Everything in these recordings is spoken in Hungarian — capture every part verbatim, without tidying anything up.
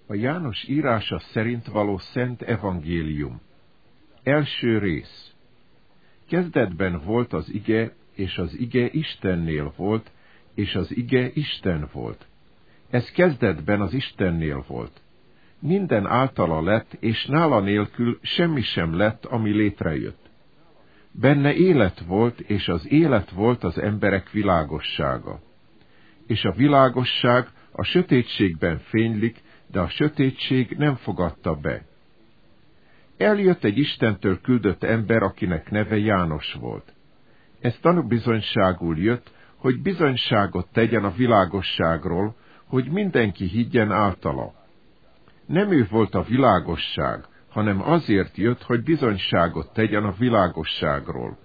A János írása szerint való Szent Evangélium. Első rész. Kezdetben volt az ige, és az ige Istennél volt, és az ige Isten volt. Ez kezdetben az Istennél volt. Minden általa lett, és nála nélkül semmi sem lett, ami létrejött. Benne élet volt, és az élet volt az emberek világossága. És a világosság a sötétségben fénylik, de a sötétség nem fogadta be. Eljött egy Istentől küldött ember, akinek neve János volt. Ez tanúbizonyságul jött, hogy bizonyságot tegyen a világosságról, hogy mindenki higgyen általa. Nem ő volt a világosság, hanem azért jött, hogy bizonyságot tegyen a világosságról.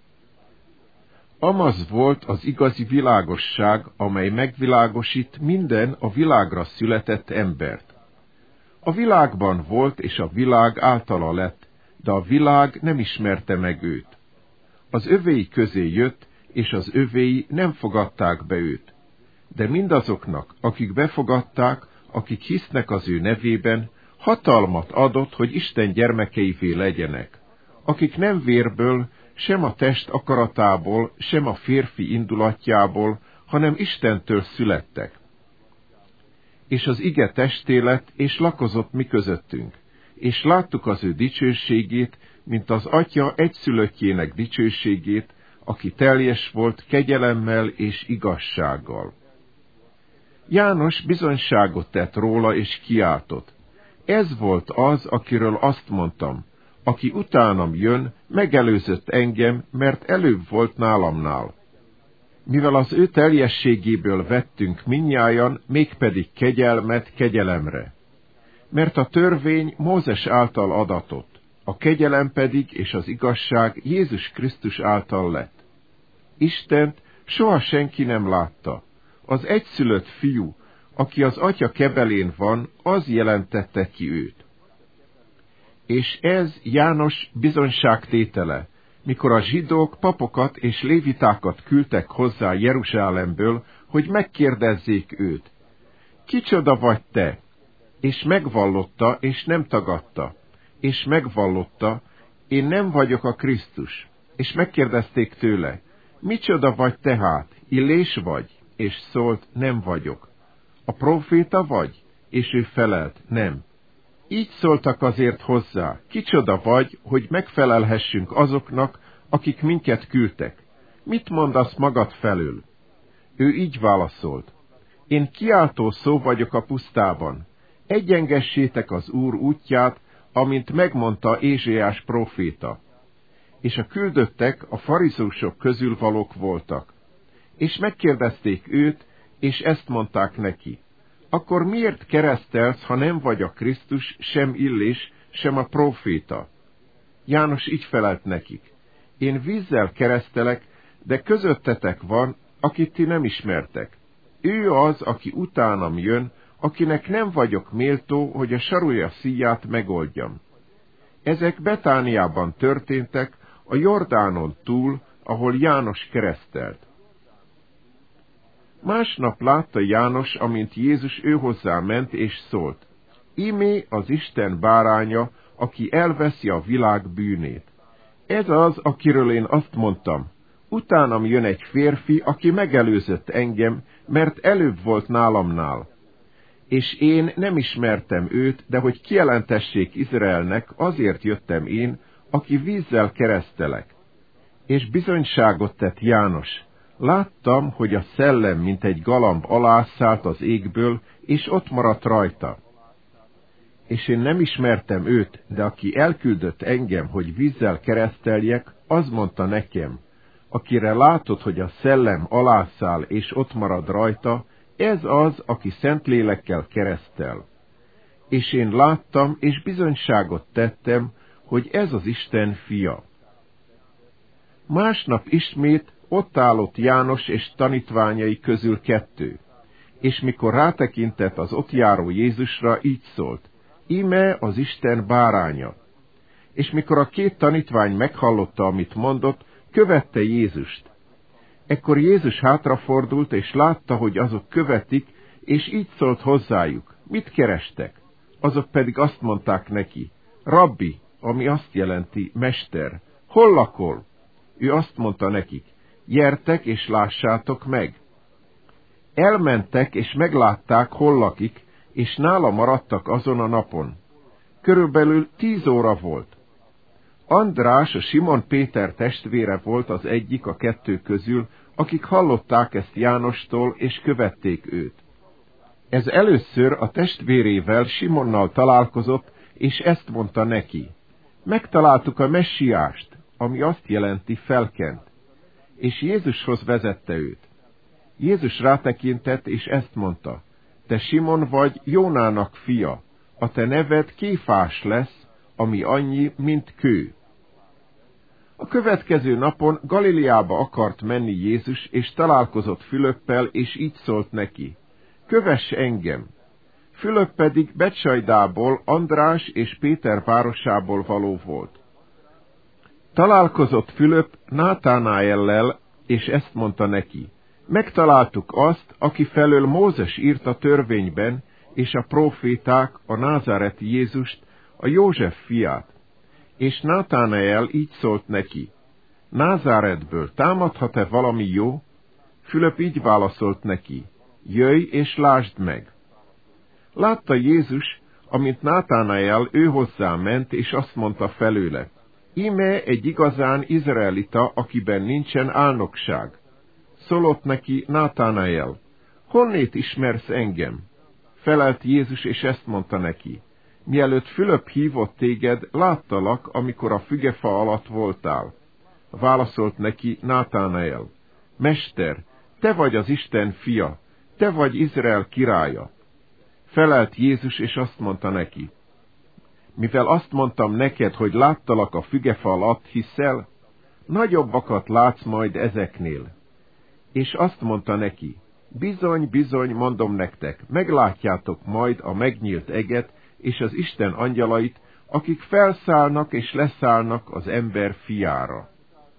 Amaz volt az igazi világosság, amely megvilágosít minden a világra született embert. A világban volt, és a világ általa lett, de a világ nem ismerte meg őt. Az övéi közé jött, és az övéi nem fogadták be őt. De mindazoknak, akik befogadták, akik hisznek az ő nevében, hatalmat adott, hogy Isten gyermekeivé legyenek, akik nem vérből, sem a test akaratából, sem a férfi indulatjából, hanem Istentől születtek. És az ige testé lett, és lakozott mi közöttünk, és láttuk az ő dicsőségét, mint az Atya egyszülöttjének dicsőségét, aki teljes volt kegyelemmel és igazsággal. János bizonyságot tett róla, és kiáltott. Ez volt az, akiről azt mondtam, aki utánam jön, megelőzött engem, mert előbb volt nálamnál. Mivel az ő teljességéből vettünk mindnyájan, mégpedig kegyelmet kegyelemre. Mert a törvény Mózes által adatott, a kegyelem pedig és az igazság Jézus Krisztus által lett. Istent soha senki nem látta. Az egyszülött fiú, aki az Atya kebelén van, az jelentette ki őt. És ez János bizonyságtétele, mikor a zsidók papokat és lévitákat küldtek hozzá Jeruzsálemből, hogy megkérdezzék őt. Kicsoda vagy te? És megvallotta, és nem tagadta. És megvallotta, én nem vagyok a Krisztus. És megkérdezték tőle, micsoda vagy tehát, Illés vagy? És szólt, nem vagyok. A próféta vagy? És ő felelt, nem. Így szóltak azért hozzá, kicsoda vagy, hogy megfelelhessünk azoknak, akik minket küldtek. Mit mondasz magad felől? Ő így válaszolt. Én kiáltó szó vagyok a pusztában. Egyengessétek az Úr útját, amint megmondta Ézsaiás próféta. És a küldöttek a farizósok közül valók voltak. És megkérdezték őt, és ezt mondták neki. Akkor miért keresztelsz, ha nem vagy a Krisztus, sem Illés, sem a próféta? János így felelt nekik. Én vízzel keresztelek, de közöttetek van, akit ti nem ismertek. Ő az, aki utánam jön, akinek nem vagyok méltó, hogy a sarúja szíját megoldjam. Ezek Betániában történtek, a Jordánon túl, ahol János keresztelt. Másnap látta János, amint Jézus őhozzá ment, és szólt. Ímé az Isten báránya, aki elveszi a világ bűnét. Ez az, akiről én azt mondtam. Utánam jön egy férfi, aki megelőzött engem, mert előbb volt nálamnál. És én nem ismertem őt, de hogy kijelentessék Izraelnek, azért jöttem én, aki vízzel keresztelek. És bizonyságot tett János. Láttam, hogy a szellem, mint egy galamb alá szállt az égből, és ott maradt rajta. És én nem ismertem őt, de aki elküldött engem, hogy vízzel kereszteljek, az mondta nekem, akire látod, hogy a szellem alászáll, és ott marad rajta, ez az, aki Szentlélekkel keresztel. És én láttam, és bizonyságot tettem, hogy ez az Isten fia. Másnap ismét ott állott János és tanítványai közül kettő, és mikor rátekintett az ott járó Jézusra, így szólt, íme az Isten báránya. És mikor a két tanítvány meghallotta, amit mondott, követte Jézust. Ekkor Jézus hátrafordult, és látta, hogy azok követik, és így szólt hozzájuk, mit kerestek? Azok pedig azt mondták neki, Rabbi, ami azt jelenti, mester, hol lakol? Ő azt mondta nekik, gyertek és lássátok meg. Elmentek és meglátták, hol lakik, és nála maradtak azon a napon. Körülbelül tíz óra volt. András, a Simon Péter testvére volt az egyik a kettő közül, akik hallották ezt Jánostól, és követték őt. Ez először a testvérével, Simonnal találkozott, és ezt mondta neki. Megtaláltuk a messiást, ami azt jelenti felkent. És Jézushoz vezette őt. Jézus rátekintett, és ezt mondta. Te Simon vagy, Jónának fia, a te neved Kéfás lesz, ami annyi, mint kő. A következő napon Galileába akart menni Jézus, és találkozott Fülöppel, és így szólt neki. Kövess engem! Fülöp pedig Betsajdából, András és Péter városából való volt. Találkozott Fülöp Nátánáellel, és ezt mondta neki. Megtaláltuk azt, aki felől Mózes írt a törvényben, és a próféták, a názáreti Jézust, a József fiát. És Nátánael így szólt neki. Názáretből támadhat-e valami jó? Fülöp így válaszolt neki. Jöjj és lásd meg! Látta Jézus, amint Nátánael ő hozzá ment, és azt mondta felőle. Íme egy igazán izraelita, akiben nincsen álnokság. Szólott neki Nátánael. Honnét ismersz engem? Felelt Jézus, és ezt mondta neki. Mielőtt Fülöp hívott téged, láttalak, amikor a fügefa alatt voltál. Válaszolt neki Nátánael. Mester, te vagy az Isten fia, te vagy Izrael királya. Felelt Jézus, és azt mondta neki. Mivel azt mondtam neked, hogy láttalak a fügefa alatt, hiszel? Nagyobbakat látsz majd ezeknél. És azt mondta neki. Bizony, bizony, mondom nektek, meglátjátok majd a megnyílt eget, és az Isten angyalait, akik felszállnak és leszállnak az ember fiára.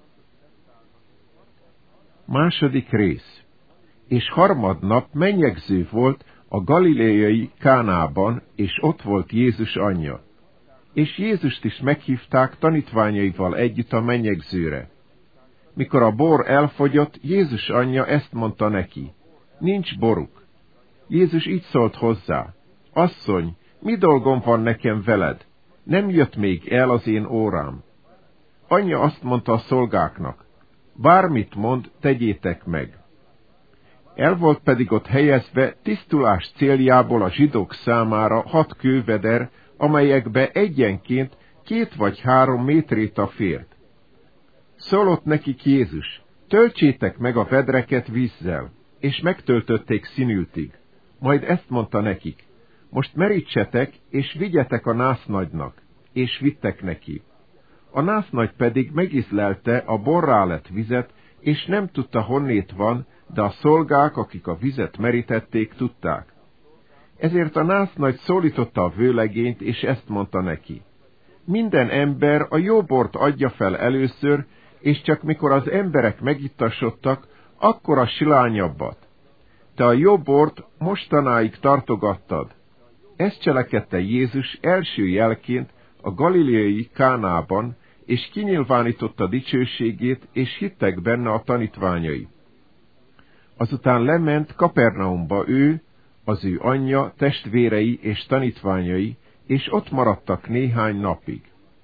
Második rész. És harmadnap mennyegző volt a galileai Kánában, és ott volt Jézus anyja. És Jézust is meghívták tanítványaival együtt a mennyegzőre. Mikor a bor elfogyott, Jézus anyja ezt mondta neki. Nincs boruk. Jézus így szólt hozzá. Asszony, mi dolgom van nekem veled? Nem jött még el az én órám. Anyja azt mondta a szolgáknak. Bármit mond, tegyétek meg. El volt pedig ott helyezve tisztulás céljából a zsidók számára hat kőveder, amelyekbe egyenként két vagy három métréta fért. Szólott nekik Jézus, töltsétek meg a vedreket vízzel, és megtöltötték színültig. Majd ezt mondta nekik, most merítsetek, és vigyetek a násznagynak, és vittek neki. A násznagy pedig megizlelte a borrá lett vizet, és nem tudta, honnét van, de a szolgák, akik a vizet merítették, tudták. Ezért a násznagy szólította a vőlegényt, és ezt mondta neki. Minden ember a jó bort adja fel először, és csak mikor az emberek megittasodtak, akkor a silányabbat. Te a jó bort mostanáig tartogattad. Ezt cselekedte Jézus első jelként a galileai Kánában, és kinyilvánította dicsőségét, és hittek benne a tanítványai. Azután lement Kapernaumba ő, az ő anyja, testvérei és tanítványai, és ott maradtak néhány napig.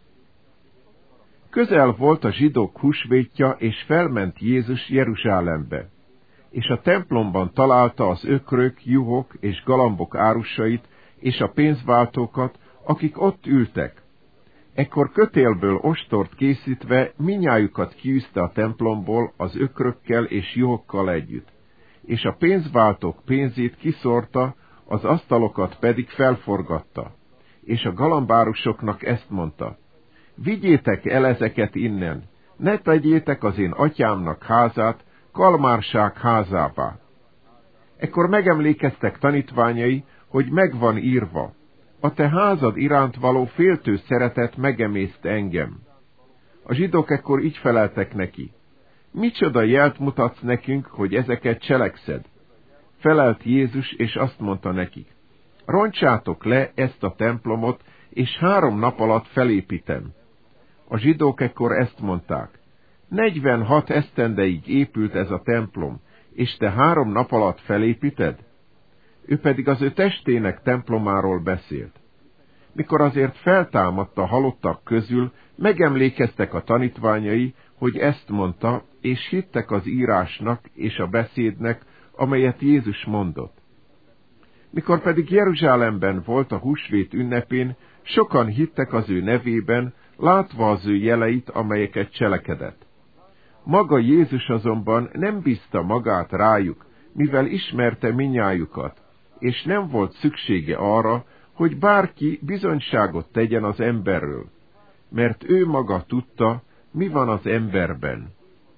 Közel volt a zsidók húsvétja, és felment Jézus Jeruzsálembe, és a templomban találta az ökrök, juhok és galambok árusait, és a pénzváltókat, akik ott ültek. Ekkor kötélből ostort készítve minnyájukat kiűzte a templomból az ökrökkel és juhokkal együtt, és a pénzváltók pénzét kiszórta, az asztalokat pedig felforgatta, és a galambárusoknak ezt mondta, vigyétek el ezeket innen, ne tegyétek az én atyámnak házát kalmárság házává. Ekkor megemlékeztek tanítványai, hogy megvan írva, a te házad iránt való féltő szeretet megemészt engem. A zsidók ekkor így feleltek neki, micsoda jelt mutatsz nekünk, hogy ezeket cselekszed? Felelt Jézus, és azt mondta nekik, roncsátok le ezt a templomot, és három nap alatt felépítem. A zsidók ekkor ezt mondták: negyvenhat esztendeig épült ez a templom, és te három nap alatt felépíted? Ő pedig az ő testének templomáról beszélt. Mikor azért feltámadt a halottak közül, megemlékeztek a tanítványai, hogy ezt mondta, és hittek az írásnak és a beszédnek, amelyet Jézus mondott. Mikor pedig Jeruzsálemben volt a húsvét ünnepén, sokan hittek az ő nevében, látva az ő jeleit, amelyeket cselekedett. Maga Jézus azonban nem bízta magát rájuk, mivel ismerte minnyájukat, és nem volt szüksége arra, hogy bárki bizonyságot tegyen az emberről, mert ő maga tudta, mi van az emberben.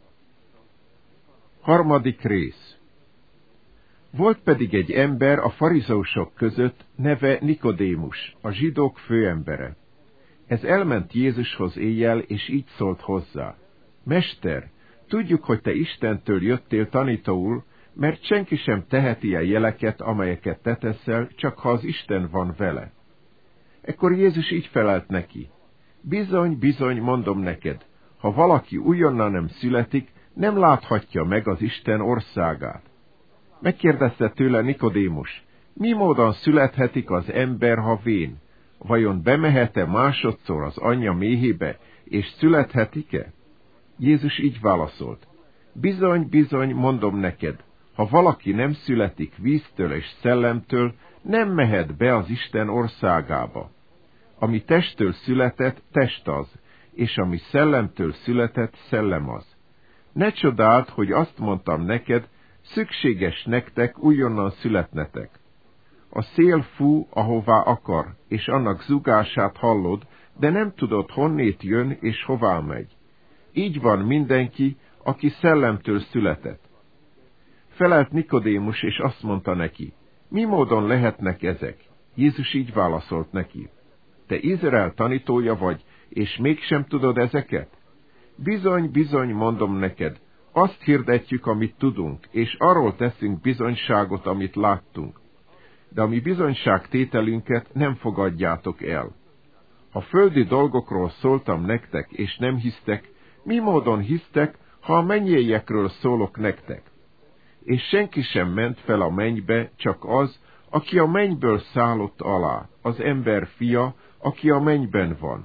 Harmadik rész. Volt pedig egy ember a farizeusok között, neve Nikodémus, a zsidók főembere. Ez elment Jézushoz éjjel, és így szólt hozzá: Mester, tudjuk, hogy te Istentől jöttél tanítóul, mert senki sem tehet ilyen jeleket, amelyeket te teszel, csak ha az Isten van vele. Ekkor Jézus így felelt neki: Bizony, bizony, mondom neked, ha valaki újonnan nem születik, nem láthatja meg az Isten országát. Megkérdezte tőle Nikodémus: mi módon születhetik az ember, ha vén? Vajon bemehet-e másodszor az anyja méhébe, és születhetik-e? Jézus így válaszolt: Bizony, bizony, mondom neked, ha valaki nem születik víztől és szellemtől, nem mehet be az Isten országába. Ami testtől született, test az, és ami szellemtől született, szellem az. Ne csodáld, hogy azt mondtam neked, szükséges nektek újonnan születnetek. A szél fú, ahová akar, és annak zugását hallod, de nem tudod, honnét jön és hová megy. Így van mindenki, aki szellemtől született. Felelt Nikodémus, és azt mondta neki: mi módon lehetnek ezek? Jézus így válaszolt neki: te Izrael tanítója vagy, és mégsem tudod ezeket? Bizony, bizony, mondom neked, azt hirdetjük, amit tudunk, és arról teszünk bizonyságot, amit láttunk. De a mi bizonyságtételünket nem fogadjátok el. Ha földi dolgokról szóltam nektek, és nem hisztek, mi módon hisztek, ha a mennyeiekről szólok nektek? És senki sem ment fel a mennybe, csak az, aki a mennyből szállott alá, az ember fia, aki a mennyben van.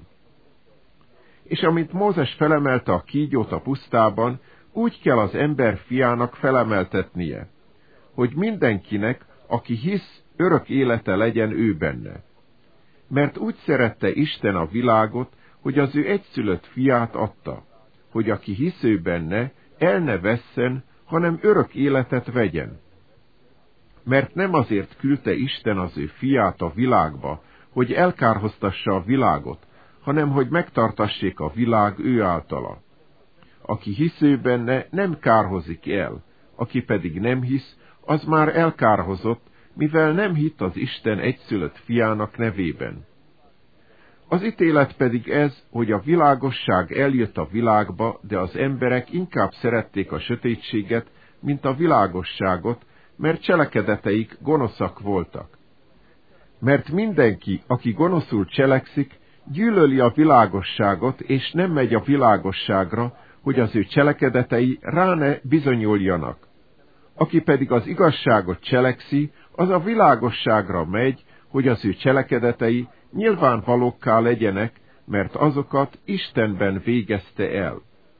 És amint Mózes felemelte a kígyót a pusztában, úgy kell az ember fiának felemeltetnie, hogy mindenkinek, aki hisz, örök élete legyen ő benne. Mert úgy szerette Isten a világot, hogy az ő egyszülött fiát adta, hogy aki hisz ő benne, el ne vesszen, hanem örök életet vegyen. Mert nem azért küldte Isten az ő fiát a világba, hogy elkárhoztassa a világot, hanem hogy megtartassék a világ ő általa. Aki hisz ő benne, nem kárhozik el, aki pedig nem hisz, az már elkárhozott, mivel nem hitt az Isten egyszülött fiának nevében. Az ítélet pedig ez, hogy a világosság eljött a világba, de az emberek inkább szerették a sötétséget, mint a világosságot, mert cselekedeteik gonoszak voltak. Mert mindenki, aki gonoszul cselekszik, gyűlöli a világosságot, és nem megy a világosságra, hogy az ő cselekedetei rá ne bizonyuljanak. Aki pedig az igazságot cselekszi, az a világosságra megy, hogy az ő cselekedetei nyilvánvalókká legyenek, mert azokat Istenben végezte el.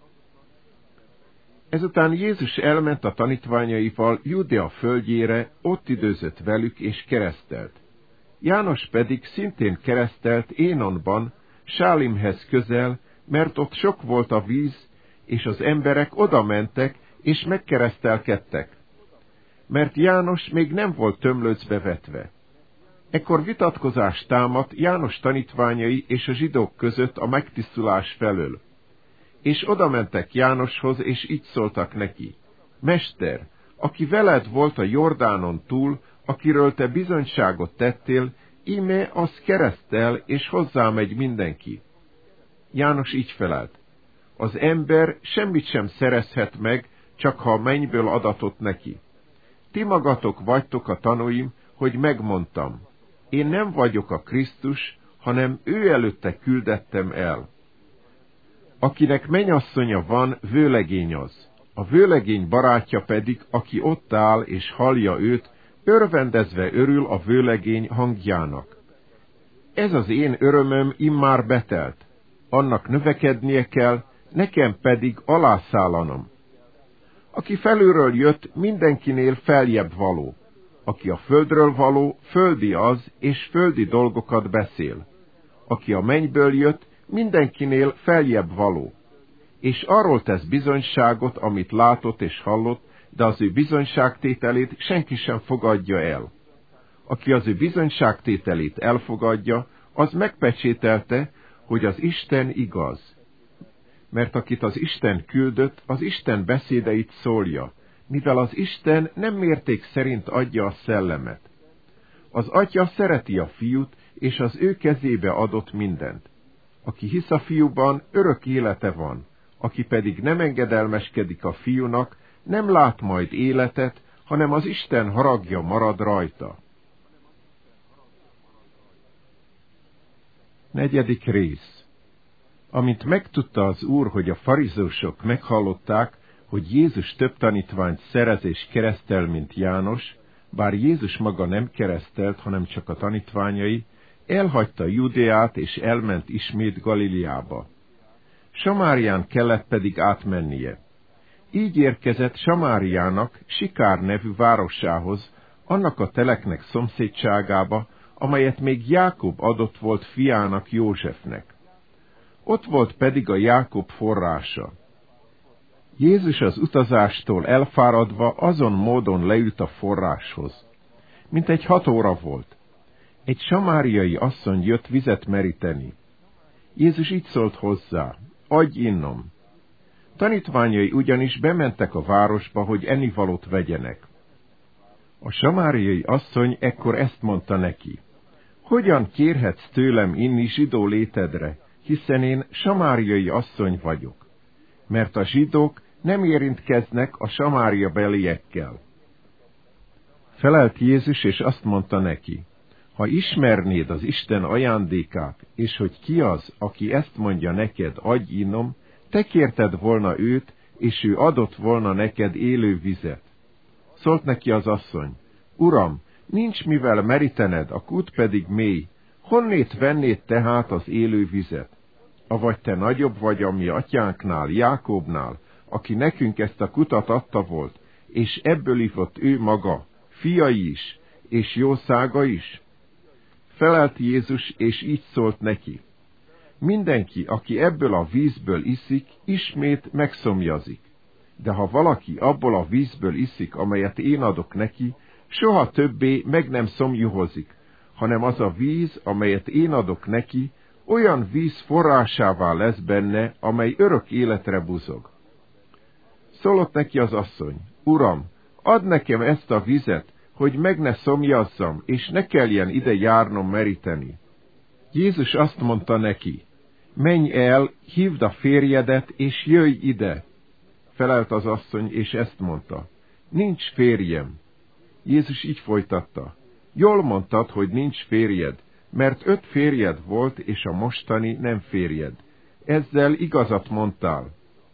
Ezután Jézus elment a tanítványaival Júdea földjére, ott időzött velük és keresztelt. János pedig szintén keresztelt Énonban, Sálimhez közel, mert ott sok volt a víz, és az emberek oda mentek, és megkeresztelkedtek. Mert János még nem volt tömlöcbe vetve. Ekkor vitatkozás támadt János tanítványai és a zsidók között a megtisztulás felől. És oda mentek Jánoshoz, és így szóltak neki: Mester, aki veled volt a Jordánon túl, akiről te bizonyságot tettél, íme az keresztel, és hozzámegy mindenki. János így felelt: az ember semmit sem szerezhet meg, csak ha a mennyből adatot neki. Ti magatok vagytok a tanúim, hogy megmondtam. én nem vagyok a Krisztus, hanem ő előtte küldettem el. Akinek mennyasszonya van, vőlegény az. A vőlegény barátja pedig, aki ott áll és hallja őt, örvendezve örül a vőlegény hangjának. Ez az én örömöm immár betelt. Annak növekednie kell, nekem pedig alászállanom. Aki felülről jött, mindenkinél feljebb való. Aki a földről való, földi az, és földi dolgokat beszél. Aki a mennyből jött, mindenkinél feljebb való. És arról tesz bizonyságot, amit látott és hallott, de az ő bizonyságtételét senki sem fogadja el. Aki az ő bizonyságtételét elfogadja, az megpecsételte, hogy az Isten igaz. Mert akit az Isten küldött, az Isten beszédeit szólja, mivel az Isten nem mérték szerint adja a szellemet. Az Atya szereti a fiút, és az ő kezébe adott mindent. Aki hisz a fiúban, örök élete van, aki pedig nem engedelmeskedik a fiúnak, nem lát majd életet, hanem az Isten haragja marad rajta. Negyedik rész. Amint megtudta az Úr, hogy a farizósok meghallották, hogy Jézus több tanítványt szerez és keresztel, mint János, bár Jézus maga nem keresztelt, hanem csak a tanítványai, elhagyta Judeát és elment ismét Galileába. Samárián kellett pedig átmennie. Így érkezett Samáriának, Sikár nevű városához, annak a teleknek szomszédságába, amelyet még Jákob adott volt fiának, Józsefnek. Ott volt pedig a Jákob forrása. Jézus az utazástól elfáradva azon módon leült a forráshoz. Mintegy hat óra volt. Egy samáriai asszony jött vizet meríteni. Jézus így szólt hozzá: adj innom. Tanítványai ugyanis bementek a városba, hogy ennivalót vegyenek. A samáriai asszony ekkor ezt mondta neki: hogyan kérhetsz tőlem inni zsidó létedre, hiszen én samáriai asszony vagyok? Mert a zsidók nem érintkeznek a samária beliekkel. Felelt Jézus, és azt mondta neki: ha ismernéd az Isten ajándékát, és hogy ki az, aki ezt mondja neked, adj innom, te kérted volna őt, és ő adott volna neked élő vizet. Szólt neki az asszony: Uram, nincs mivel merítened, a kút pedig mély. Honnét vennéd tehát az élő vizet? Avagy te nagyobb vagy a mi atyánknál, Jákobnál, aki nekünk ezt a kutat adta volt, és ebből ivott ő maga, fiai is, és jószága is? Felelt Jézus, és így szólt neki: mindenki, aki ebből a vízből iszik, ismét megszomjazik. De ha valaki abból a vízből iszik, amelyet én adok neki, soha többé meg nem szomjuhozik, hanem az a víz, amelyet én adok neki, olyan víz forrásává lesz benne, amely örök életre buzog. Szólott neki az asszony: Uram, add nekem ezt a vizet, hogy meg ne szomjazzam, és ne kelljen ide járnom meríteni. Jézus azt mondta neki: menj el, hívd a férjedet, és jöjj ide. Felelt az asszony, és ezt mondta: nincs férjem. Jézus így folytatta: jól mondtad, hogy nincs férjed, mert öt férjed volt, és a mostani nem férjed. Ezzel igazat mondtál.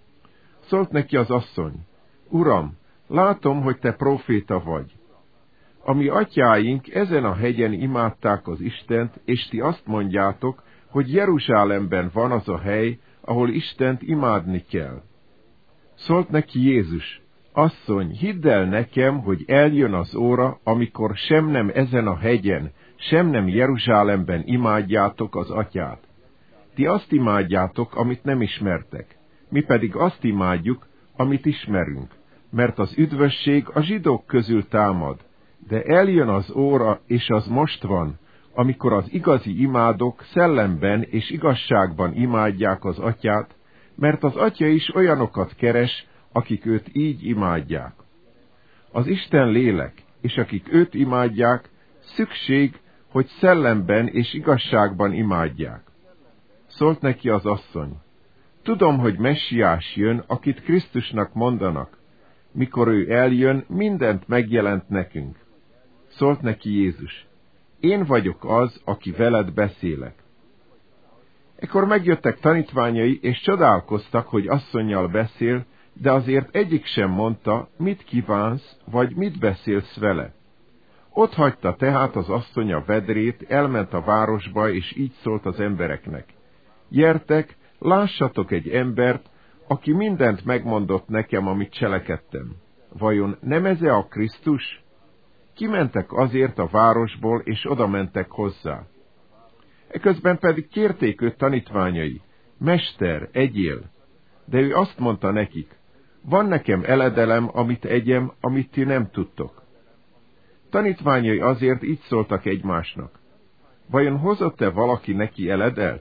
Szólt neki az asszony: Uram, látom, hogy te próféta vagy. A mi atyáink ezen a hegyen imádták az Istent, és ti azt mondjátok, hogy Jeruzsálemben van az a hely, ahol Istent imádni kell. Szólt neki Jézus: asszony, hidd el nekem, hogy eljön az óra, amikor sem nem ezen a hegyen, sem nem Jeruzsálemben imádjátok az atyát. Ti azt imádjátok, amit nem ismertek, mi pedig azt imádjuk, amit ismerünk, mert az üdvösség a zsidók közül támad. De eljön az óra, és az most van, amikor az igazi imádók szellemben és igazságban imádják az atyát, mert az atya is olyanokat keres, akik őt így imádják. Az Isten lélek, és akik őt imádják, szükség, hogy szellemben és igazságban imádják. Szólt neki az asszony: tudom, hogy Messiás jön, akit Krisztusnak mondanak. Mikor ő eljön, mindent megjelent nekünk. Szólt neki Jézus: én vagyok az, aki veled beszélek. Ekkor megjöttek tanítványai, és csodálkoztak, hogy asszonnyal beszél, de azért egyik sem mondta, mit kívánsz, vagy mit beszélsz vele. Ott hagyta tehát az asszony a vedrét, elment a városba, és így szólt az embereknek. Gyertek, lássatok egy embert, aki mindent megmondott nekem, amit cselekedtem. Vajon nem ez-e a Krisztus? Kimentek azért a városból, és oda mentek hozzá. Eközben pedig kérték őt tanítványai, Mester, egyél. De ő azt mondta nekik, van nekem eledelem, amit egyem, amit ti nem tudtok. Tanítványai azért így szóltak egymásnak. Vajon hozott-e valaki neki eledelt?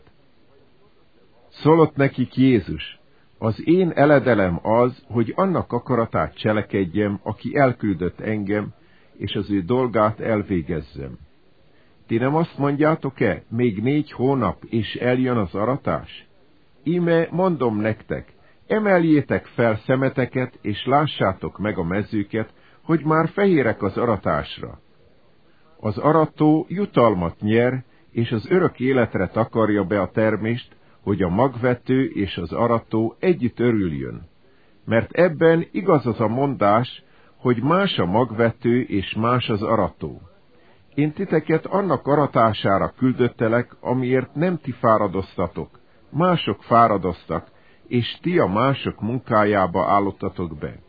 Szólott nekik Jézus, az én eledelem az, hogy annak akaratát cselekedjem, aki elküldött engem, és az ő dolgát elvégezzem. Ti nem azt mondjátok-e, még négy hónap, és eljön az aratás? Íme mondom nektek, emeljétek fel szemeteket, és lássátok meg a mezőket, hogy már fehérek az aratásra. Az arató jutalmat nyer, és az örök életre takarja be a termést, hogy a magvető és az arató együtt örüljön. Mert ebben igaz az a mondás, hogy más a magvető és más az arató. Én titeket annak aratására küldöttelek, amiért nem ti fáradoztatok, mások fáradoztak, és ti a mások munkájába állottatok be.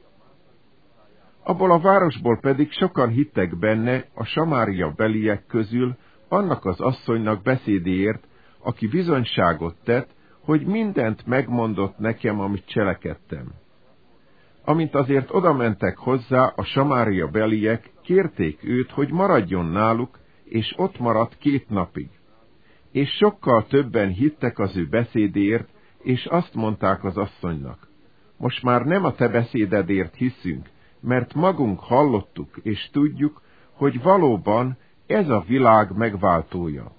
Abból a városból pedig sokan hittek benne a Samária beliek közül annak az asszonynak beszédéért, aki bizonyságot tett, hogy mindent megmondott nekem, amit cselekedtem. Amint azért odamentek hozzá a Samária beliek, kérték őt, hogy maradjon náluk, és ott maradt két napig. És sokkal többen hittek az ő beszédért, és azt mondták az asszonynak, most már nem a te beszédedért hiszünk, mert magunk hallottuk, és tudjuk, hogy valóban ez a világ megváltója.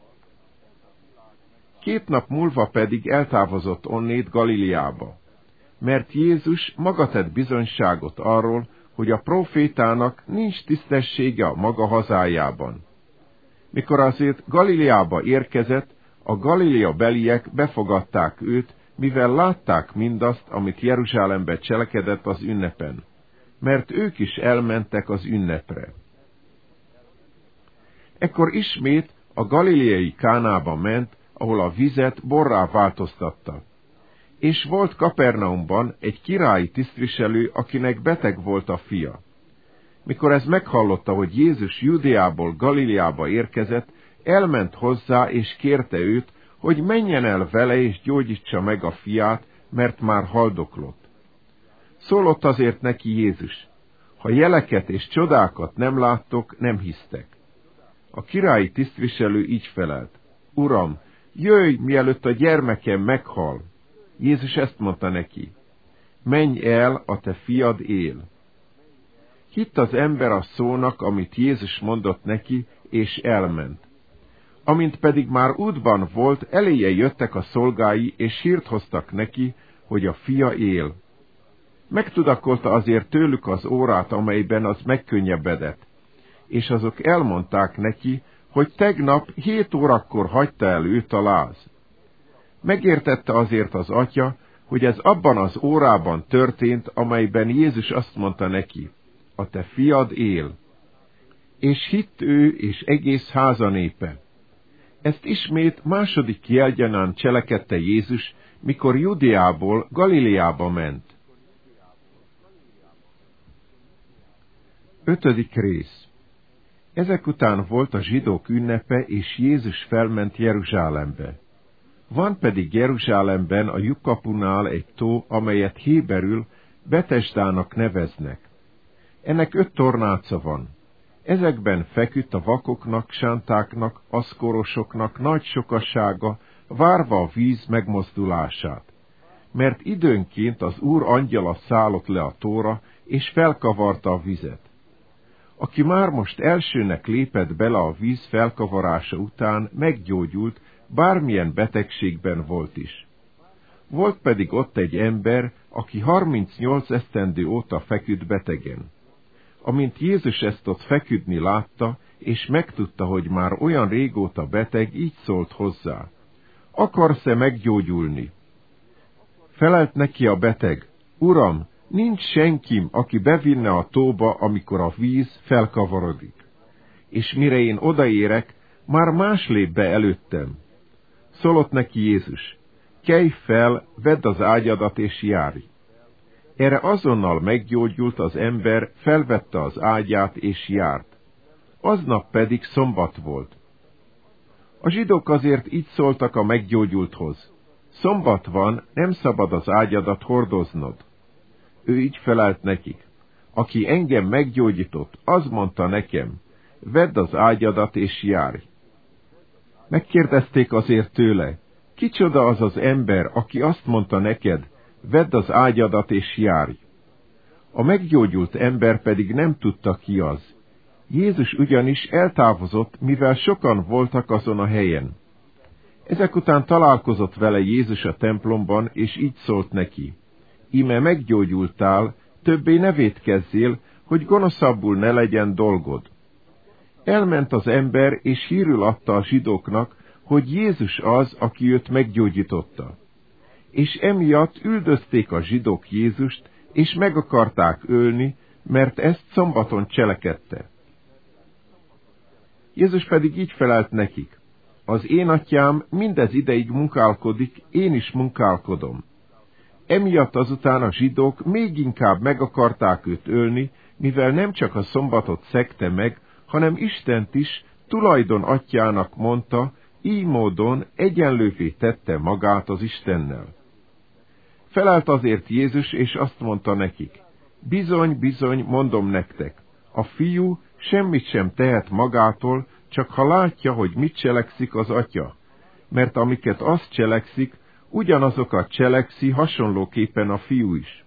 Két nap múlva pedig eltávozott onnét Galileába, mert Jézus maga tett bizonyságot arról, hogy a prófétának nincs tisztessége a maga hazájában. Mikor azért Galileába érkezett, a Galilea beliek befogadták őt, mivel látták mindazt, amit Jeruzsálembe cselekedett az ünnepen, mert ők is elmentek az ünnepre. Ekkor ismét a galileai Kánába ment, ahol a vizet borrá változtatta. És volt Kapernaumban egy királyi tisztviselő, akinek beteg volt a fia. Mikor ez meghallotta, hogy Jézus Judeából Galileába érkezett, elment hozzá és kérte őt, hogy menjen el vele és gyógyítsa meg a fiát, mert már haldoklott. Szólott azért neki Jézus, ha jeleket és csodákat nem láttok, nem hisztek. A királyi tisztviselő így felelt, Uram, jöjj, mielőtt a gyermekem meghal. Jézus ezt mondta neki, menj el, a te fiad él. Hitt az ember a szónak, amit Jézus mondott neki, és elment. Amint pedig már útban volt, eléje jöttek a szolgái, és hírt hoztak neki, hogy a fia él. Megtudakolta azért tőlük az órát, amelyben az megkönnyebbedett, és azok elmondták neki, hogy tegnap hét órakor hagyta el őt a láz. Megértette azért az atya, hogy ez abban az órában történt, amelyben Jézus azt mondta neki, a te fiad él. És hitt ő és egész háza népe. Ezt ismét második jelgyanán cselekedte Jézus, mikor Judeából Galileába ment. Ötödik rész. Ezek után volt a zsidók ünnepe, és Jézus felment Jeruzsálembe. Van pedig Jeruzsálemben a lyukkapunál egy tó, amelyet héberül Betesdának neveznek. Ennek öt tornáca van. Ezekben feküdt a vakoknak, sántáknak, aszkorosoknak nagy sokasága, várva a víz megmozdulását. Mert időnként az Úr angyala szállott le a tóra, és felkavarta a vizet. Aki már most elsőnek lépett bele a víz felkavarása után, meggyógyult, bármilyen betegségben volt is. Volt pedig ott egy ember, aki harmincnyolc esztendő óta feküdt betegen. Amint Jézus ezt ott feküdni látta, és megtudta, hogy már olyan régóta beteg, így szólt hozzá: akarsz-e meggyógyulni? Felelt neki a beteg: Uram, nincs senkim, aki bevinne a tóba, amikor a víz felkavarodik. És mire én odaérek, már más lép be előttem. Szólott neki Jézus: kelj fel, vedd az ágyadat és járj. Erre azonnal meggyógyult az ember, felvette az ágyát és járt. Aznap pedig szombat volt. A zsidók azért így szóltak a meggyógyulthoz: szombat van, nem szabad az ágyadat hordoznod. Ő így felelt nekik: aki engem meggyógyított, az mondta nekem: vedd az ágyadat és járj. Megkérdezték azért tőle: kicsoda az az ember, aki azt mondta neked: vedd az ágyadat és járj? A meggyógyult ember pedig nem tudta, ki az. Jézus ugyanis eltávozott, mivel sokan voltak azon a helyen. Ezek után találkozott vele Jézus a templomban, és így szólt neki: íme meggyógyultál, többé ne vétkezzél, hogy gonoszabbul ne legyen dolgod. Elment az ember, és hírül adta a zsidóknak, hogy Jézus az, aki őt meggyógyította. És emiatt üldözték a zsidók Jézust, és meg akarták ölni, mert ezt szombaton cselekedte. Jézus pedig így felelt nekik: az én atyám mindez ideig munkálkodik, én is munkálkodom. Emiatt azután a zsidók még inkább meg akarták őt ölni, mivel nem csak a szombatot szegte meg, hanem Istent is tulajdon atyának mondta, így módon egyenlővé tette magát az Istennel. Felelt azért Jézus, és azt mondta nekik: bizony, bizony, mondom nektek, a fiú semmit sem tehet magától, csak ha látja, hogy mit cselekszik az atya, mert amiket azt cselekszik, ugyanazokat cselekszi hasonlóképpen a fiú is.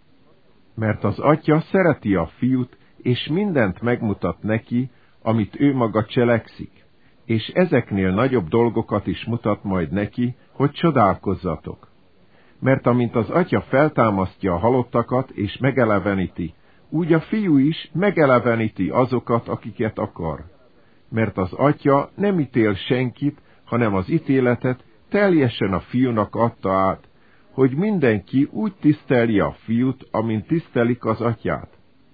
Mert az atya szereti a fiút, és mindent megmutat neki, amit ő maga cselekszik, és ezeknél nagyobb dolgokat is mutat majd neki, hogy csodálkozzatok. Mert amint az atya feltámasztja a halottakat és megeleveníti, úgy a fiú is megeleveníti azokat, akiket akar. Mert az atya nem ítél senkit, hanem az ítéletet teljesen a fiúnak adta át, hogy mindenki úgy tisztelje a fiút, amint tisztelik az atyát.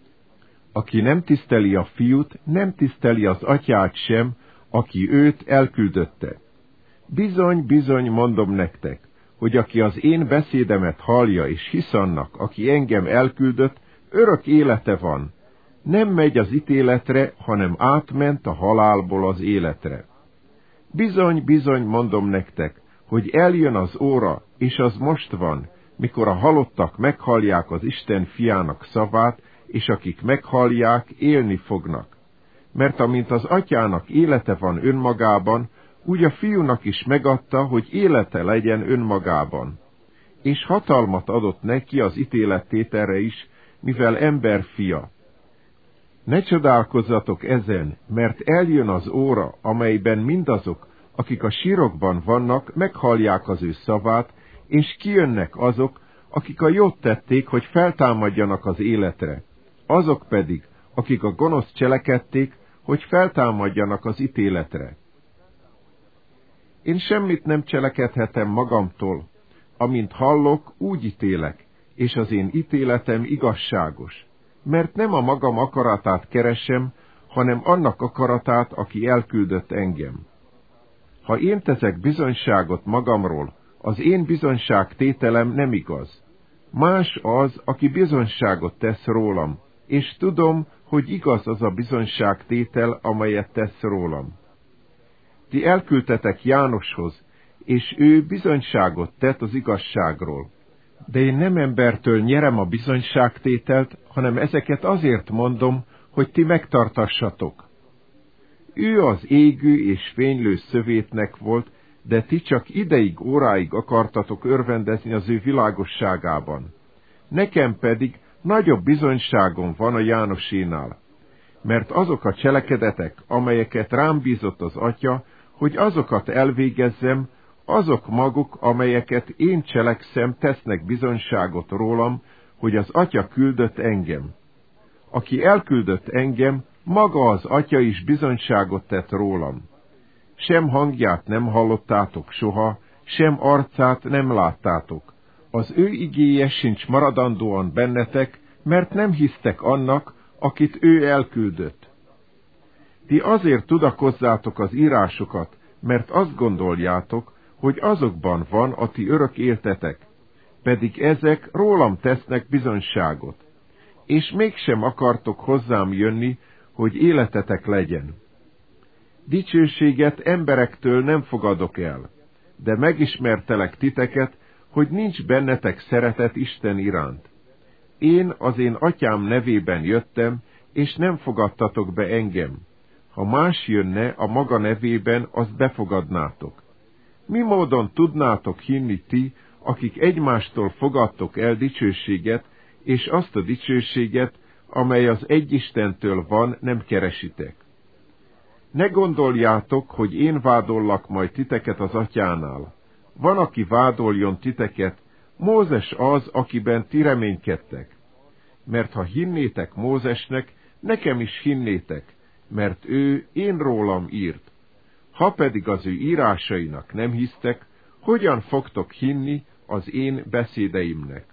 Aki nem tiszteli a fiút, nem tiszteli az atyát sem, aki őt elküldötte. Bizony, bizony, mondom nektek, hogy aki az én beszédemet hallja és hisz annak, aki engem elküldött, örök élete van. Nem megy az ítéletre, hanem átment a halálból az életre. Bizony, bizony, mondom nektek, hogy eljön az óra, és az most van, mikor a halottak meghallják az Isten fiának szavát, és akik meghallják, élni fognak. Mert amint az atyának élete van önmagában, úgy a fiúnak is megadta, hogy élete legyen önmagában. És hatalmat adott neki az ítélettételre is, mivel ember fia. Ne csodálkozzatok ezen, mert eljön az óra, amelyben mindazok, akik a sírokban vannak, meghallják az ő szavát, és kijönnek azok, akik a jót tették, hogy feltámadjanak az életre. Azok pedig, akik a gonoszt cselekedték, hogy feltámadjanak az ítéletre. Én semmit nem cselekedhetem magamtól, amint hallok, úgy ítélek, és az én ítéletem igazságos, mert nem a magam akaratát keresem, hanem annak akaratát, aki elküldött engem. Ha én teszek bizonyságot magamról, az én bizonyságtételem nem igaz. Más az, aki bizonyságot tesz rólam, és tudom, hogy igaz az a bizonyságtétel, amelyet tesz rólam. Ti elküldtetek Jánoshoz, és ő bizonyságot tett az igazságról. De én nem embertől nyerem a bizonyságtételt, hanem ezeket azért mondom, hogy ti megtartassatok. Ő az égő és fénylő szövétnek volt, de ti csak ideig, óráig akartatok örvendezni az ő világosságában. Nekem pedig nagyobb bizonyságom van a Jánosénál, mert azok a cselekedetek, amelyeket rám bízott az atya, hogy azokat elvégezzem, azok maguk, amelyeket én cselekszem, tesznek bizonyságot rólam, hogy az atya küldött engem. Aki elküldött engem, Maga az Atya is bizonyságot tett rólam. Sem hangját nem hallottátok soha, sem arcát nem láttátok. Az ő igéje sincs maradandóan bennetek, mert nem hisztek annak, akit ő elküldött. Ti azért tudakozzátok az írásokat, mert azt gondoljátok, hogy azokban van a ti örök éltetek, pedig ezek rólam tesznek bizonyságot, és mégsem akartok hozzám jönni, hogy életetek legyen. Dicsőséget emberektől nem fogadok el, de megismertelek titeket, hogy nincs bennetek szeretet Isten iránt. Én az én atyám nevében jöttem, és nem fogadtatok be engem. Ha más jönne a maga nevében, azt befogadnátok. Mi módon tudnátok hinni ti, akik egymástól fogadtok el dicsőséget, és azt a dicsőséget, amely az egy Istentől van, nem keresitek? Ne gondoljátok, hogy én vádollak majd titeket az atyánál. Van, aki vádoljon titeket, Mózes az, akiben ti reménykedtek. Mert ha hinnétek Mózesnek, nekem is hinnétek, mert ő én rólam írt. Ha pedig az ő írásainak nem hisztek, hogyan fogtok hinni az én beszédeimnek?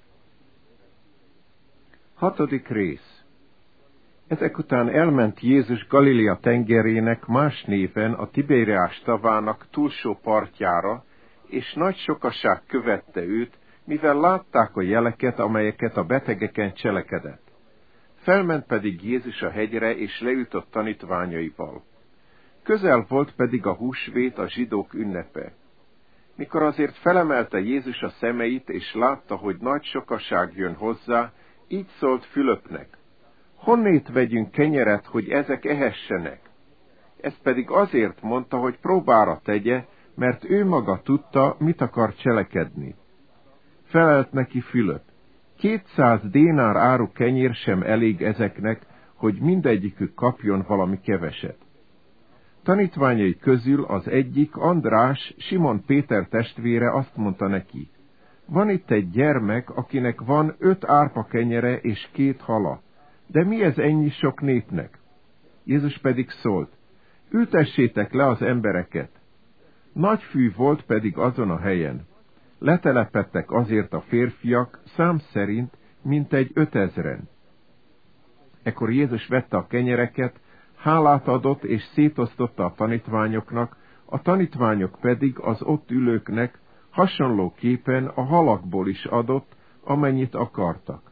Hatodik rész. Ezek után elment Jézus Galilea tengerének más néven a Tibériás tavának túlsó partjára, és nagy sokaság követte őt, mivel látták a jeleket, amelyeket a betegeken cselekedett. Felment pedig Jézus a hegyre, és leütött tanítványaival. Közel volt pedig a húsvét, a zsidók ünnepe. Mikor azért felemelte Jézus a szemeit, és látta, hogy nagy sokaság jön hozzá, így szólt Fülöpnek: honnét vegyünk kenyeret, hogy ezek ehessenek? Ezt pedig azért mondta, hogy próbára tegye, mert ő maga tudta, mit akar cselekedni. Felelt neki Fülöp: kétszáz dénár áru kenyér sem elég ezeknek, hogy mindegyikük kapjon valami keveset. Tanítványai közül az egyik, András, Simon Péter testvére azt mondta neki: van itt egy gyermek, akinek van öt árpa kenyere és két hala, de mi ez ennyi sok népnek? Jézus pedig szólt: ültessétek le az embereket. Nagy fű volt pedig azon a helyen. Letelepedtek azért a férfiak, szám szerint mintegy ötezren. Ekkor Jézus vette a kenyereket, hálát adott és szétosztotta a tanítványoknak, a tanítványok pedig az ott ülőknek hasonlóképpen a halakból is adott, amennyit akartak.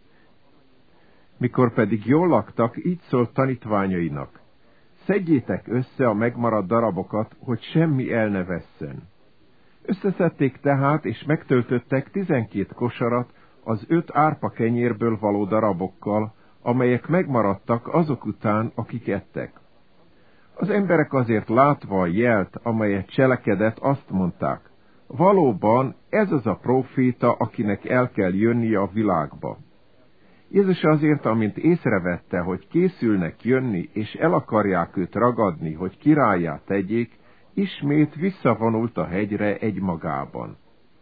Mikor pedig jól laktak, így szólt tanítványainak: szedjétek össze a megmaradt darabokat, hogy semmi el ne vesszen. Összeszedték tehát, és megtöltöttek tizenkét kosarat az öt árpa kenyérből való darabokkal, amelyek megmaradtak azok után, akik ettek. Az emberek azért látva a jelt, amelyet cselekedett, azt mondták: valóban ez az a próféta, akinek el kell jönnie a világba. Jézus azért, amint észrevette, hogy készülnek jönni, és el akarják őt ragadni, hogy királlyá tegyék, ismét visszavonult a hegyre egymagában.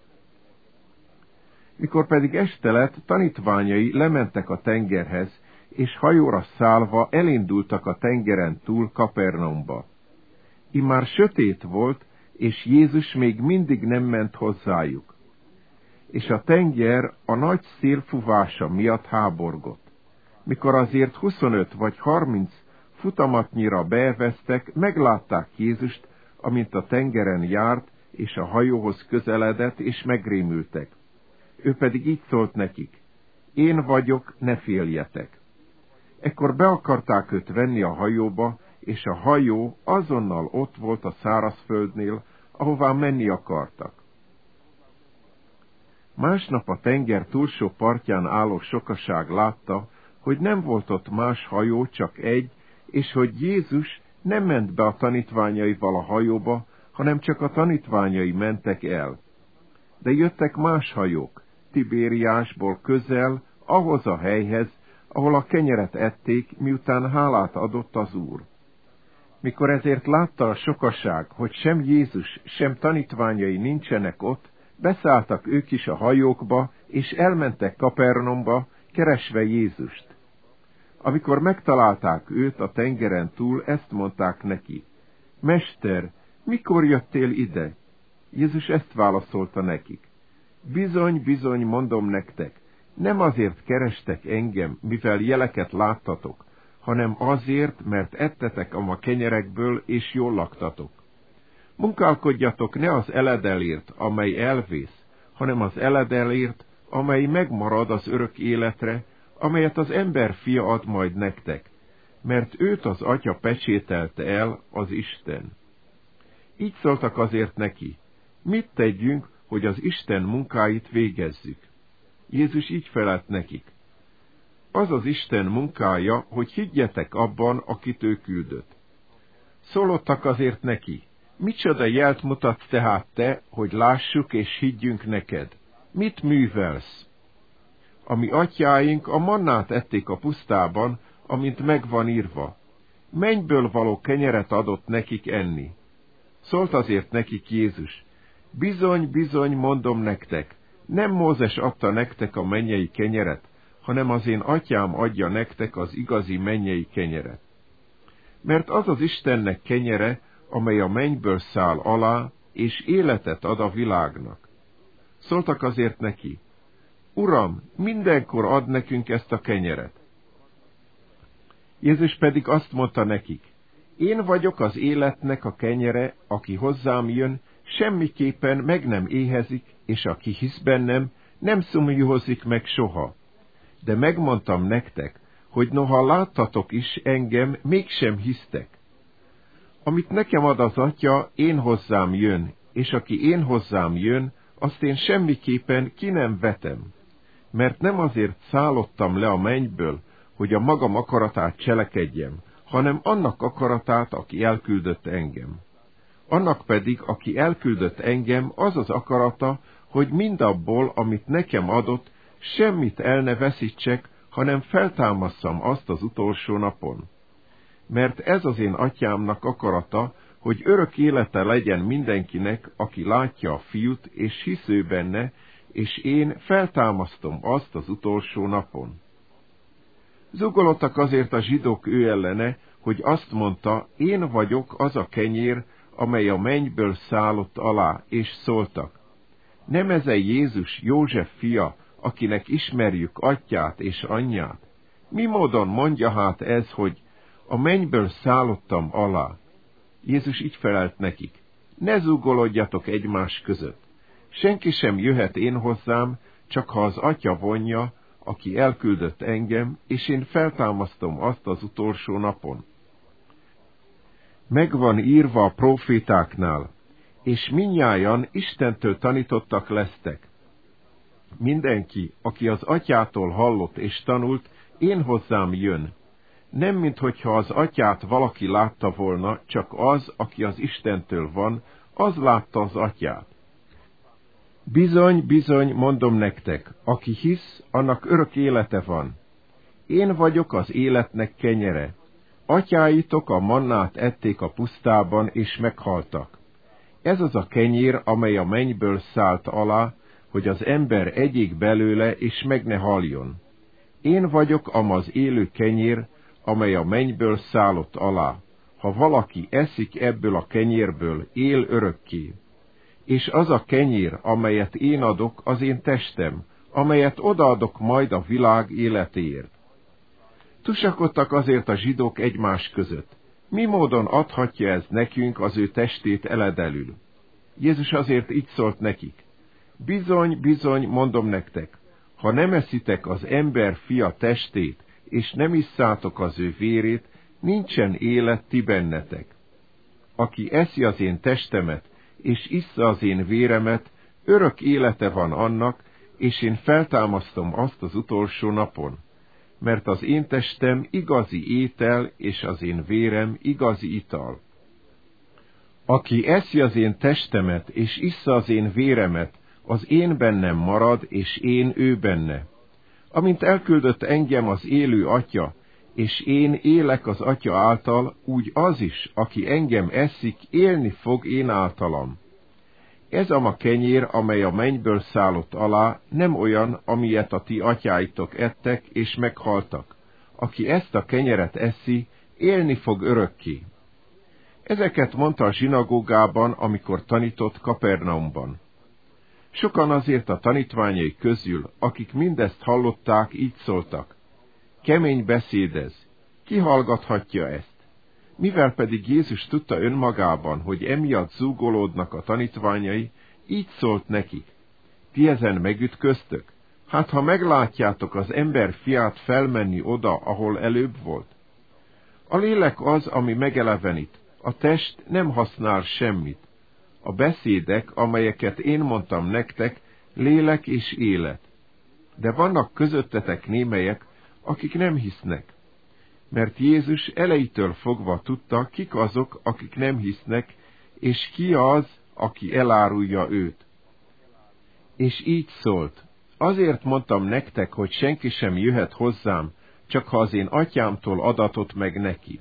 Mikor pedig este lett, tanítványai lementek a tengerhez, és hajóra szállva elindultak a tengeren túl Kapernaumba. Immár sötét volt, és Jézus még mindig nem ment hozzájuk. És a tenger a nagy szél fúvása miatt háborgott. Mikor azért huszonöt vagy harminc futamatnyira beeveztek, meglátták Jézust, amint a tengeren járt, és a hajóhoz közeledett, és megrémültek. Ő pedig így szólt nekik: én vagyok, ne féljetek. Ekkor be akarták őt venni a hajóba, és a hajó azonnal ott volt a szárazföldnél, ahová menni akartak. Másnap a tenger túlsó partján álló sokaság látta, hogy nem volt ott más hajó, csak egy, és hogy Jézus nem ment be a tanítványaival a hajóba, hanem csak a tanítványai mentek el. De jöttek más hajók, Tibériásból közel, ahhoz a helyhez, ahol a kenyeret ették, miután hálát adott az Úr. Mikor ezért látta a sokaság, hogy sem Jézus, sem tanítványai nincsenek ott, beszálltak ők is a hajókba, és elmentek Kapernaumba, keresve Jézust. Amikor megtalálták őt a tengeren túl, ezt mondták neki: Mester, mikor jöttél ide? Jézus ezt válaszolta nekik: Bizony, bizony, mondom nektek, nem azért kerestek engem, mivel jeleket láttatok, hanem azért, mert ettetek a ma kenyerekből, és jól laktatok. Munkálkodjatok ne az eledelért, amely elvész, hanem az eledelért, amely megmarad az örök életre, amelyet az ember fia ad majd nektek, mert őt az Atya pecsételte el, az Isten. Így szóltak azért neki: Mit tegyünk, hogy az Isten munkáit végezzük? Jézus így felelt nekik: Az az Isten munkája, hogy higgyetek abban, akit ő küldött. Szólottak azért neki: Micsoda jelt mutatsz tehát te, hogy lássuk és higgyünk neked? Mit művelsz? A mi atyáink a mannát ették a pusztában, amint megvan írva: Mennyből való kenyeret adott nekik enni. Szólt azért nekik Jézus: Bizony, bizony, mondom nektek, nem Mózes adta nektek a mennyei kenyeret, hanem az én atyám adja nektek az igazi mennyei kenyeret. Mert az az Istennek kenyere, amely a mennyből száll alá, és életet ad a világnak. Szóltak azért neki: Uram, mindenkor ad nekünk ezt a kenyeret. Jézus pedig azt mondta nekik: Én vagyok az életnek a kenyere, aki hozzám jön, semmiképpen meg nem éhezik, és aki hisz bennem, nem szomjúhozik meg soha. De megmondtam nektek, hogy noha láttatok is engem, mégsem hisztek. Amit nekem ad az Atya, én hozzám jön, és aki én hozzám jön, azt én semmiképpen ki nem vetem. Mert nem azért szállottam le a mennyből, hogy a magam akaratát cselekedjem, hanem annak akaratát, aki elküldött engem. Annak pedig, aki elküldött engem, az az akarata, hogy mindabból, amit nekem adott, semmit el ne veszítsek, hanem feltámasszam azt az utolsó napon. Mert ez az én atyámnak akarata, hogy örök élete legyen mindenkinek, aki látja a fiút, és hisző benne, és én feltámasztom azt az utolsó napon. Zugolottak azért a zsidók ő ellene, hogy azt mondta: Én vagyok az a kenyér, amely a mennyből szállott alá, és szóltak: Nem ez-e Jézus, József fia, akinek ismerjük atyát és anyját? Mi módon mondja hát ez, hogy a mennyből szállottam alá? Jézus így felelt nekik: Ne zúgolodjatok egymás között. Senki sem jöhet én hozzám, csak ha az Atya vonja, aki elküldött engem, és én feltámasztom azt az utolsó napon. Megvan írva a prófétáknál, és mindnyájan Istentől tanítottak lesztek. Mindenki, aki az Atyától hallott és tanult, én hozzám jön. Nem minthogyha az Atyát valaki látta volna, csak az, aki az Istentől van, az látta az Atyát. Bizony, bizony, mondom nektek, aki hisz, annak örök élete van. Én vagyok az életnek kenyere. Atyáitok a mannát ették a pusztában, és meghaltak. Ez az a kenyér, amely a mennyből szállt alá, hogy az ember egyék belőle, és meg ne haljon. Én vagyok amaz élő kenyér, amely a mennyből szállott alá. Ha valaki eszik ebből a kenyérből, él örökké. És az a kenyér, amelyet én adok, az én testem, amelyet odaadok majd a világ életéért. Tusakodtak azért a zsidók egymás között: Mi módon adhatja ez nekünk az ő testét eledelül? Jézus azért így szólt nekik: Bizony, bizony, mondom nektek, ha nem eszitek az ember fia testét, és nem isszátok az ő vérét, nincsen élet ti bennetek. Aki eszi az én testemet, és issza az én véremet, örök élete van annak, és én feltámasztom azt az utolsó napon. Mert az én testem igazi étel, és az én vérem igazi ital. Aki eszi az én testemet, és issza az én véremet, az én bennem marad, és én ő benne. Amint elküldött engem az élő Atya, és én élek az Atya által, úgy az is, aki engem eszik, élni fog én általam. Ez a ma kenyér, amely a mennyből szállott alá, nem olyan, amilyet a ti atyáitok ettek, és meghaltak. aki ezt a kenyeret eszi, élni fog örökké. Ezeket mondta a zsinagógában, amikor tanított Kapernaumban. Sokan azért a tanítványai közül, akik mindezt hallották, így szóltak: kemény beszéd ez, ki hallgathatja ezt? Mivel pedig Jézus tudta önmagában, hogy emiatt zúgolódnak a tanítványai, így szólt nekik: ti ezen megütköztök? Hát ha meglátjátok az ember fiát felmenni oda, ahol előbb volt. A lélek az, ami megelevenít, a test nem használ semmit. A beszédek, amelyeket én mondtam nektek, lélek és élet. De vannak közöttetek némelyek, akik nem hisznek. Mert Jézus elejétől fogva tudta, kik azok, akik nem hisznek, és ki az, aki elárulja őt. És így szólt: azért mondtam nektek, hogy senki sem jöhet hozzám, csak ha az én atyámtól adatot meg neki.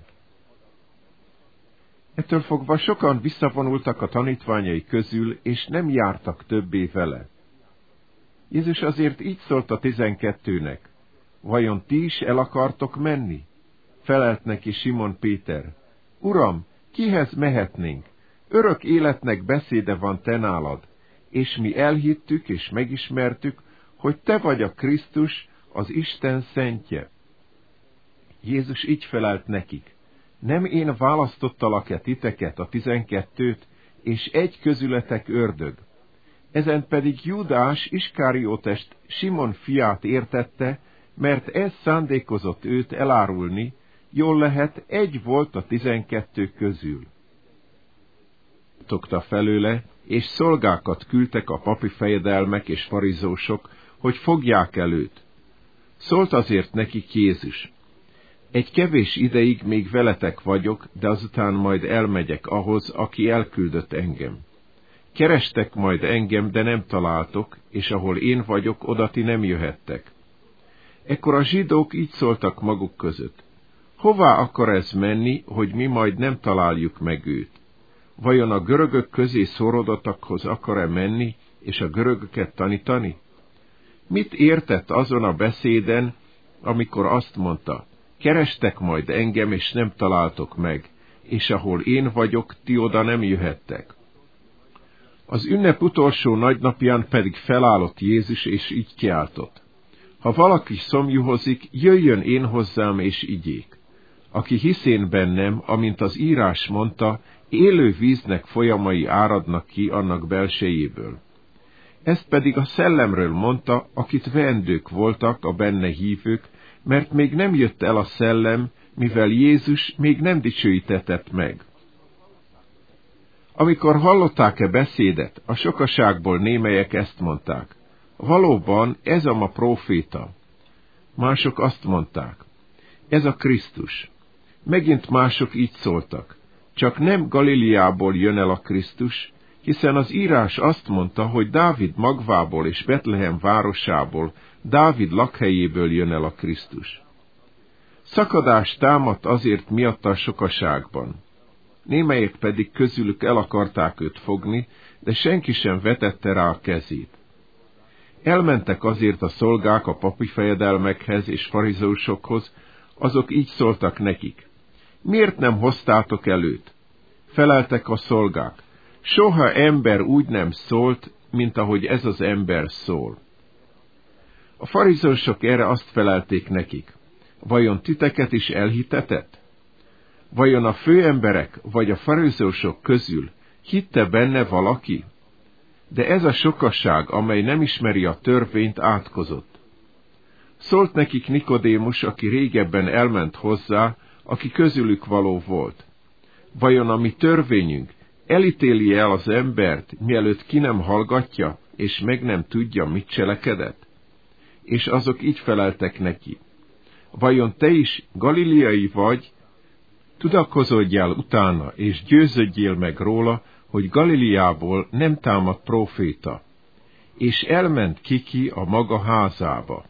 Ettől fogva sokan visszavonultak a tanítványai közül, és nem jártak többé vele. Jézus azért így szólt a tizenkettőnek: vajon ti is el akartok menni? Felelt neki Simon Péter: Uram, kihez mehetnénk? Örök életnek beszéde van te nálad, és mi elhittük és megismertük, hogy te vagy a Krisztus, az Isten szentje. Jézus így felelt nekik: nem én választottalak-e titeket, a tizenkettőt, és egy közületek ördög? Ezen pedig Júdás Iskáriótest, Simon fiát értette, mert ez szándékozott őt elárulni, jól lehet, egy volt a tizenkettő közül. Tokta felőle, és szolgákat küldtek a papi fejedelmek és farizósok, hogy fogják el őt. Szólt azért nekik Jézus: egy kevés ideig még veletek vagyok, de azután majd elmegyek ahhoz, aki elküldött engem. Kerestek majd engem, de nem találtok, és ahol én vagyok, oda ti nem jöhettek. Ekkor a zsidók így szóltak maguk között: hová akar ez menni, hogy mi majd nem találjuk meg őt? Vajon a görögök közé szórodottakhoz akar-e menni, és a görögöket tanítani? Mit értett azon a beszéden, amikor azt mondta: kerestek majd engem, és nem találtok meg, és ahol én vagyok, ti oda nem jöhettek. Az ünnep utolsó nagynapján pedig felállott Jézus, és így kiáltott: ha valaki szomjúhozik, jöjjön én hozzám, és igyék. Aki hisz én bennem, amint az írás mondta, élő víznek folyamai áradnak ki annak belsejéből. Ezt pedig a szellemről mondta, akit veendők voltak a benne hívők, mert még nem jött el a szellem, mivel Jézus még nem dicsőítetett meg. Amikor hallották-e beszédet, a sokaságból némelyek ezt mondták: valóban ez a ma próféta. Mások azt mondták: ez a Krisztus. Megint mások így szóltak: csak nem Galileából jön el a Krisztus, hiszen az írás azt mondta, hogy Dávid magvából és Betlehem városából, Dávid lakhelyéből jön el a Krisztus. Szakadás támadt azért miatta a sokaságban. Némelyek pedig közülük el akarták őt fogni, de senki sem vetette rá a kezét. Elmentek azért a szolgák a papi fejedelmekhez és farizósokhoz, azok így szóltak nekik: miért nem hoztátok előt? Feleltek a szolgák: soha ember úgy nem szólt, mint ahogy ez az ember szól. A farizósok erre azt felelték nekik: vajon titeket is elhitetett? Vajon a főemberek vagy a farizósok közül hitte benne valaki? De ez a sokasság, amely nem ismeri a törvényt, átkozott. Szólt nekik Nikodémus, aki régebben elment hozzá, aki közülük való volt: vajon a mi törvényünk elítéli el az embert, mielőtt ki nem hallgatja, és meg nem tudja, mit cselekedett? És azok így feleltek neki: vajon te is galileai vagy? Tudakozódjál utána, és győződjél meg róla, hogy Galileából nem támadt próféta. És elment Kiki a maga házába.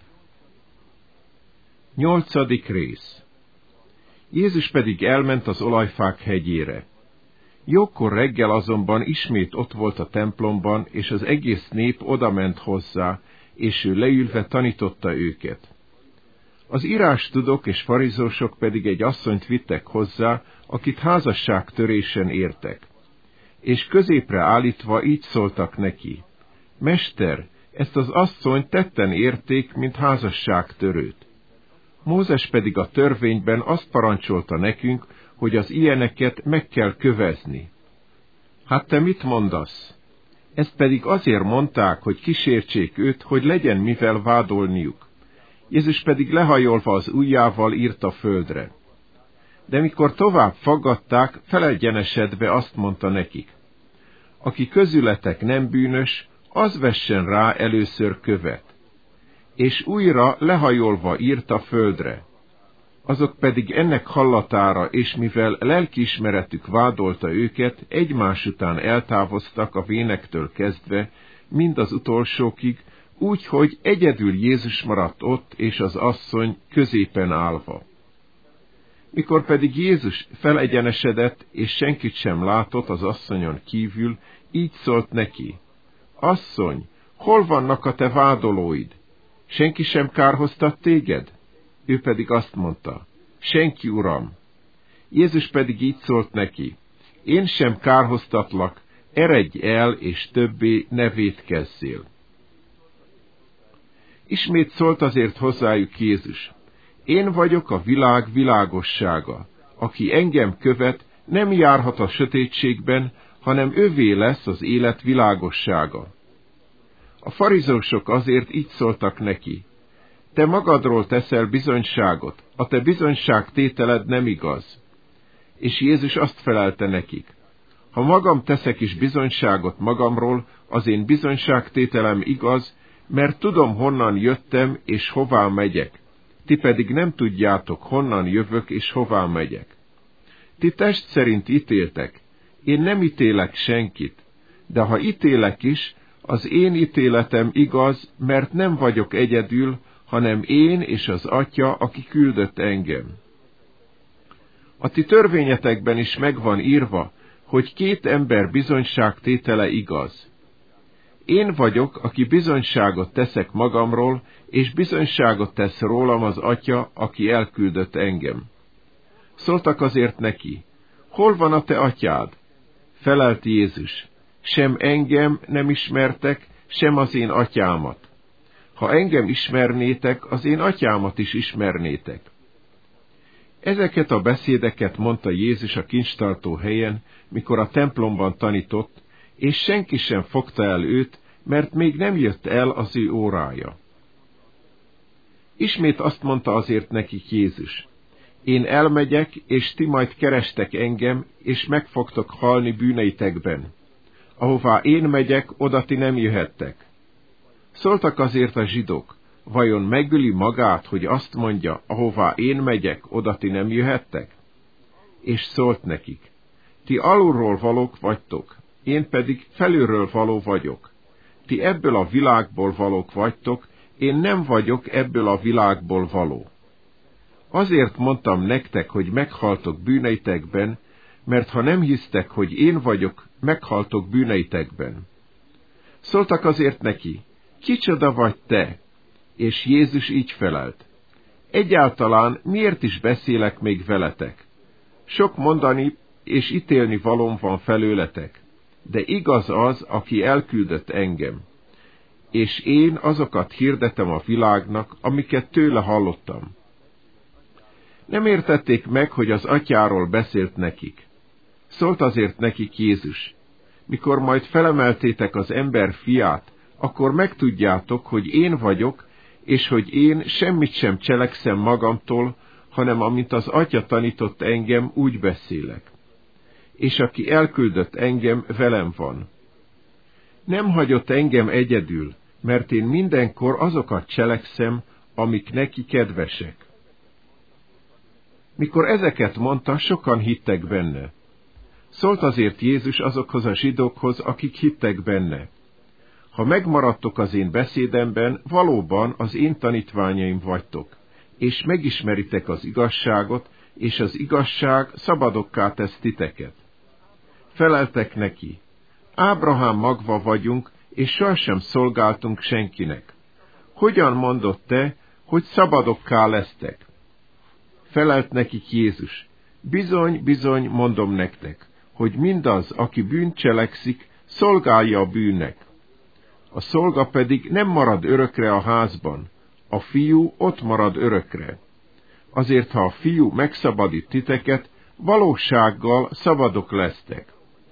Nyolcadik rész. Jézus pedig elment az Olajfák hegyére. Jókor reggel azonban ismét ott volt a templomban, és az egész nép odament hozzá, és ő leülve tanította őket. Az írástudók és farizósok pedig egy asszonyt vittek hozzá, akit házasságtörésen értek. És középre állítva így szóltak neki: Mester, ezt az asszonyt tetten érték, mint házasságtörőt. Mózes pedig a törvényben azt parancsolta nekünk, hogy az ilyeneket meg kell kövezni. Hát te mit mondasz? Ezt pedig azért mondták, hogy kísértsék őt, hogy legyen mivel vádolniuk. Jézus pedig lehajolva az ujjával írt a földre. De mikor tovább faggatták, felegyenesedve azt mondta nekik: Aki közületek nem bűnös, az vessen rá először követ. És újra lehajolva írt a földre. Azok pedig ennek hallatára, és mivel lelkiismeretük vádolta őket, egymás után eltávoztak a vénektől kezdve, mind az utolsókig, úgy, hogy egyedül Jézus maradt ott, és az asszony középen állva. Mikor pedig Jézus felegyenesedett, és senkit sem látott az asszonyon kívül, így szólt neki: Asszony, hol vannak a te vádolóid? Senki sem kárhoztat téged? Ő pedig azt mondta: Senki, Uram. Jézus pedig így szólt neki: Én sem kárhoztatlak, eredj el, és többé ne vétkezzél. Ismét szólt azért hozzájuk Jézus: Én vagyok a világ világossága. Aki engem követ, nem járhat a sötétségben, hanem övé lesz az élet világossága. A farizósok azért így szóltak neki: Te magadról teszel bizonyságot, a te bizonyságtételed nem igaz. És Jézus azt felelte nekik: Ha magam teszek is bizonyságot magamról, az én bizonyságtételem igaz, mert tudom, honnan jöttem és hová megyek. Ti pedig nem tudjátok, honnan jövök és hová megyek. Ti test szerint ítéltek, én nem ítélek senkit, de ha ítélek is, az én ítéletem igaz, mert nem vagyok egyedül, hanem én és az Atya, aki küldött engem. A ti törvényetekben is megvan írva, hogy két ember bizonyságtétele igaz. Én vagyok, aki bizonyságot teszek magamról, és bizonyságot tesz rólam az Atya, aki elküldött engem. Szóltak azért neki: Hol van a te atyád? Felelt Jézus: Sem engem nem ismertek, sem az én atyámat. Ha engem ismernétek, az én atyámat is ismernétek. Ezeket a beszédeket mondta Jézus a kincstartó helyen, mikor a templomban tanított, és senki sem fogta el őt, mert még nem jött el az ő órája. Ismét azt mondta azért nekik Jézus: Én elmegyek, és ti majd kerestek engem, és meg fogtok halni bűneitekben. Ahová én megyek, oda ti nem jöhettek. Szóltak azért a zsidók: Vajon megöli magát, hogy azt mondja, ahová én megyek, oda ti nem jöhettek? És szólt nekik: Ti alulról valók vagytok, én pedig felülről való vagyok. Ti ebből a világból valók vagytok, én nem vagyok ebből a világból való. Azért mondtam nektek, hogy meghaltok bűneitekben, mert ha nem hisztek, hogy én vagyok, meghaltok bűneitekben. Szóltak azért neki: Kicsoda vagy te? És Jézus így felelt: Egyáltalán miért is beszélek még veletek? Sok mondani és ítélni valóm van felőletek, de igaz az, aki elküldött engem. És én azokat hirdetem a világnak, amiket tőle hallottam. Nem értették meg, hogy az atyáról beszélt nekik. Szólt azért nekik Jézus: Mikor majd felemeltétek az ember fiát, akkor megtudjátok, hogy én vagyok, és hogy én semmit sem cselekszem magamtól, hanem amint az Atya tanított engem, úgy beszélek. És aki elküldött engem, velem van. Nem hagyott engem egyedül, mert én mindenkor azokat cselekszem, amik neki kedvesek. Mikor ezeket mondta, sokan hittek benne. Szólt azért Jézus azokhoz a zsidókhoz, akik hittek benne: Ha megmaradtok az én beszédemben, valóban az én tanítványaim vagytok, és megismeritek az igazságot, és az igazság szabadokká tesz titeket. Feleltek neki: Ábrahám magva vagyunk, és sohasem szolgáltunk senkinek. Hogyan mondott te, hogy szabadokká lesztek. Felelt nekik Jézus: bizony, bizony, mondom nektek, hogy mindaz, aki bűnt cselekszik, szolgálja a bűnnek. A szolga pedig nem marad örökre a házban, a fiú ott marad örökre. Azért, ha a fiú megszabadít titeket, valósággal szabadok lesztek.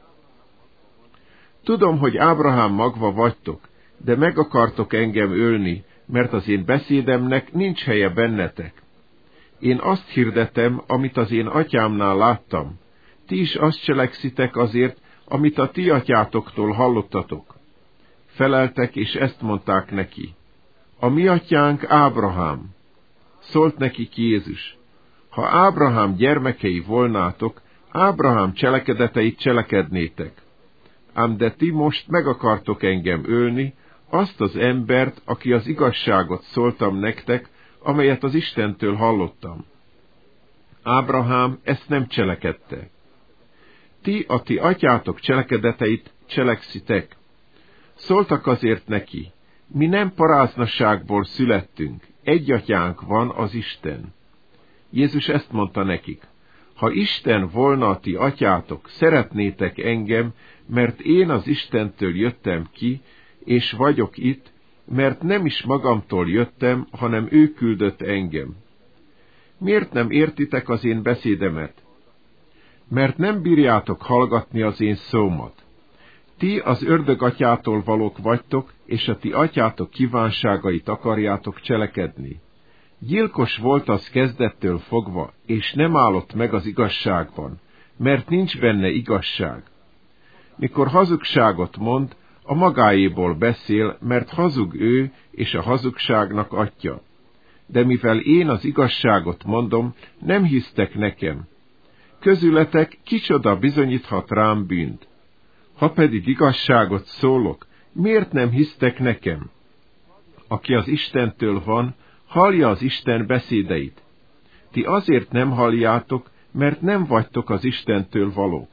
Tudom, hogy Ábrahám magva vagytok, de meg akartok engem ölni, mert az én beszédemnek nincs helye bennetek. Én azt hirdetem, amit az én atyámnál láttam. Ti is azt cselekszitek azért, amit a ti atyátoktól hallottatok. Feleltek, és ezt mondták neki: a mi atyánk Ábrahám. Szólt nekik Jézus: ha Ábrahám gyermekei volnátok, Ábrahám cselekedeteit cselekednétek. Ám de ti most meg akartok engem ölni, azt az embert, aki az igazságot szóltam nektek, amelyet az Istentől hallottam. Ábrahám ezt nem cselekedte. Ti a ti atyátok cselekedeteit cselekszitek. Szóltak azért neki: mi nem paráznaságból születtünk, egy atyánk van, az Isten. Jézus ezt mondta nekik: ha Isten volna a ti atyátok, szeretnétek engem, mert én az Istentől jöttem ki, és vagyok itt, mert nem is magamtól jöttem, hanem ő küldött engem. Miért nem értitek az én beszédemet? Mert nem bírjátok hallgatni az én szómat. Ti az ördög atyától valók vagytok, és a ti atyátok kívánságait akarjátok cselekedni. Gyilkos volt az kezdettől fogva, és nem állott meg az igazságban, mert nincs benne igazság. Mikor hazugságot mond, a magáéból beszél, mert hazug ő, és a hazugságnak atya. De mivel én az igazságot mondom, nem hisztek nekem. Közületek kicsoda bizonyíthat rám bűnt? Ha pedig igazságot szólok, miért nem hisztek nekem? Aki az Istentől van, hallja az Isten beszédeit. Ti azért nem halljátok, mert nem vagytok az Istentől valók.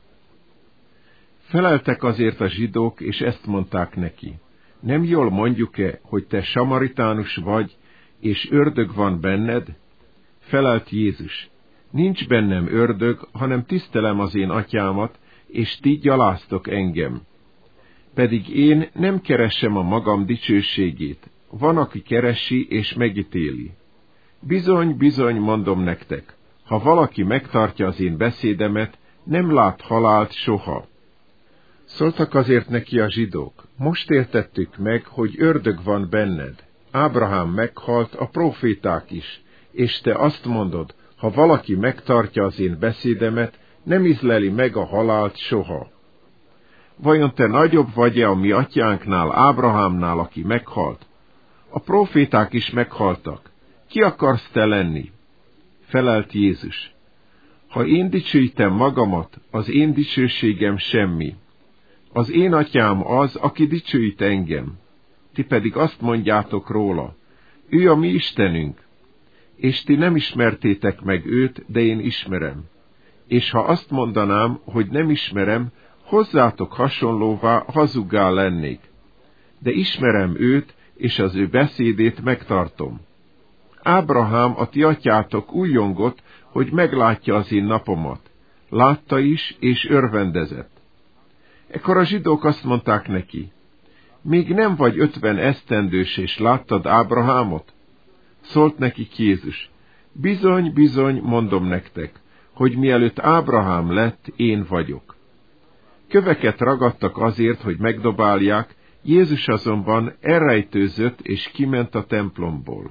Feleltek azért a zsidók, és ezt mondták neki: nem jól mondjuk-e, hogy te samaritánus vagy, és ördög van benned? Felelt Jézus: nincs bennem ördög, hanem tisztelem az én atyámat, és ti gyaláztok engem. Pedig én nem keresem a magam dicsőségét, van, aki keresi és megítéli. Bizony, bizony, mondom nektek, ha valaki megtartja az én beszédemet, nem lát halált soha. Szóltak azért neki a zsidók: most értettük meg, hogy ördög van benned. Ábrahám meghalt, a próféták is, és te azt mondod, ha valaki megtartja az én beszédemet, nem ízleli meg a halált soha. Vajon te nagyobb vagy-e a mi atyánknál, Ábrahámnál, aki meghalt? A próféták is meghaltak. Ki akarsz te lenni? Felelt Jézus: ha én dicsőítem magamat, az én dicsőségem semmi. Az én atyám az, aki dicsőít engem. Ti pedig azt mondjátok róla: ő a mi Istenünk. És ti nem ismertétek meg őt, de én ismerem. És ha azt mondanám, hogy nem ismerem, hozzátok hasonlóvá hazuggá lennék. De ismerem őt, és az ő beszédét megtartom. Ábrahám, a ti atyátok újjongott, hogy meglátja az én napomat. Látta is, és örvendezett. Ekkor a zsidók azt mondták neki: még nem vagy ötven esztendős, és láttad Ábrahámot? Szólt nekik Jézus: bizony, bizony, mondom nektek, hogy mielőtt Ábrahám lett, én vagyok. Köveket ragadtak azért, hogy megdobálják, Jézus azonban elrejtőzött, és kiment a templomból.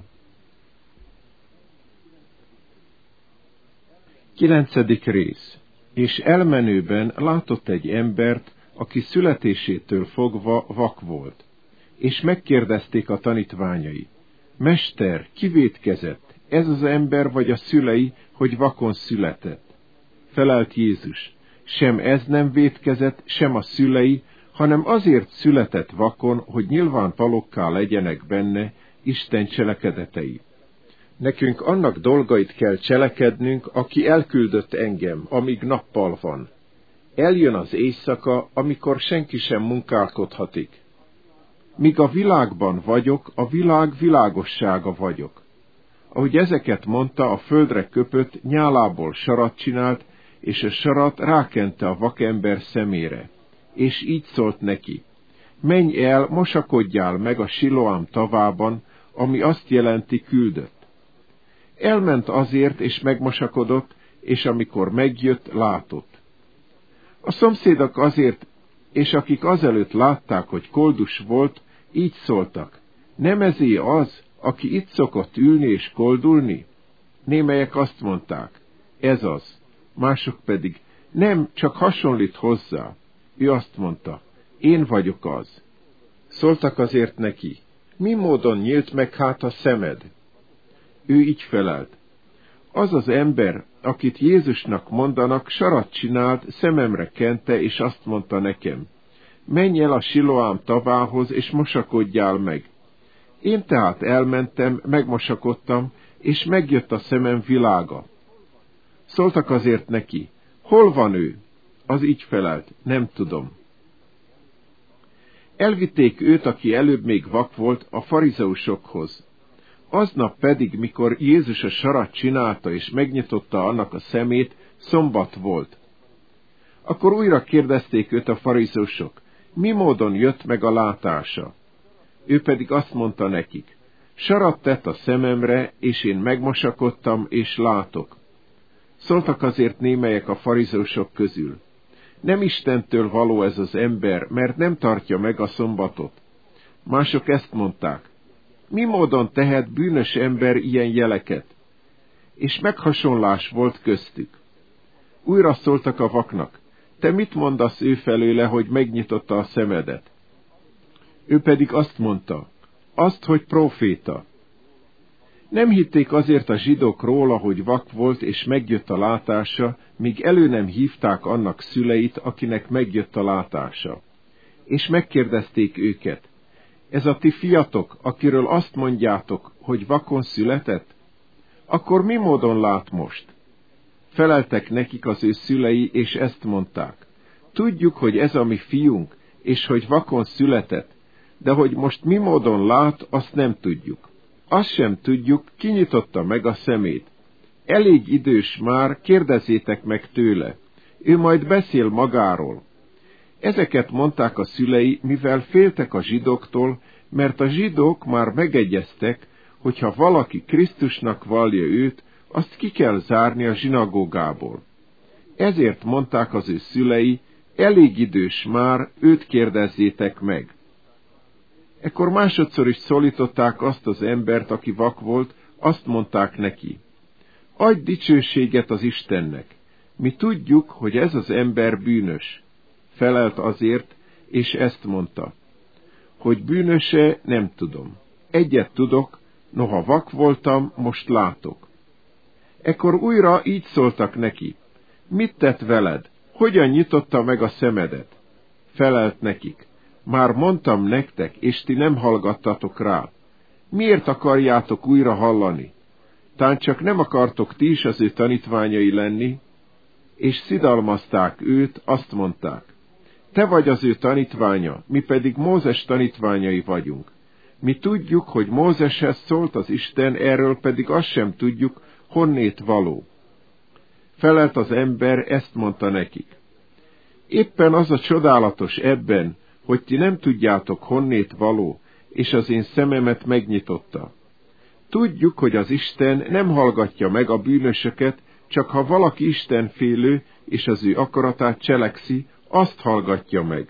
Kilencedik rész. És elmenőben látott egy embert, aki születésétől fogva vak volt. És megkérdezték a tanítványai: Mester, ki vétkezett, ez az ember vagy a szülei, hogy vakon született? Felelt Jézus: sem ez nem vétkezett, sem a szülei, hanem azért született vakon, hogy nyilvánvalókká legyenek benne Isten cselekedetei. Nekünk annak dolgait kell cselekednünk, aki elküldött engem, amíg nappal van. Eljön az éjszaka, amikor senki sem munkálkodhatik. Míg a világban vagyok, a világ világossága vagyok. Ahogy ezeket mondta, a földre köpött, nyálából sarat csinált, és a sarat rákente a vakember szemére. És így szólt neki: menj el, mosakodjál meg a Siloám tavában, ami azt jelenti küldött. Elment azért, és megmosakodott, és amikor megjött, látott. A szomszédok azért, és akik azelőtt látták, hogy koldus volt, így szóltak: nem ezé az, aki itt szokott ülni és koldulni? Némelyek azt mondták: ez az. Mások pedig: nem, csak hasonlít hozzá. Ő azt mondta: én vagyok az. Szóltak azért neki: mi módon nyílt meg hát a szemed? Ő így felelt: az az ember, akit Jézusnak mondanak, sarat csinált, szememre kente, és azt mondta nekem: menj el a Siloám tavához, és mosakodjál meg. Én tehát elmentem, megmosakodtam, és megjött a szemem világa. Szóltak azért neki: hol van ő? Az így felelt: nem tudom. Elvitték őt, aki előbb még vak volt, a farizeusokhoz. Aznap pedig, mikor Jézus a sarat csinálta, és megnyitotta annak a szemét, szombat volt. Akkor újra kérdezték őt a farizeusok: mi módon jött meg a látása? Ő pedig azt mondta nekik: sarat tett a szememre, és én megmosakodtam, és látok. Szóltak azért némelyek a farizeusok közül: nem Istentől való ez az ember, mert nem tartja meg a szombatot. Mások ezt mondták: mi módon tehet bűnös ember ilyen jeleket? És meghasonlás volt köztük. Újra szóltak a vaknak: te mit mondasz ő felőle, hogy megnyitotta a szemedet? Ő pedig azt mondta: azt, hogy próféta. Nem hitték azért a zsidók róla, hogy vak volt, és megjött a látása, míg elő nem hívták annak szüleit, akinek megjött a látása. És megkérdezték őket: ez a ti fiatok, akiről azt mondjátok, hogy vakon született? Akkor mi módon lát most? Feleltek nekik az ő szülei, és ezt mondták: tudjuk, hogy ez a mi fiunk, és hogy vakon született, de hogy most mi módon lát, azt nem tudjuk. Azt sem tudjuk, ki nyitotta meg a szemét. Elég idős már, kérdezzétek meg tőle. Ő majd beszél magáról. Ezeket mondták a szülei, mivel féltek a zsidóktól, mert a zsidók már megegyeztek, hogy ha valaki Krisztusnak vallja őt, azt ki kell zárni a zsinagógából. Ezért mondták az ő szülei: elég idős már, őt kérdezzétek meg. Ekkor másodszor is szólították azt az embert, aki vak volt, azt mondták neki: adj dicsőséget az Istennek, mi tudjuk, hogy ez az ember bűnös. Felelt azért, és ezt mondta: hogy bűnöse, nem tudom. Egyet tudok, noha vak voltam, most látok. Ekkor újra így szóltak neki: mit tett veled? Hogyan nyitotta meg a szemedet? Felelt nekik: már mondtam nektek, és ti nem hallgattatok rá. Miért akarjátok újra hallani? Tán csak nem akartok ti is az ő tanítványai lenni? És szidalmazták őt, azt mondták: te vagy az ő tanítványa, mi pedig Mózes tanítványai vagyunk. Mi tudjuk, hogy Mózeshez szólt az Isten, erről pedig azt sem tudjuk, honnét való. Felelt az ember, ezt mondta nekik: éppen az a csodálatos ebben, hogy ti nem tudjátok, honnét való, és az én szememet megnyitotta. Tudjuk, hogy az Isten nem hallgatja meg a bűnösöket, csak ha valaki istenfélő, és az ő akaratát cselekszi, azt hallgatja meg.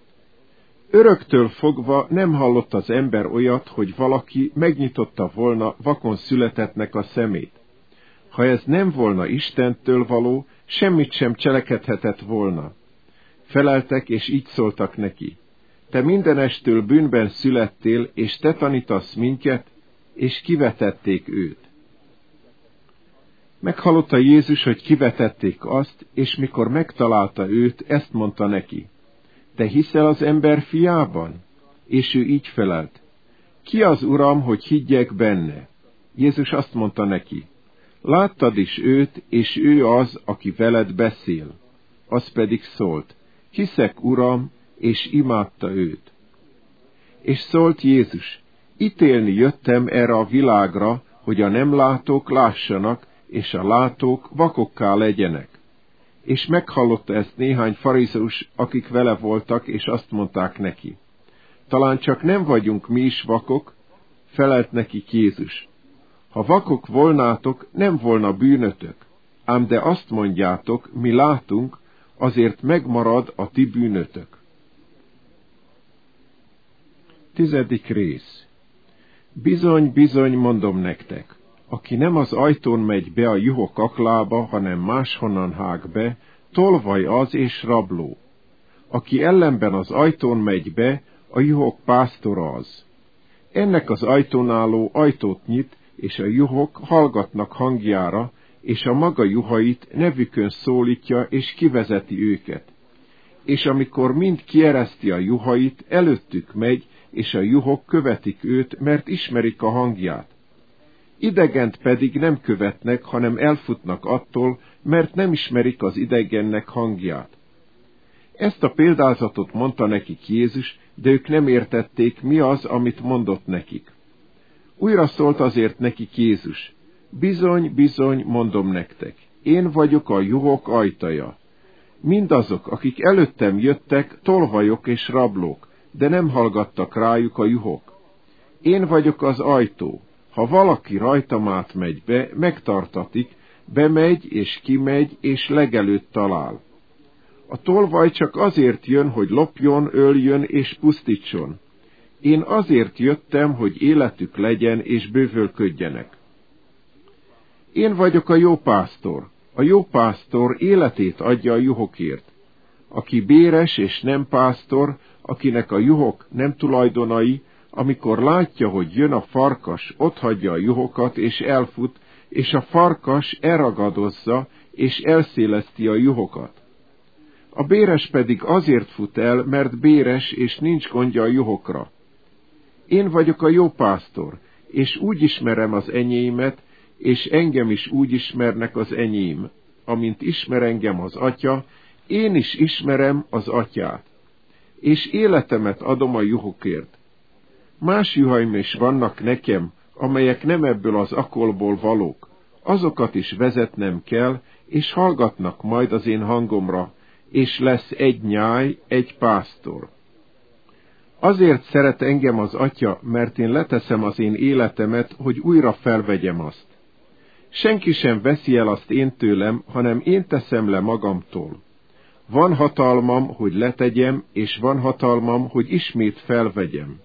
Öröktől fogva nem hallott az ember olyat, hogy valaki megnyitotta volna vakon születettnek a szemét. Ha ez nem volna Istentől való, semmit sem cselekedhetett volna. Feleltek, és így szóltak neki: te mindenestől bűnben születtél, és te tanítasz minket, és kivetették őt. Meghallotta Jézus, hogy kivetették azt, és mikor megtalálta őt, ezt mondta neki: te hiszel az ember fiában? És ő így felelt: ki az Uram, hogy higgyek benne? Jézus azt mondta neki: láttad is őt, és ő az, aki veled beszél. Az pedig szólt: hiszek, Uram, és imádta őt. És szólt Jézus, ítélni jöttem erre a világra, hogy a nem látók lássanak, és a látók vakokká legyenek. És meghallotta ezt néhány farizeus, akik vele voltak, és azt mondták neki, talán csak nem vagyunk mi is vakok? Felelt nekik Jézus, ha vakok volnátok, nem volna bűnötök, ám de azt mondjátok, mi látunk, azért megmarad a ti bűnötök. Tizedik rész. Bizony, bizony, mondom nektek, aki nem az ajtón megy be a juhok aklába, hanem máshonnan hág be, tolvaj az és rabló. Aki ellenben az ajtón megy be, a juhok pásztora az. Ennek az ajtón álló ajtót nyit, és a juhok hallgatnak hangjára, és a maga juhait nevükön szólítja, és kivezeti őket. És amikor mind kiereszti a juhait, előttük megy, és a juhok követik őt, mert ismerik a hangját. Idegent pedig nem követnek, hanem elfutnak attól, mert nem ismerik az idegennek hangját. Ezt a példázatot mondta nekik Jézus, de ők nem értették, mi az, amit mondott nekik. Újra szólt azért nekik Jézus, bizony, bizony, mondom nektek, én vagyok a juhok ajtaja. Mindazok, akik előttem jöttek, tolvajok és rablók, de nem hallgattak rájuk a juhok. Én vagyok az ajtó, ha valaki rajtam át megy be, megtartatik, bemegy és kimegy, és legelőt talál. A tolvaj csak azért jön, hogy lopjon, öljön és pusztítson. Én azért jöttem, hogy életük legyen és bővölködjenek. Én vagyok a jó pásztor. A jó pásztor életét adja a juhokért. Aki béres és nem pásztor, akinek a juhok nem tulajdonai, amikor látja, hogy jön a farkas, otthagyja a juhokat és elfut, és a farkas elragadozza és elszéleszti a juhokat. A béres pedig azért fut el, mert béres és nincs gondja a juhokra. Én vagyok a jó pásztor, és úgy ismerem az enyémet, és engem is úgy ismernek az enyém, amint ismer engem az Atya, én is ismerem az Atyát, és életemet adom a juhokért. Más juhaim is vannak nekem, amelyek nem ebből az akolból valók, azokat is vezetnem kell, és hallgatnak majd az én hangomra, és lesz egy nyáj, egy pásztor. Azért szeret engem az Atya, mert én leteszem az én életemet, hogy újra felvegyem azt. Senki sem veszi el azt én tőlem, hanem én teszem le magamtól. Van hatalmam, hogy letegyem, és van hatalmam, hogy ismét felvegyem.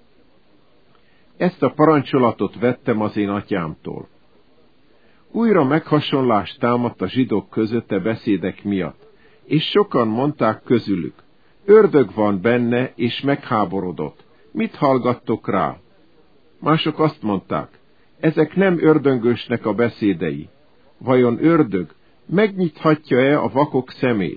Ezt a parancsolatot vettem az én atyámtól. Újra meghasonlást támadt a zsidók között a beszédek miatt, és sokan mondták közülük, ördög van benne, és megháborodott. Mit hallgattok rá? Mások azt mondták, ezek nem ördöngösnek a beszédei. Vajon ördög megnyithatja-e a vakok szemét?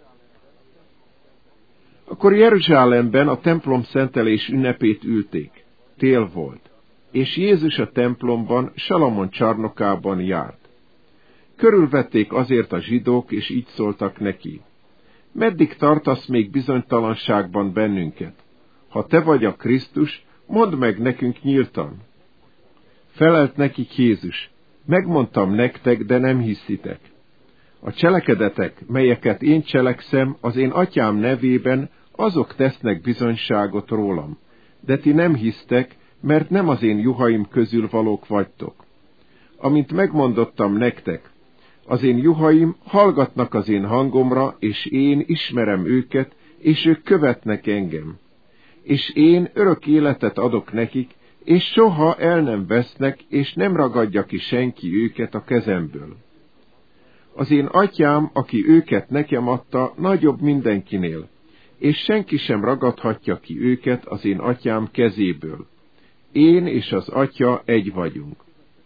Akkor Jeruzsálemben a templom szentelés ünnepét ülték. Tél volt, és Jézus a templomban, Salamon csarnokában járt. Körülvették azért a zsidók, és így szóltak neki. Meddig tartasz még bizonytalanságban bennünket? Ha te vagy a Krisztus, mondd meg nekünk nyíltan. Felelt nekik Jézus, megmondtam nektek, de nem hiszitek. A cselekedetek, melyeket én cselekszem, az én atyám nevében, azok tesznek bizonyságot rólam. De ti nem hisztek, mert nem az én juhaim közül valók vagytok. Amint megmondottam nektek, az én juhaim hallgatnak az én hangomra, és én ismerem őket, és ők követnek engem. És én örök életet adok nekik, és soha el nem vesznek, és nem ragadja ki senki őket a kezemből. Az én atyám, aki őket nekem adta, nagyobb mindenkinél, és senki sem ragadhatja ki őket az én atyám kezéből. Én és az Atya egy vagyunk.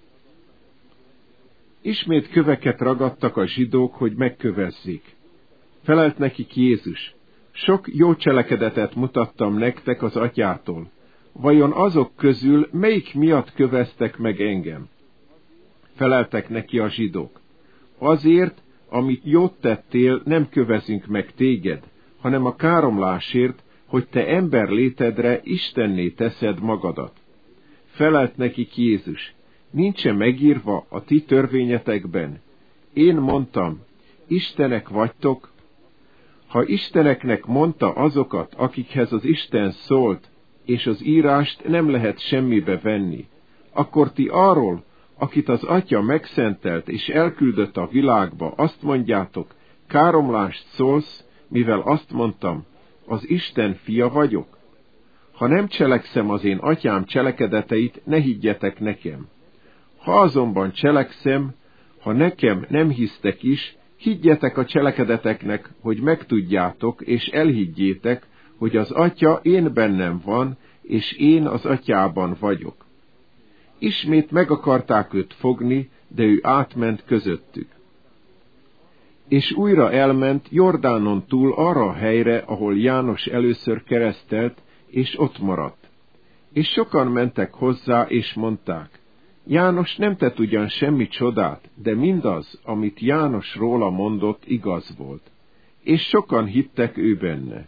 Ismét köveket ragadtak a zsidók, hogy megkövezzék. Felelt nekik Jézus, sok jó cselekedetet mutattam nektek az Atyától. Vajon azok közül melyik miatt köveztek meg engem? Feleltek neki a zsidók. Azért, amit jót tettél, nem kövezünk meg téged, hanem a káromlásért, hogy te ember létedre Istenné teszed magadat. Felelt nekik Jézus, nincs-e megírva a ti törvényetekben? Én mondtam, istenek vagytok? Ha isteneknek mondta azokat, akikhez az Isten szólt, és az írást nem lehet semmibe venni, akkor ti arról, akit az Atya megszentelt és elküldött a világba, azt mondjátok, káromlást szólsz, mivel azt mondtam, az Isten fia vagyok? Ha nem cselekszem az én atyám cselekedeteit, ne higgyetek nekem. Ha azonban cselekszem, ha nekem nem hisztek is, higgyetek a cselekedeteknek, hogy megtudjátok és elhiggyétek, hogy az Atya én bennem van, és én az Atyában vagyok. Ismét meg akarták őt fogni, de ő átment közöttük. És újra elment Jordánon túl arra a helyre, ahol János először keresztelt, és ott maradt. És sokan mentek hozzá, és mondták, János nem tett ugyan semmi csodát, de mindaz, amit János róla mondott, igaz volt. És sokan hittek ő benne.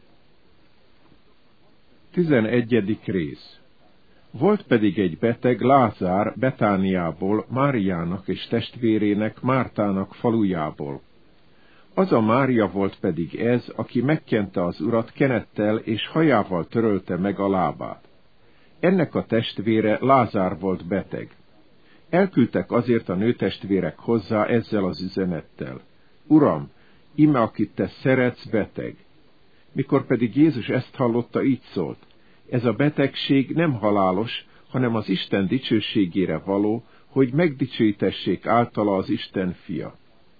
tizenegyedik rész. Volt pedig egy beteg, Lázár, Betániából, Máriának és testvérének, Mártának falujából. Az a Mária volt pedig ez, aki megkente az Urat kenettel, és hajával törölte meg a lábát. Ennek a testvére Lázár volt beteg. Elküldtek azért a nőtestvérek hozzá ezzel az üzenettel. Uram, ime, akit te szeretsz, beteg. Mikor pedig Jézus ezt hallotta, így szólt. Ez a betegség nem halálos, hanem az Isten dicsőségére való, hogy megdicsőítessék általa az Isten fia.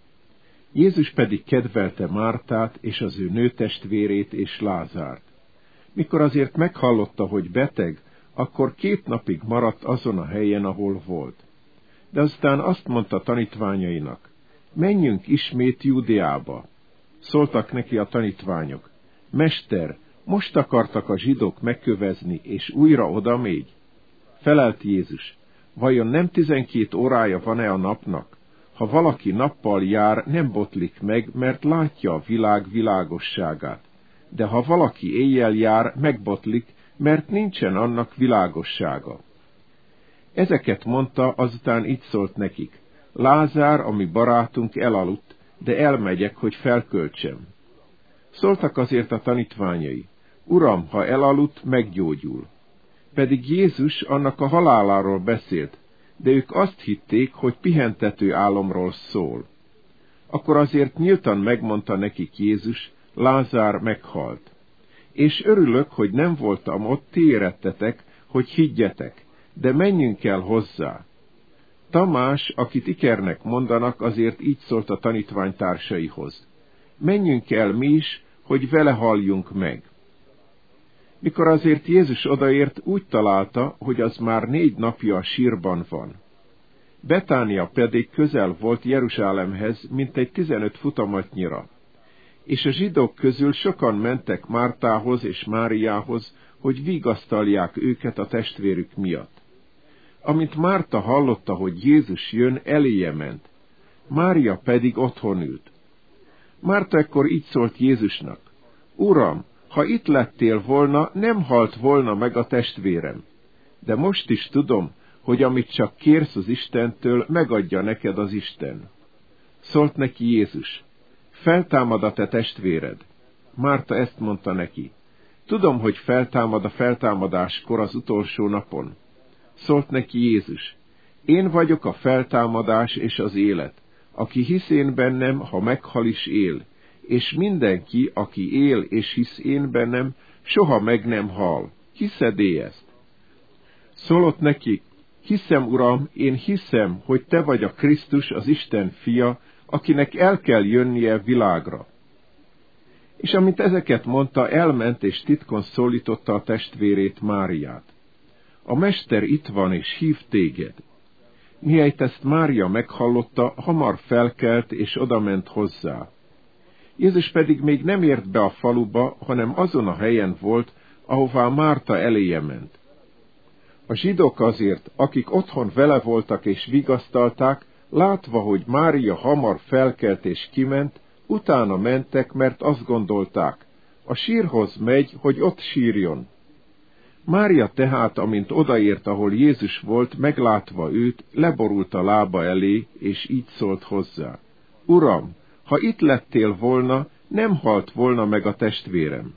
Jézus pedig kedvelte Mártát és az ő nőtestvérét és Lázárt. Mikor azért meghallotta, hogy beteg, akkor két napig maradt azon a helyen, ahol volt. De aztán azt mondta tanítványainak, menjünk ismét Júdeába. Szóltak neki a tanítványok, Mester, most akartak a zsidók megkövezni, és újra oda még? Felelt Jézus, vajon nem tizenkét órája van-e a napnak? Ha valaki nappal jár, nem botlik meg, mert látja a világ világosságát. De ha valaki éjjel jár, megbotlik, mert nincsen annak világossága. Ezeket mondta, azután így szólt nekik, Lázár, ami barátunk, elaludt, de elmegyek, hogy felköltsem. Szóltak azért a tanítványai, Uram, ha elaludt, meggyógyul. Pedig Jézus annak a haláláról beszélt, de ők azt hitték, hogy pihentető álomról szól. Akkor azért nyíltan megmondta nekik Jézus, Lázár meghalt. És örülök, hogy nem voltam ott, ti érettetek, hogy higgyetek, de menjünk el hozzá. Tamás, akit Ikernek mondanak, azért így szólt a tanítványtársaihoz. Menjünk el mi is, hogy vele halljunk meg. Mikor azért Jézus odaért, úgy találta, hogy az már négy napja a sírban van. Betánia pedig közel volt Jeruzsálemhez, mintegy tizenöt futamatnyira. És a zsidók közül sokan mentek Mártához és Máriához, hogy vigasztalják őket a testvérük miatt. Amint Márta hallotta, hogy Jézus jön, eléje ment. Mária pedig otthon ült. Márta ekkor így szólt Jézusnak, Uram, ha itt lettél volna, nem halt volna meg a testvérem. De most is tudom, hogy amit csak kérsz az Istentől, megadja neked az Isten. Szólt neki Jézus, feltámad a te testvéred. Márta ezt mondta neki, tudom, hogy feltámad a feltámadáskor az utolsó napon. Szólt neki Jézus, én vagyok a feltámadás és az élet. Aki hisz én bennem, ha meghal is él, és mindenki, aki él és hisz én bennem, soha meg nem hal. Hiszed-é ezt? Szólott neki, hiszem, Uram, én hiszem, hogy te vagy a Krisztus, az Isten fia, akinek el kell jönnie világra. És amint ezeket mondta, elment és titkon szólította a testvérét, Máriát. A mester itt van és hív téged. Mihelyt ezt Mária meghallotta, hamar felkelt és odament hozzá. Jézus pedig még nem ért be a faluba, hanem azon a helyen volt, ahová Márta eléje ment. A zsidók azért, akik otthon vele voltak és vigasztalták, látva, hogy Mária hamar felkelt és kiment, utána mentek, mert azt gondolták, a sírhoz megy, hogy ott sírjon. Mária tehát, amint odaért, ahol Jézus volt, meglátva őt, leborult a lába elé, és így szólt hozzá: Uram, ha itt lettél volna, nem halt volna meg a testvérem.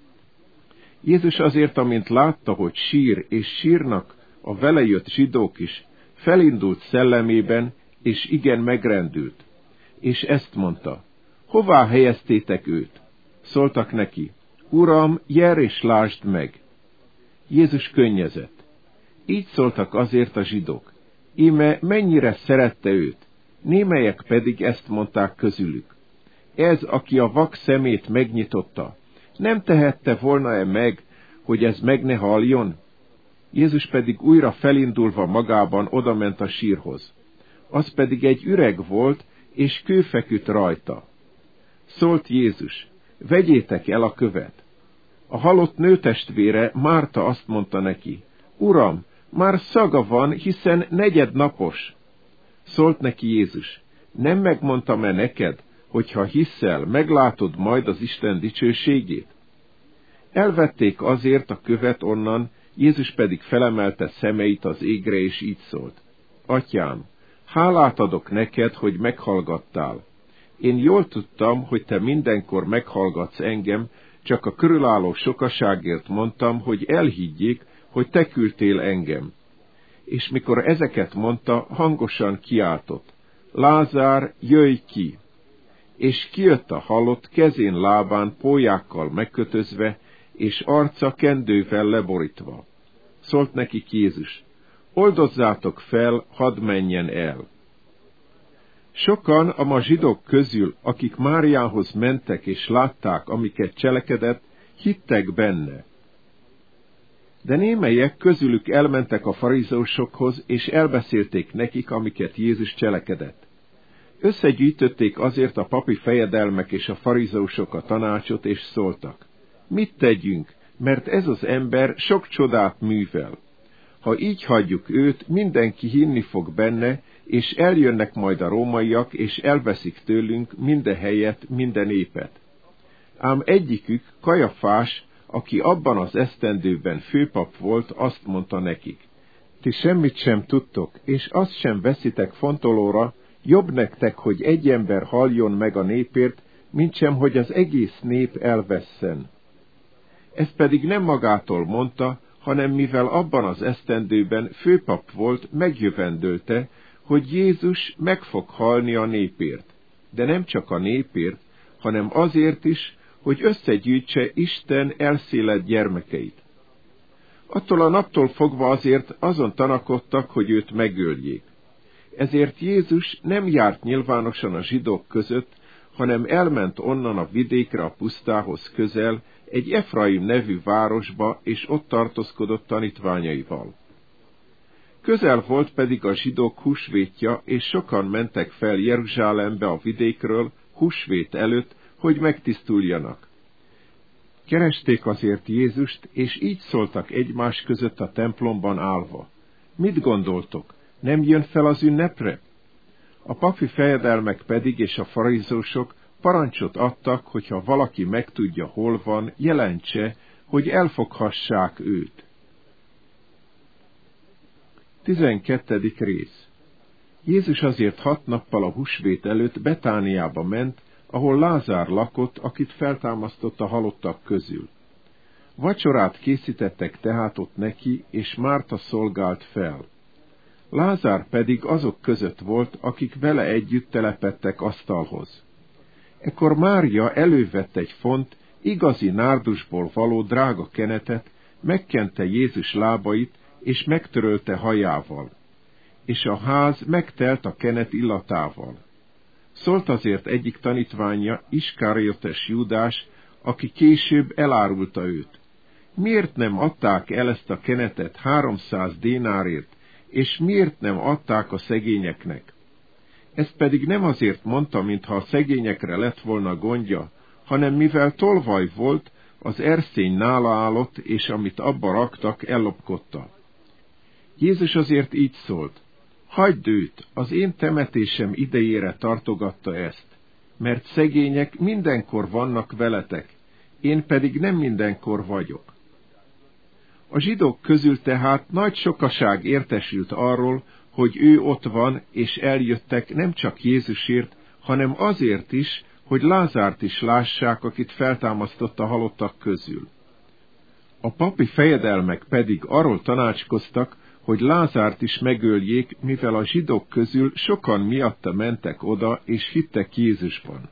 Jézus azért, amint látta, hogy sír, és sírnak a vele jött zsidók is, felindult szellemében, és igen megrendült. És ezt mondta: Hová helyeztétek őt? Szóltak neki: Uram, jár és lásd meg. Jézus könnyezett. Így szóltak azért a zsidók: Íme mennyire szerette őt, némelyek pedig ezt mondták közülük: Ez, aki a vak szemét megnyitotta, nem tehette volna-e meg, hogy ez meg ne haljon? Jézus pedig újra felindulva magában odament a sírhoz. Az pedig egy üreg volt, és kő feküdt rajta. Szólt Jézus: Vegyétek el a követ. A halott nőtestvére, Márta azt mondta neki: Uram, már szaga van, hiszen negyednapos. Szólt neki Jézus: Nem megmondtam-e neked, hogy ha hiszel, meglátod majd az Isten dicsőségét? Elvették azért a követ onnan, Jézus pedig felemelte szemeit az égre, és így szólt: Atyám, hálát adok neked, hogy meghallgattál. Én jól tudtam, hogy te mindenkor meghallgatsz engem, csak a körülálló sokaságért mondtam, hogy elhiggyék, hogy te küldtél engem. És mikor ezeket mondta, hangosan kiáltott: Lázár, jöjj ki! És kijött a halott, kezén lábán pólyákkal megkötözve, és arca kendővel leborítva. Szólt nekik Jézus: Oldozzátok fel, hadd menjen el. Sokan a ma zsidók közül, akik Máriához mentek és látták, amiket cselekedett, hittek benne. De némelyek közülük elmentek a farizeusokhoz, és elbeszélték nekik, amiket Jézus cselekedett. Összegyűjtötték azért a papi fejedelmek és a farizeusok a tanácsot, és szóltak: Mit tegyünk, mert ez az ember sok csodát művel. Ha így hagyjuk őt, mindenki hinni fog benne, és eljönnek majd a rómaiak, és elveszik tőlünk minden helyet, minden népet. Ám egyikük, Kajafás, aki abban az esztendőben főpap volt, azt mondta nekik: Ti semmit sem tudtok, és azt sem veszitek fontolóra, jobb nektek, hogy egy ember haljon meg a népért, mintsem, hogy az egész nép elvesszen. Ezt pedig nem magától mondta, hanem mivel abban az esztendőben főpap volt, megjövendölte, hogy Jézus meg fog halni a népért. De nem csak a népért, hanem azért is, hogy összegyűjtse Isten elszélett gyermekeit. Attól a naptól fogva azért azon tanakodtak, hogy őt megöljék. Ezért Jézus nem járt nyilvánosan a zsidók között, hanem elment onnan a vidékre, a pusztához közel, egy Efraim nevű városba, és ott tartózkodott tanítványaival. Közel volt pedig a zsidók húsvétja, és sokan mentek fel Jeruzsálembe a vidékről húsvét előtt, hogy megtisztuljanak. Keresték azért Jézust, és így szóltak egymás között a templomban állva: Mit gondoltok, nem jön fel az ünnepre? A papi fejedelmek pedig és a farizeusok parancsot adtak, hogyha valaki megtudja, hol van, jelentse, hogy elfoghassák őt. tizenkettedik rész. Jézus azért hat nappal a húsvét előtt Betániába ment, ahol Lázár lakott, akit feltámasztott a halottak közül. Vacsorát készítettek tehát ott neki, és Márta szolgált fel. Lázár pedig azok között volt, akik vele együtt telepedtek asztalhoz. Ekkor Mária elővett egy font, igazi nárdusból való drága kenetet, megkente Jézus lábait, és megtörölte hajával. És a ház megtelt a kenet illatával. Szólt azért egyik tanítványa, Iskariotes Júdás, aki később elárulta őt: Miért nem adták el ezt a kenetet háromszáz dénárért, és miért nem adták a szegényeknek? Ezt pedig nem azért mondta, mintha a szegényekre lett volna gondja, hanem mivel tolvaj volt, az erszény nála állott, és amit abba raktak, ellopkodta. Jézus azért így szólt: Hagyd őt, az én temetésem idejére tartogatta ezt, mert szegények mindenkor vannak veletek, én pedig nem mindenkor vagyok. A zsidók közül tehát nagy sokaság értesült arról, hogy ő ott van, és eljöttek nem csak Jézusért, hanem azért is, hogy Lázárt is lássák, akit feltámasztott a halottak közül. A papi fejedelmek pedig arról tanácskoztak, hogy Lázárt is megöljék, mivel a zsidók közül sokan miatta mentek oda, és hittek Jézusban.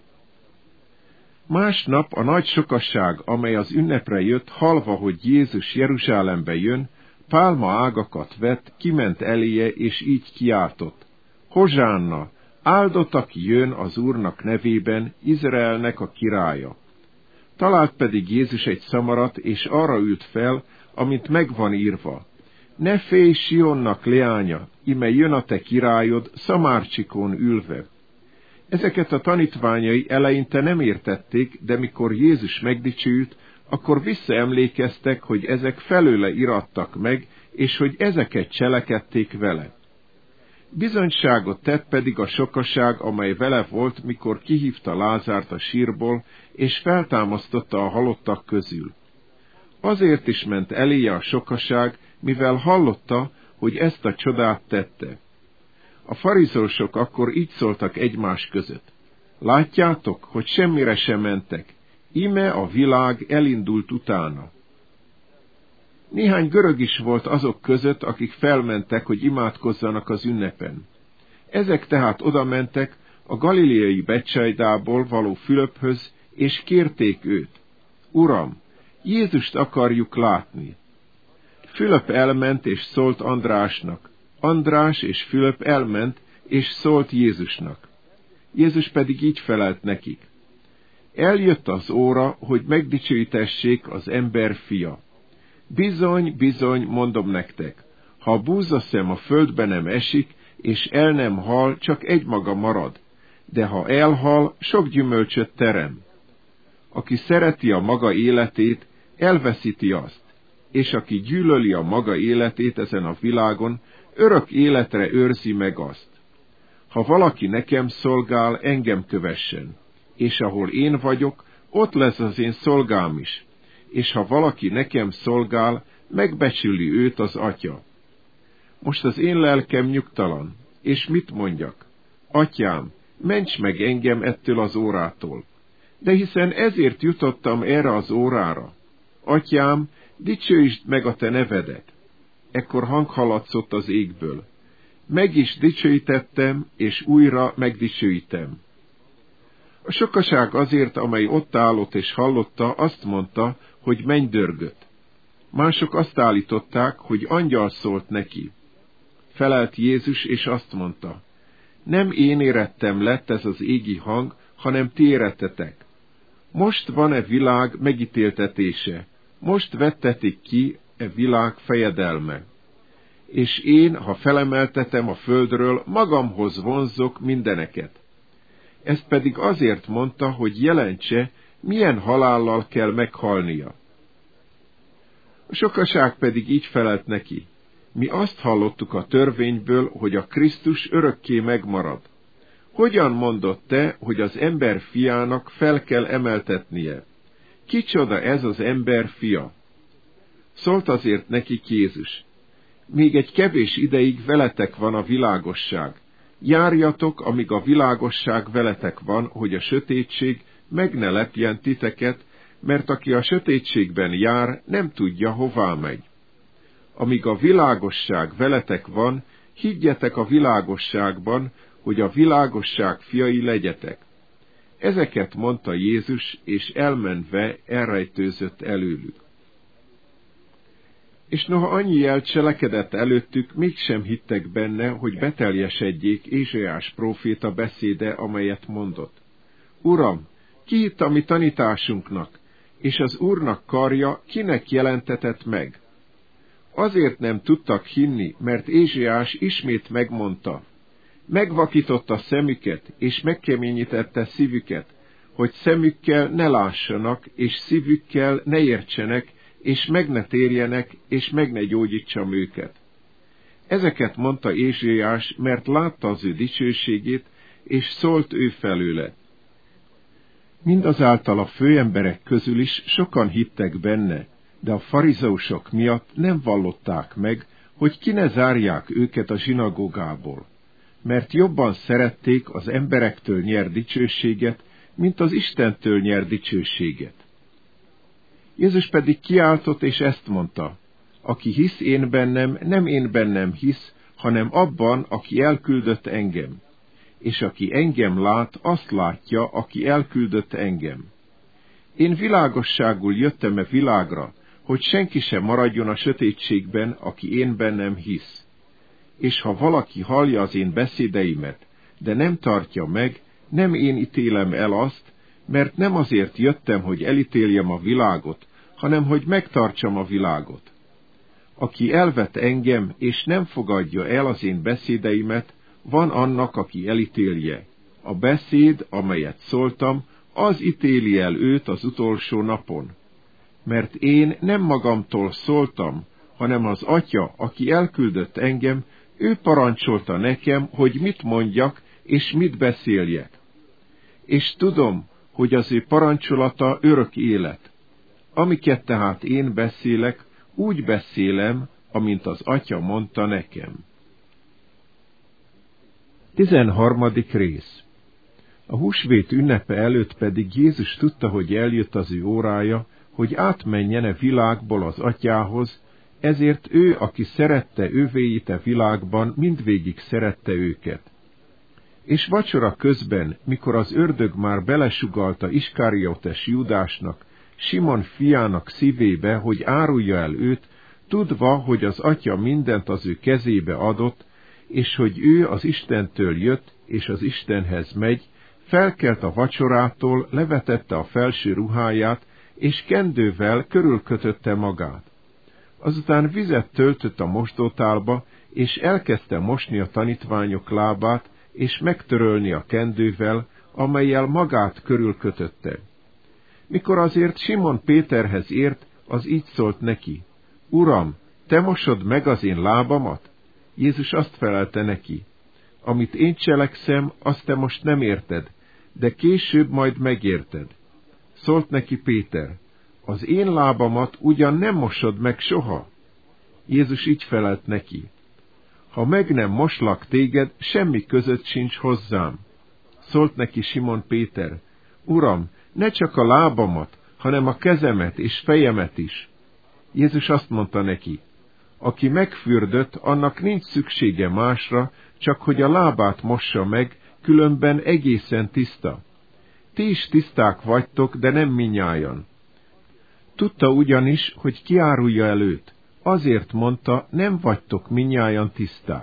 Másnap a nagy sokasság, amely az ünnepre jött, hallva, hogy Jézus Jeruzsálembe jön, pálma ágakat vett, kiment eléje, és így kiáltott: Hozsánna, áldott, aki jön az Úrnak nevében, Izraelnek a királya. Talált pedig Jézus egy szamarat, és arra ült fel, amint megvan írva: Ne félj, Sionnak leánya, ime jön a te királyod, szamárcsikón ülve. Ezeket a tanítványai eleinte nem értették, de mikor Jézus megdicsült, akkor visszaemlékeztek, hogy ezek felőle irattak meg, és hogy ezeket cselekedték vele. Bizonyságot tett pedig a sokaság, amely vele volt, mikor kihívta Lázárt a sírból, és feltámasztotta a halottak közül. Azért is ment eléje a sokaság, mivel hallotta, hogy ezt a csodát tette. A farizósok akkor így szóltak egymás között: Látjátok, hogy semmire sem mentek, íme a világ elindult utána. Néhány görög is volt azok között, akik felmentek, hogy imádkozzanak az ünnepen. Ezek tehát odamentek a galileai Betcsaidából való Fülöphöz, és kérték őt: Uram, Jézust akarjuk látni. Fülöp elment, és szólt Andrásnak. András és Fülöp elment, és szólt Jézusnak. Jézus pedig így felelt nekik: Eljött az óra, hogy megdicsőítessék az ember fia. Bizony, bizony, mondom nektek, ha a búzaszem a földbe nem esik, és el nem hal, csak egymaga marad, de ha elhal, sok gyümölcsöt terem. Aki szereti a maga életét, elveszíti azt, és aki gyűlöli a maga életét ezen a világon, örök életre őrzi meg azt. Ha valaki nekem szolgál, engem kövessen, és ahol én vagyok, ott lesz az én szolgám is, és ha valaki nekem szolgál, megbecsüli őt az Atya. Most az én lelkem nyugtalan, és mit mondjak? Atyám, ments meg engem ettől az órától. De hiszen ezért jutottam erre az órára. Atyám, dicsőítsd meg a te nevedet. Ekkor hang hallatszott az égből: Meg is dicsőítettem, és újra megdicsőítem. A sokaság azért, amely ott állott és hallotta, azt mondta, hogy mennydörgött. Mások azt állították, hogy angyal szólt neki. Felelt Jézus, és azt mondta: Nem én érettem lett ez az égi hang, hanem ti érettetek. Most van e világ megítéltetése, most vettetik ki e világ fejedelme. És én, ha felemeltetem a földről, magamhoz vonzok mindeneket. Ezt pedig azért mondta, hogy jelentse, milyen halállal kell meghalnia. A sokaság pedig így felelt neki: Mi azt hallottuk a törvényből, hogy a Krisztus örökké megmarad. Hogyan mondott te, hogy az ember fiának fel kell emeltetnie? Kicsoda ez az ember fia? Szólt azért nekik Jézus: Még egy kevés ideig veletek van a világosság. Járjatok, amíg a világosság veletek van, hogy a sötétség meg ne lepjen titeket, mert aki a sötétségben jár, nem tudja, hová megy. Amíg a világosság veletek van, higgyetek a világosságban, hogy a világosság fiai legyetek. Ezeket mondta Jézus, és elmenve elrejtőzött előlük. És noha annyi jel cselekedett előttük, mégsem hittek benne, hogy beteljesedjék Ézsaiás próféta beszéde, amelyet mondott: Uram, ki hitt a mi tanításunknak, és az Úrnak karja kinek jelentetett meg? Azért nem tudtak hinni, mert Ézsaiás ismét megmondta: Megvakította szemüket, és megkeményítette szívüket, hogy szemükkel ne lássanak, és szívükkel ne értsenek, és meg ne térjenek, és meg ne gyógyítsam őket. Ezeket mondta Ézsaiás, mert látta az ő dicsőségét, és szólt ő felőle. Mindazáltal a főemberek közül is sokan hittek benne, de a farizeusok miatt nem vallották meg, hogy ki ne zárják őket a zsinagógából, mert jobban szerették az emberektől nyert dicsőséget, mint az Istentől nyert dicsőséget. Jézus pedig kiáltott, és ezt mondta: aki hisz én bennem, nem én bennem hisz, hanem abban, aki elküldött engem. És aki engem lát, azt látja, aki elküldött engem. Én világosságul jöttem e világra, hogy senki sem maradjon a sötétségben, aki én bennem hisz. És ha valaki hallja az én beszédeimet, de nem tartja meg, nem én ítélem el azt, mert nem azért jöttem, hogy elítéljem a világot, hanem hogy megtartsam a világot. Aki elvet engem, és nem fogadja el az én beszédeimet, van annak, aki elítélje. A beszéd, amelyet szóltam, az ítéli el őt az utolsó napon. Mert én nem magamtól szóltam, hanem az Atya, aki elküldött engem, ő parancsolta nekem, hogy mit mondjak, és mit beszéljek. És tudom, hogy az ő parancsolata örök élet. Amiket tehát én beszélek, úgy beszélem, amint az Atya mondta nekem. tizenharmadik rész. A húsvét ünnepe előtt pedig Jézus tudta, hogy eljött az ő órája, hogy átmenjen a világból az Atyához, ezért ő, aki szerette övéit a világban, mindvégig szerette őket. És vacsora közben, mikor az ördög már belesugalta Iskariotes Júdásnak, Simon fiának szívébe, hogy árulja el őt, tudva, hogy az Atya mindent az ő kezébe adott, és hogy ő az Istentől jött, és az Istenhez megy, felkelt a vacsorától, levetette a felső ruháját, és kendővel körülkötötte magát. Azután vizet töltött a mosdótálba, és elkezdte mosni a tanítványok lábát, és megtörölni a kendővel, amellyel magát körülkötötte. Mikor azért Simon Péterhez ért, az így szólt neki: Uram, te mosod meg az én lábamat? Jézus azt felelte neki: amit én cselekszem, azt te most nem érted, de később majd megérted. Szólt neki Péter: az én lábamat ugyan nem mosod meg soha? Jézus így felelt neki: ha meg nem moslak téged, semmi között sincs hozzám. Szólt neki Simon Péter: Uram, ne csak a lábamat, hanem a kezemet és fejemet is. Jézus azt mondta neki: aki megfürdött, annak nincs szüksége másra, csak hogy a lábát mossa meg, különben egészen tiszta. Ti is tiszták vagytok, de nem minnyájan. Tudta ugyanis, hogy kiárulja el őt. Azért mondta, nem vagytok minnyájan tiszták.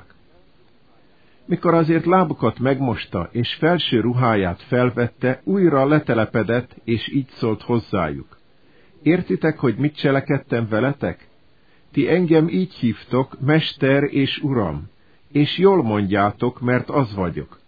Mikor azért lábukat megmosta, és felső ruháját felvette, újra letelepedett, és így szólt hozzájuk: értitek, hogy mit cselekedtem veletek? Ti engem így hívtok, Mester és Uram, és jól mondjátok, mert az vagyok.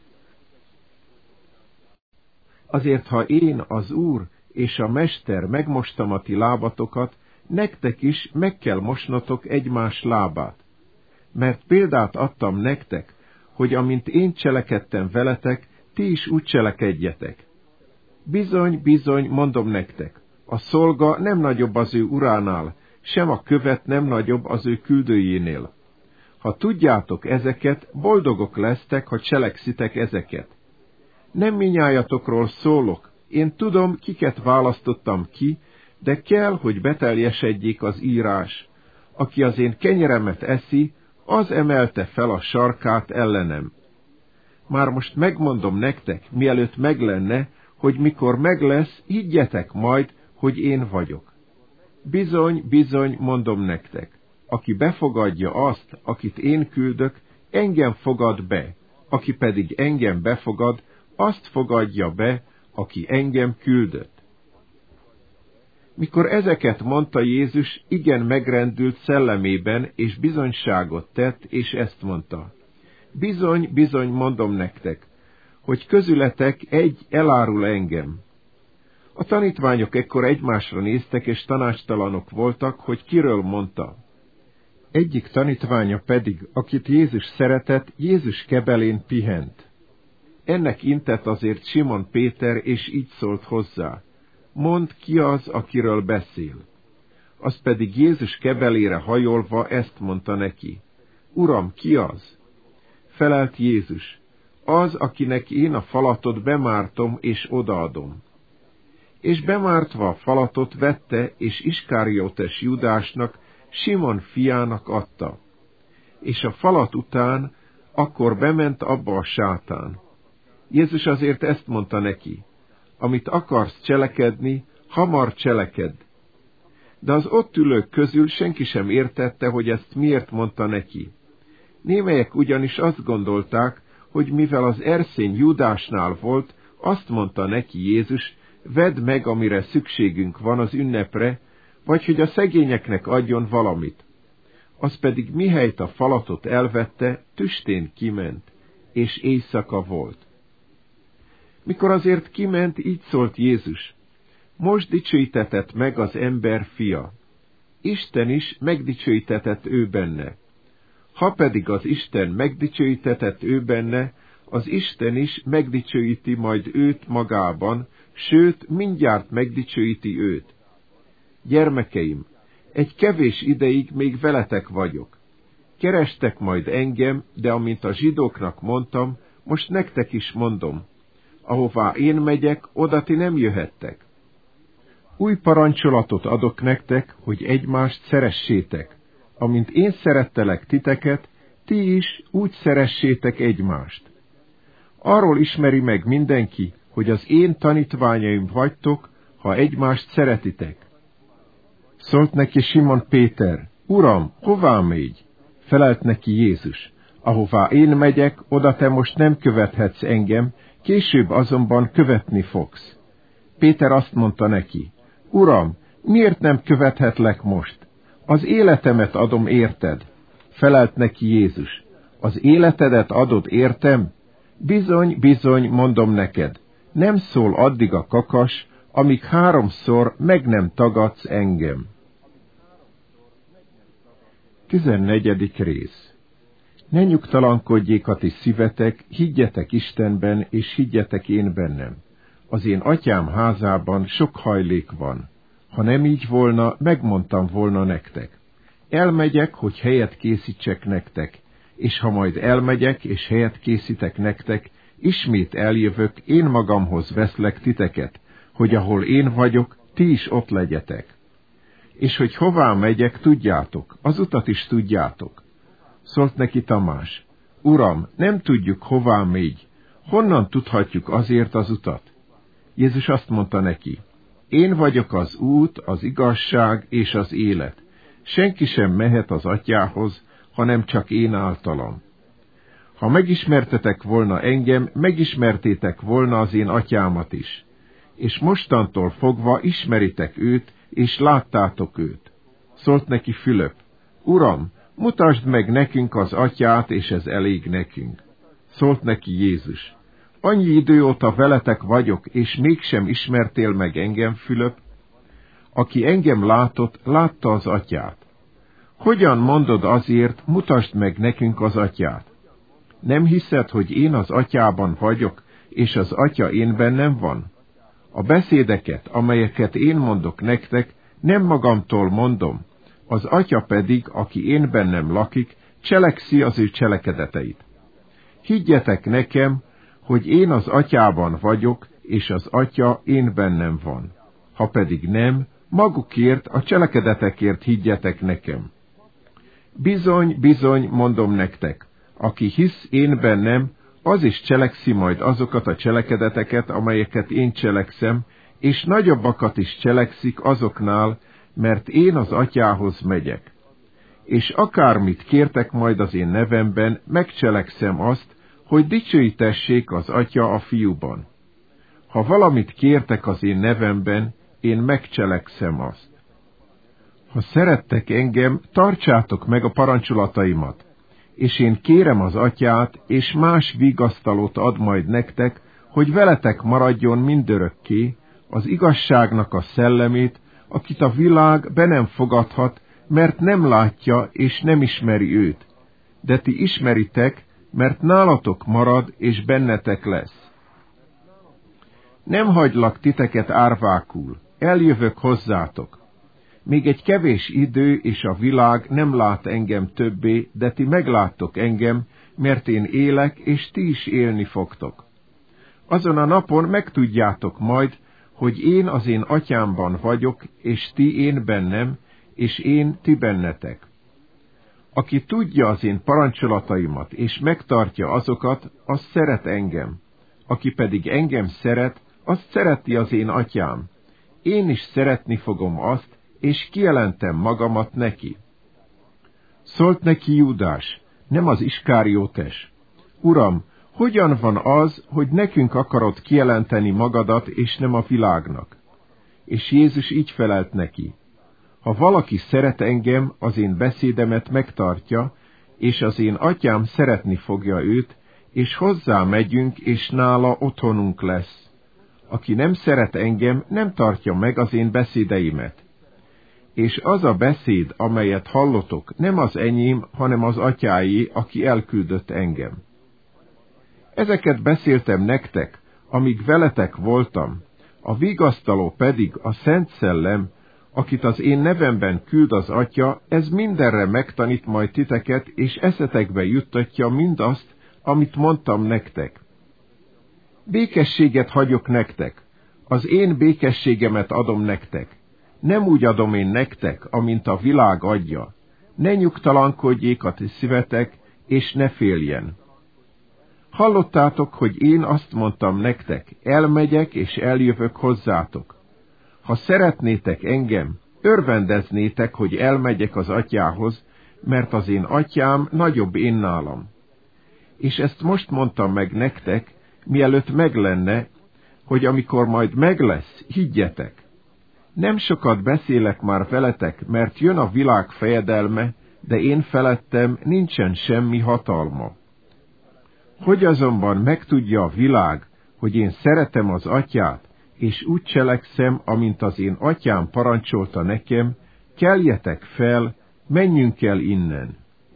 Azért, ha én, az Úr és a Mester megmostam a ti lábatokat, nektek is meg kell mosnotok egymás lábát. Mert példát adtam nektek, hogy amint én cselekedtem veletek, ti is úgy cselekedjetek. Bizony, bizony, mondom nektek, a szolga nem nagyobb az ő uránál, sem a követ nem nagyobb az ő küldőjénél. Ha tudjátok ezeket, boldogok lesztek, ha cselekszitek ezeket. Nem minnyájatokról szólok, én tudom, kiket választottam ki, de kell, hogy beteljesedjék az írás. Aki az én kenyeremet eszi, az emelte fel a sarkát ellenem. Már most megmondom nektek, mielőtt meglenne, hogy mikor meglesz, higgyetek majd, hogy én vagyok. Bizony, bizony, mondom nektek, aki befogadja azt, akit én küldök, engem fogad be, aki pedig engem befogad, azt fogadja be, aki engem küldött. Mikor ezeket mondta Jézus, igen megrendült szellemében, és bizonyságot tett, és ezt mondta: bizony, bizony, mondom nektek, hogy közületek egy elárul engem. A tanítványok ekkor egymásra néztek, és tanácstalanok voltak, hogy kiről mondta. Egyik tanítványa pedig, akit Jézus szeretett, Jézus kebelén pihent. Ennek intett azért Simon Péter, és így szólt hozzá: mondd, ki az, akiről beszél. Az pedig Jézus kebelére hajolva ezt mondta neki: Uram, ki az? Felelt Jézus: az, akinek én a falatot bemártom és odaadom. És bemártva a falatot vette, és Iskáriotes Júdásnak, Simon fiának adta. És a falat után akkor bement abba a sátán. Jézus azért ezt mondta neki: amit akarsz cselekedni, hamar cselekedd. De az ott ülők közül senki sem értette, hogy ezt miért mondta neki. Némelyek ugyanis azt gondolták, hogy mivel az erszény Júdásnál volt, azt mondta neki Jézus: vedd meg, amire szükségünk van az ünnepre, vagy hogy a szegényeknek adjon valamit. Az pedig mihelyt a falatot elvette, tüstén kiment, és éjszaka volt. Mikor azért kiment, így szólt Jézus: most dicsőítetett meg az ember fia. Isten is megdicsőítetett ő benne. Ha pedig az Isten megdicsőítetett ő benne, az Isten is megdicsőíti majd őt magában, sőt, mindjárt megdicsőíti őt. Gyermekeim, egy kevés ideig még veletek vagyok. Kerestek majd engem, de amint a zsidóknak mondtam, most nektek is mondom: ahová én megyek, oda ti nem jöhettek. Új parancsolatot adok nektek, hogy egymást szeressétek. Amint én szerettelek titeket, ti is úgy szeressétek egymást. Arról ismeri meg mindenki, hogy az én tanítványaim vagytok, ha egymást szeretitek. Szólt neki Simon Péter: Uram, hová megy? Felelt neki Jézus: ahová én megyek, oda te most nem követhetsz engem, később azonban követni fogsz. Péter azt mondta neki: Uram, miért nem követhetlek most? Az életemet adom érted. Felelt neki Jézus: az életedet adod értem? Bizony, bizony, mondom neked, nem szól addig a kakas, amíg háromszor meg nem tagadsz engem. Tizennegyedik rész. Ne nyugtalankodjék a ti szívetek, higgyetek Istenben, és higgyetek én bennem. Az én atyám házában sok hajlék van. Ha nem így volna, megmondtam volna nektek. Elmegyek, hogy helyet készítsek nektek, és ha majd elmegyek, és helyet készítek nektek, ismét eljövök, én magamhoz veszlek titeket, hogy ahol én vagyok, ti is ott legyetek. És hogy hová megyek, tudjátok, az utat is tudjátok. Szólt neki Tamás: Uram, nem tudjuk, hová megy, honnan tudhatjuk azért az utat? Jézus azt mondta neki: én vagyok az út, az igazság és az élet. Senki sem mehet az atyához, hanem csak én általam. Ha megismertetek volna engem, megismertétek volna az én atyámat is. És mostantól fogva ismeritek őt, és láttátok őt. Szólt neki Fülöp: Uram, mutasd meg nekünk az atyát, és ez elég nekünk. Szólt neki Jézus: annyi idő óta veletek vagyok, és mégsem ismertél meg engem, Fülöp? Aki engem látott, látta az atyát. Hogyan mondod azért, mutasd meg nekünk az atyát? Nem hiszed, hogy én az atyában vagyok, és az atya én bennem van? A beszédeket, amelyeket én mondok nektek, nem magamtól mondom, az atya pedig, aki én bennem lakik, cselekszi az ő cselekedeteit. Higgyetek nekem, hogy én az atyában vagyok, és az atya én bennem van. Ha pedig nem, magukért, a cselekedetekért higgyetek nekem. Bizony, bizony, mondom nektek, aki hisz én bennem, az is cselekszi majd azokat a cselekedeteket, amelyeket én cselekszem, és nagyobbakat is cselekszik azoknál, mert én az atyához megyek. És akármit kértek majd az én nevemben, megcselekszem azt, hogy dicsőítessék az atya a fiúban. Ha valamit kértek az én nevemben, én megcselekszem azt. Ha szerettek engem, tartsátok meg a parancsolataimat, és én kérem az atyát, és más vigasztalót ad majd nektek, hogy veletek maradjon mindörökké, az igazságnak a szellemét, akit a világ be nem fogadhat, mert nem látja és nem ismeri őt. De ti ismeritek, mert nálatok marad, és bennetek lesz. Nem hagylak titeket árvákul, eljövök hozzátok. Még egy kevés idő, és a világ nem lát engem többé, de ti megláttok engem, mert én élek, és ti is élni fogtok. Azon a napon megtudjátok majd, hogy én az én atyámban vagyok, és ti én bennem, és én ti bennetek. Aki tudja az én parancsolataimat, és megtartja azokat, az szeret engem. Aki pedig engem szeret, azt szereti az én atyám. Én is szeretni fogom azt, és kijelentem magamat neki. Szólt neki Júdás, nem az Iskáriótes: Uram, hogyan van az, hogy nekünk akarod kijelenteni magadat, és nem a világnak? És Jézus így felelt neki: Ha valaki szeret engem, az én beszédemet megtartja, és az én atyám szeretni fogja őt, és hozzá megyünk, és nála otthonunk lesz. Aki nem szeret engem, nem tartja meg az én beszédeimet. És az a beszéd, amelyet hallotok, nem az enyém, hanem az atyáé, aki elküldött engem. Ezeket beszéltem nektek, amíg veletek voltam, a vigasztaló pedig a Szent Szellem, akit az én nevemben küld az Atya, ez mindenre megtanít majd titeket, és eszetekbe juttatja mindazt, amit mondtam nektek. Békességet hagyok nektek, az én békességemet adom nektek. Nem úgy adom én nektek, amint a világ adja. Ne nyugtalankodjék a ti szívetek, és ne féljen. Hallottátok, hogy én azt mondtam nektek, elmegyek és eljövök hozzátok. Ha szeretnétek engem, örvendeznétek, hogy elmegyek az atyához, mert az én atyám nagyobb én nálam. És ezt most mondtam meg nektek, mielőtt meglenne, hogy amikor majd meglesz, higgyetek. Nem sokat beszélek már veletek, mert jön a világ fejedelme, de én felettem nincsen semmi hatalma. Hogy azonban megtudja a világ, hogy én szeretem az atyát, és úgy cselekszem, amint az én atyám parancsolta nekem, keljetek fel, menjünk el innen.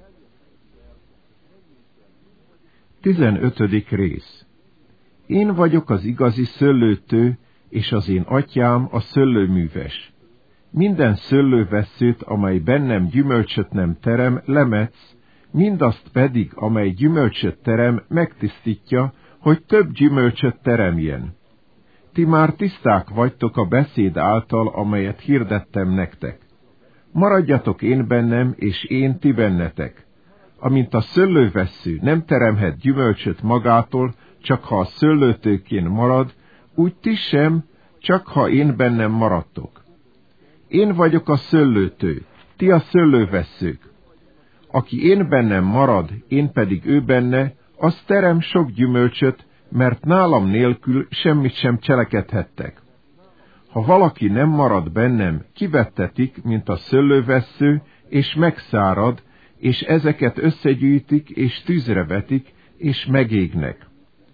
tizenötödik rész. Én vagyok az igazi szőlőtő, és az én atyám a szőlőműves. Minden szőlővesszőt, amely bennem gyümölcsöt nem terem, lemetsz, mindazt pedig, amely gyümölcsöt terem, megtisztítja, hogy több gyümölcsöt teremjen. Ti már tiszták vagytok a beszéd által, amelyet hirdettem nektek. Maradjatok én bennem, és én ti bennetek. Amint a szőlővessző nem teremhet gyümölcsöt magától, csak ha a szőlőtőkén marad, úgy ti sem, csak ha én bennem maradtok. Én vagyok a szőlőtő, ti a szőlővesszők. Aki én bennem marad, én pedig ő benne, az terem sok gyümölcsöt, mert nálam nélkül semmit sem cselekedhettek. Ha valaki nem marad bennem, kivettetik, mint a szőlővessző, és megszárad, és ezeket összegyűjtik, és tűzre vetik, és megégnek.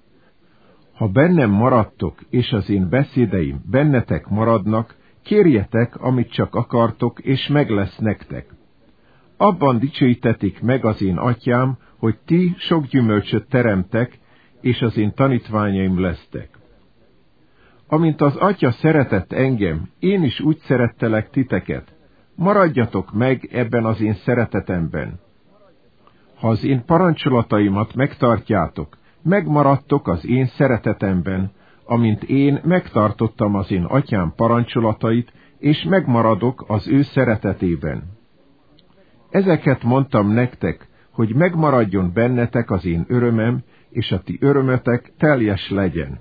Ha bennem maradtok, és az én beszédeim bennetek maradnak, kérjetek, amit csak akartok, és meg lesz nektek. Abban dicsőítetik meg az én atyám, hogy ti sok gyümölcsöt teremtek, és az én tanítványaim lesztek. Amint az atya szeretett engem, én is úgy szerettelek titeket. Maradjatok meg ebben az én szeretetemben. Ha az én parancsolataimat megtartjátok, megmaradtok az én szeretetemben, amint én megtartottam az én atyám parancsolatait, és megmaradok az ő szeretetében. Ezeket mondtam nektek, hogy megmaradjon bennetek az én örömem, és a ti örömötek teljes legyen.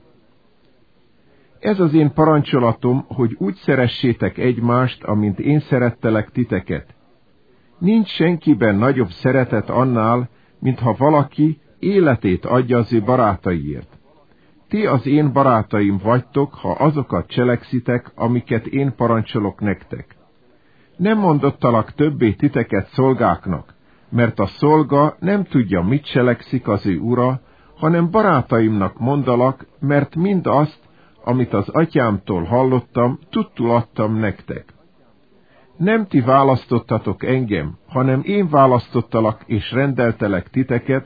Ez az én parancsolatom, hogy úgy szeressétek egymást, amint én szerettelek titeket. Nincs senkiben nagyobb szeretet annál, mintha valaki életét adja az ő barátaiért. Ti az én barátaim vagytok, ha azokat cselekszitek, amiket én parancsolok nektek. Nem mondottalak többé titeket szolgáknak, mert a szolga nem tudja, mit cselekszik az ő ura, hanem barátaimnak mondalak, mert mind azt, amit az atyámtól hallottam, tudtul adtam nektek. Nem ti választottatok engem, hanem én választottalak és rendeltelek titeket,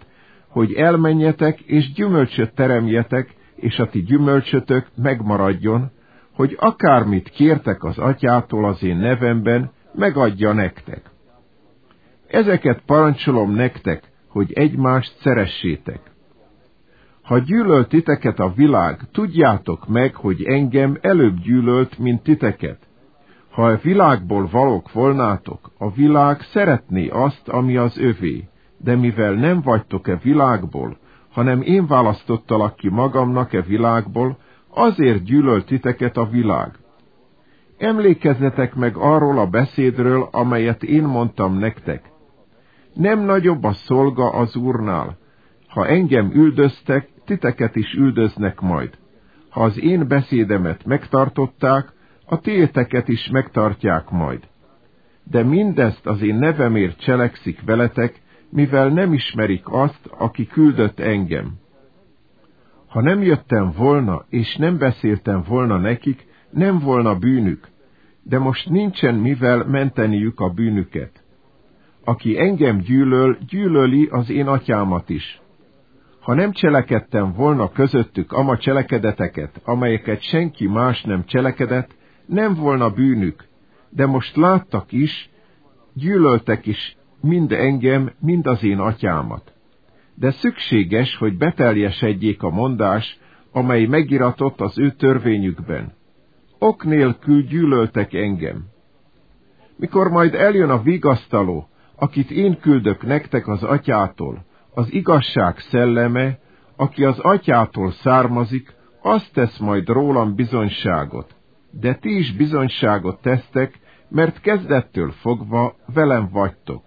hogy elmenjetek és gyümölcsöt teremjetek, és a ti gyümölcsötök megmaradjon, hogy akármit kértek az atyától az én nevemben, megadja nektek. Ezeket parancsolom nektek, hogy egymást szeressétek. Ha gyűlölt titeket a világ, tudjátok meg, hogy engem előbb gyűlölt, mint titeket. Ha a világból valók volnátok, a világ szeretné azt, ami az övé, de mivel nem vagytok-e világból, hanem én választottalak ki magamnak-e világból, azért gyűlölt titeket a világ. Emlékezzetek meg arról a beszédről, amelyet én mondtam nektek. Nem nagyobb a szolga az Úrnál. Ha engem üldöztek, titeket is üldöznek majd. Ha az én beszédemet megtartották, a tiéteket is megtartják majd. De mindezt az én nevemért cselekszik veletek, mivel nem ismerik azt, aki küldött engem. Ha nem jöttem volna, és nem beszéltem volna nekik, nem volna bűnük, de most nincsen mivel menteniük a bűnüket. Aki engem gyűlöl, gyűlöli az én atyámat is. Ha nem cselekedtem volna közöttük ama cselekedeteket, amelyeket senki más nem cselekedett, nem volna bűnük, de most láttak is, gyűlöltek is mind engem, mind az én atyámat. De szükséges, hogy beteljesedjék a mondás, amely megiratott az ő törvényükben. Ok nélkül gyűlöltek engem. Mikor majd eljön a vigasztaló, akit én küldök nektek az atyától, az igazság szelleme, aki az atyától származik, azt tesz majd rólam bizonyságot. De ti is bizonyságot tesztek, mert kezdettől fogva velem vagytok.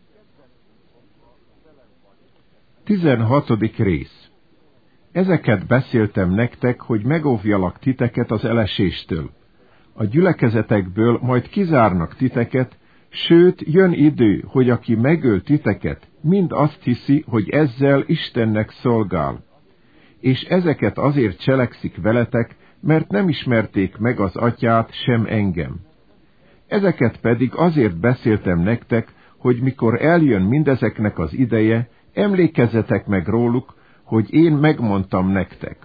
tizenhatodik rész. Ezeket beszéltem nektek, hogy megóvjalak titeket az eleséstől. A gyülekezetekből majd kizárnak titeket, sőt, jön idő, hogy aki megöl titeket, mind azt hiszi, hogy ezzel Istennek szolgál. És ezeket azért cselekszik veletek, mert nem ismerték meg az atyát, sem engem. Ezeket pedig azért beszéltem nektek, hogy mikor eljön mindezeknek az ideje, emlékezzetek meg róluk, hogy én megmondtam nektek.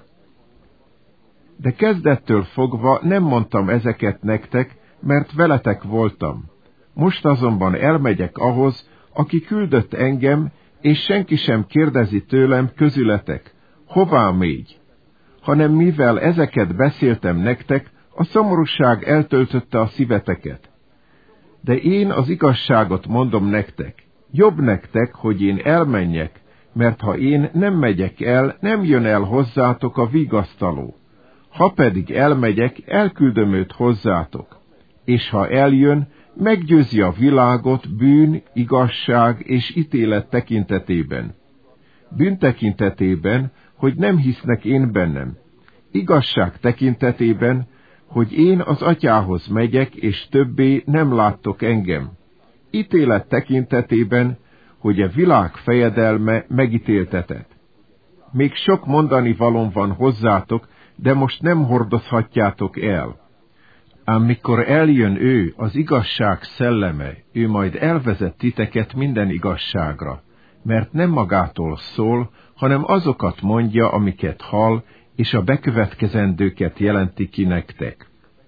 De kezdettől fogva nem mondtam ezeket nektek, mert veletek voltam. Most azonban elmegyek ahhoz, aki küldött engem, és senki sem kérdezi tőlem közületek, hová mégy? Hanem mivel ezeket beszéltem nektek, a szomorúság eltöltötte a szíveteket. De én az igazságot mondom nektek, jobb nektek, hogy én elmenjek, mert ha én nem megyek el, nem jön el hozzátok a vigasztaló. Ha pedig elmegyek, elküldöm őt hozzátok. És ha eljön, meggyőzi a világot bűn, igazság és ítélet tekintetében. Bűn tekintetében, hogy nem hisznek én bennem. Igazság tekintetében, hogy én az atyához megyek, és többé nem láttok engem. Ítélet tekintetében, hogy a világ fejedelme megítéltetett. Még sok mondani valóm van hozzátok, de most nem hordozhatjátok el. Ám mikor eljön ő, az igazság szelleme, ő majd elvezet titeket minden igazságra, mert nem magától szól, hanem azokat mondja, amiket hall, és a bekövetkezendőket jelenti ki nektek.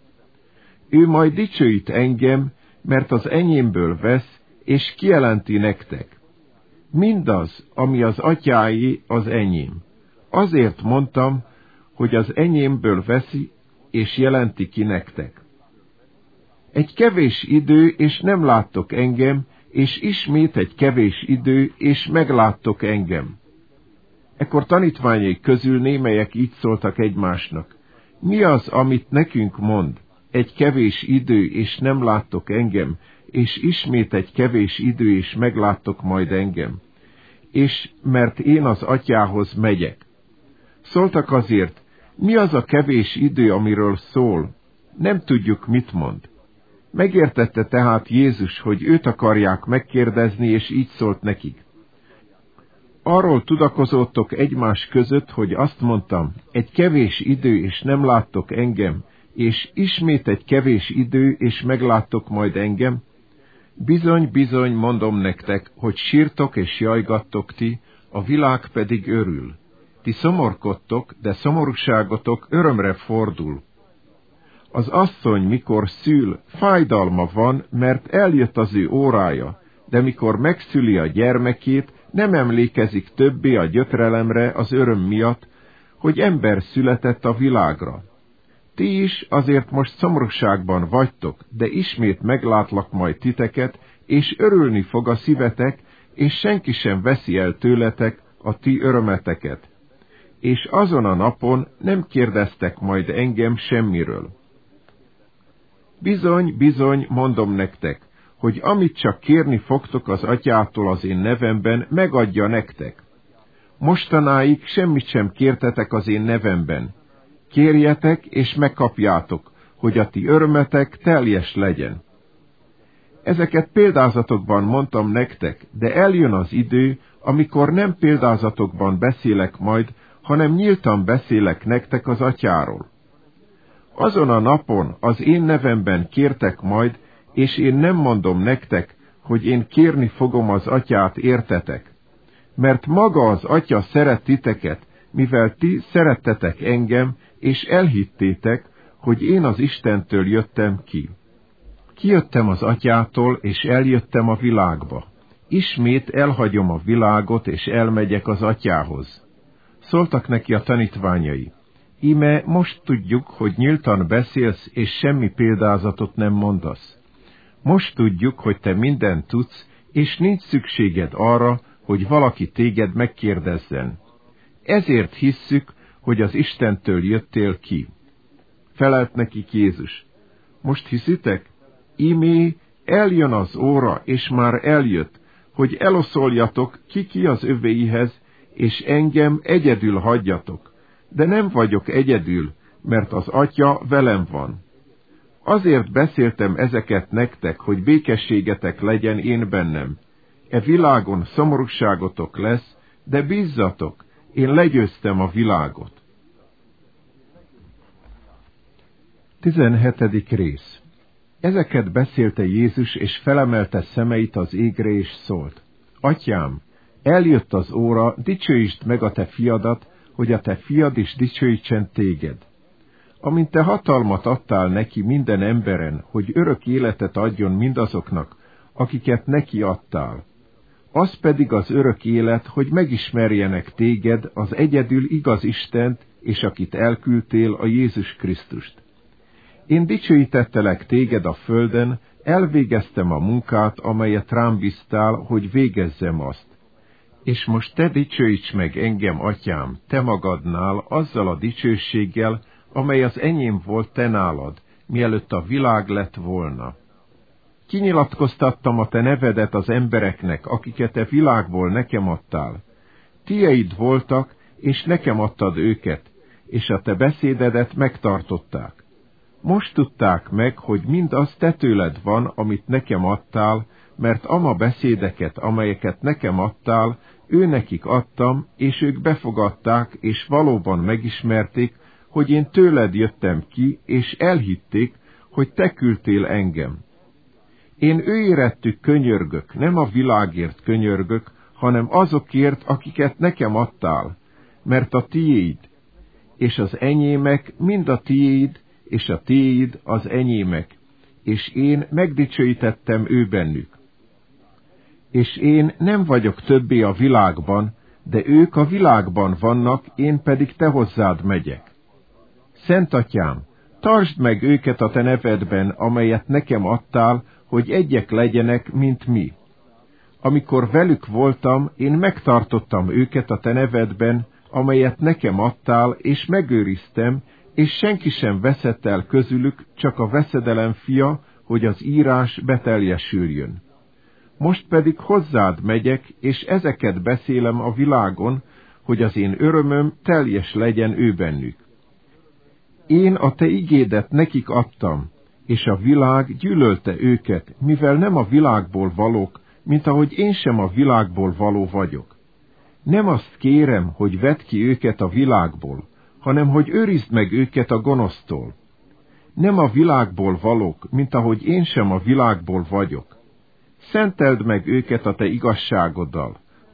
Ő majd dicsőít engem, mert az enyémből vesz, és kijelenti nektek. Mindaz, ami az atyáé, az enyém. Azért mondtam, hogy az enyémből veszi, és jelenti ki nektek. Egy kevés idő, és nem láttok engem, és ismét egy kevés idő, és megláttok engem. Ekkor tanítványai közül némelyek így szóltak egymásnak. Mi az, amit nekünk mond? Egy kevés idő, és nem láttok engem, és ismét egy kevés idő, és megláttok majd engem. És mert én az atyához megyek. Szóltak azért, mi az a kevés idő, amiről szól? Nem tudjuk, mit mond. Megértette tehát Jézus, hogy őt akarják megkérdezni, és így szólt nekik. Arról tudakozottok egymás között, hogy azt mondtam, egy kevés idő, és nem láttok engem, és ismét egy kevés idő, és megláttok majd engem? Bizony, bizony, mondom nektek, hogy sírtok és jajgattok ti, a világ pedig örül. Ti szomorkodtok, de szomorúságotok örömre fordul. Az asszony, mikor szül, fájdalma van, mert eljött az ő órája, de mikor megszüli a gyermekét, nem emlékezik többé a gyötrelemre az öröm miatt, hogy ember született a világra. Ti is azért most szomorúságban vagytok, de ismét meglátlak majd titeket, és örülni fog a szívetek, és senki sem veszi el tőletek a ti örömeteket. És azon a napon nem kérdeztek majd engem semmiről. Bizony, bizony, mondom nektek, hogy amit csak kérni fogtok az atyától az én nevemben, megadja nektek. Mostanáig semmit sem kértetek az én nevemben. Kérjetek és megkapjátok, hogy a ti örömetek teljes legyen. Ezeket példázatokban mondtam nektek, de eljön az idő, amikor nem példázatokban beszélek majd, hanem nyíltan beszélek nektek az atyáról. Azon a napon az én nevemben kértek majd, és én nem mondom nektek, hogy én kérni fogom az atyát értetek. Mert maga az atya szeret titeket, mivel ti szerettetek engem, és elhittétek, hogy én az Istentől jöttem ki. Kijöttem az atyától, és eljöttem a világba. Ismét elhagyom a világot, és elmegyek az atyához. Szóltak neki a tanítványai. Íme most tudjuk, hogy nyíltan beszélsz, és semmi példázatot nem mondasz. Most tudjuk, hogy te mindent tudsz, és nincs szükséged arra, hogy valaki téged megkérdezzen. Ezért hisszük, hogy az Istentől jöttél ki. Felelt nekik Jézus. Most hiszitek? Ímé, eljön az óra, és már eljött, hogy eloszoljatok ki-ki az övéihez, és engem egyedül hagyjatok. De nem vagyok egyedül, mert az Atya velem van. Azért beszéltem ezeket nektek, hogy békességetek legyen én bennem. E világon szomorúságotok lesz, de bízzatok, én legyőztem a világot. tizenhetedik rész. Ezeket beszélte Jézus, és felemelte szemeit az égre, és szólt. Atyám, eljött az óra, dicsőítsd meg a te fiadat, hogy a te fiad is dicsőítsen téged. Amint te hatalmat adtál neki minden emberen, hogy örök életet adjon mindazoknak, akiket neki adtál. Az pedig az örök élet, hogy megismerjenek téged, az egyedül igaz Istent, és akit elküldtél, a Jézus Krisztust. Én dicsőítettelek téged a földön, elvégeztem a munkát, amelyet rám bíztál, hogy végezzem azt. És most te dicsőíts meg engem, atyám, te magadnál, azzal a dicsőséggel, amely az enyém volt te nálad, mielőtt a világ lett volna. Kinyilatkoztattam a te nevedet az embereknek, akiket te világból nekem adtál. Tieid voltak, és nekem adtad őket, és a te beszédedet megtartották. Most tudták meg, hogy mindaz te tőled van, amit nekem adtál, mert ama beszédeket, amelyeket nekem adtál, ő nekik adtam, és ők befogadták, és valóban megismerték, hogy én tőled jöttem ki, és elhitték, hogy te küldtél engem. Én ő érettük könyörgök, nem a világért könyörgök, hanem azokért, akiket nekem adtál, mert a tiéd, és az enyémek mind a tiéd, és a tiéd az enyémek, és én megdicsőítettem ő bennük. És én nem vagyok többé a világban, de ők a világban vannak, én pedig te hozzád megyek. Szent atyám, tartsd meg őket a te nevedben, amelyet nekem adtál, hogy egyek legyenek, mint mi. Amikor velük voltam, én megtartottam őket a te nevedben, amelyet nekem adtál, és megőriztem, és senki sem veszett el közülük, csak a veszedelem fia, hogy az írás beteljesüljön. Most pedig hozzád megyek, és ezeket beszélem a világon, hogy az én örömöm teljes legyen ő bennük. Én a te igédet nekik adtam, és a világ gyűlölte őket, mivel nem a világból valók, mint ahogy én sem a világból való vagyok. Nem azt kérem, hogy vedd ki őket a világból, hanem hogy őrizd meg őket a gonosztól. Nem a világból valók, mint ahogy én sem a világból vagyok. Szenteld meg őket a te igazságoddal.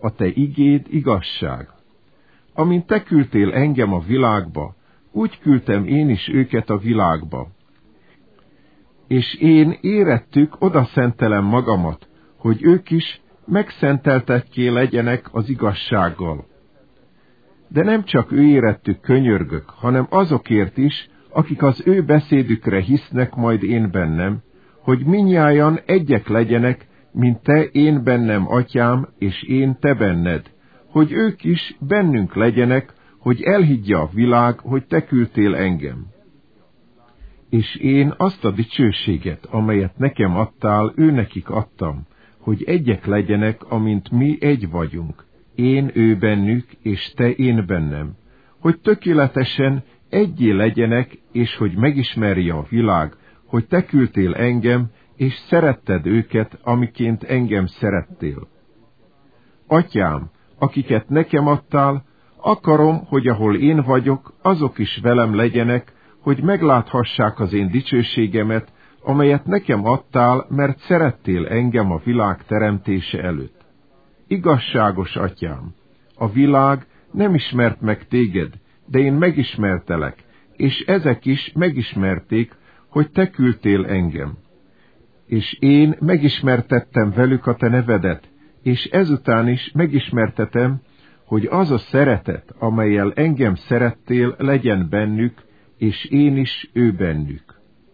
a te igéd igazság. Amint te küldtél engem a világba, úgy küldtem én is őket a világba. És én érettük odaszentelem magamat, hogy ők is megszenteltetté legyenek az igazsággal. De nem csak ő érettük könyörgök, hanem azokért is, akik az ő beszédükre hisznek majd én bennem, hogy mindnyájan egyek legyenek, mint te én bennem, atyám, és én te benned, hogy ők is bennünk legyenek, hogy elhiggye a világ, hogy te küldtél engem. És én azt a dicsőséget, amelyet nekem adtál, őnekik adtam, hogy egyek legyenek, amint mi egy vagyunk, én ő bennük, és te én bennem, hogy tökéletesen egyé legyenek, és hogy megismerje a világ, hogy te küldtél engem, és szeretted őket, amiként engem szerettél. Atyám, akiket nekem adtál, akarom, hogy ahol én vagyok, azok is velem legyenek, hogy megláthassák az én dicsőségemet, amelyet nekem adtál, mert szerettél engem a világ teremtése előtt. Igazságos atyám, a világ nem ismert meg téged, de én megismertelek, és ezek is megismerték, hogy te küldtél engem. És én megismertettem velük a te nevedet, és ezután is megismertetem, hogy az a szeretet, amellyel engem szerettél, legyen bennük, és én is ő bennük.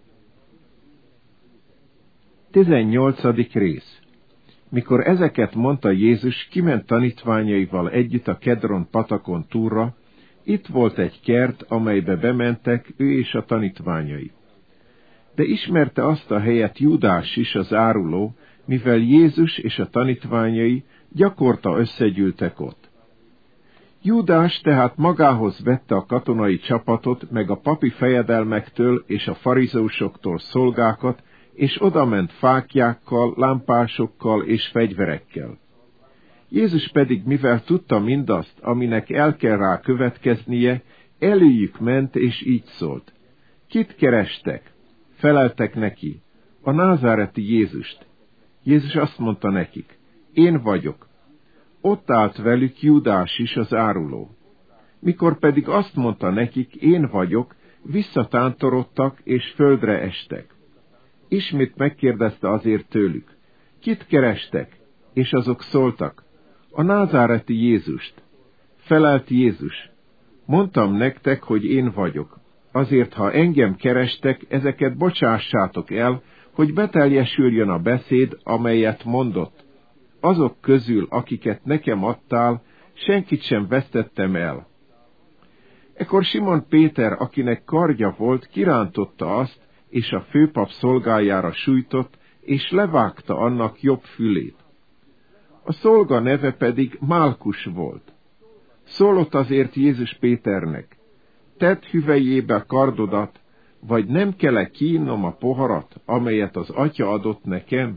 tizennyolcadik rész. Mikor ezeket mondta Jézus, kiment tanítványaival együtt a Kedron patakon túlra, itt volt egy kert, amelybe bementek ő és a tanítványai. De ismerte azt a helyet Júdás is, az áruló, mivel Jézus és a tanítványai gyakorta összegyűltek ott. Júdás tehát magához vette a katonai csapatot, meg a papi fejedelmektől és a farizeusoktól szolgákat, és odament fáklyákkal, lámpásokkal és fegyverekkel. Jézus pedig, mivel tudta mindazt, aminek el kell rá következnie, előjük ment, és így szólt. Kit kerestek? Feleltek neki. A názáreti Jézust. Jézus azt mondta nekik. Én vagyok. Ott állt velük Júdás is, az áruló. Mikor pedig azt mondta nekik, én vagyok, visszatántorodtak, és földre estek. Ismét megkérdezte azért tőlük. Kit kerestek? És azok szóltak. A názáreti Jézust. Felelt Jézus. Mondtam nektek, hogy én vagyok. Azért, ha engem kerestek, ezeket bocsássátok el, hogy beteljesüljön a beszéd, amelyet mondott. Azok közül, akiket nekem adtál, senkit sem vesztettem el. Ekkor Simon Péter, akinek kardja volt, kirántotta azt, és a főpap szolgájára sújtott, és levágta annak jobb fülét. A szolga neve pedig Málkus volt. Szólott azért Jézus Péternek, tedd hüvelyébe kardodat, vagy nem kell-e kínom a poharat, amelyet az atya adott nekem?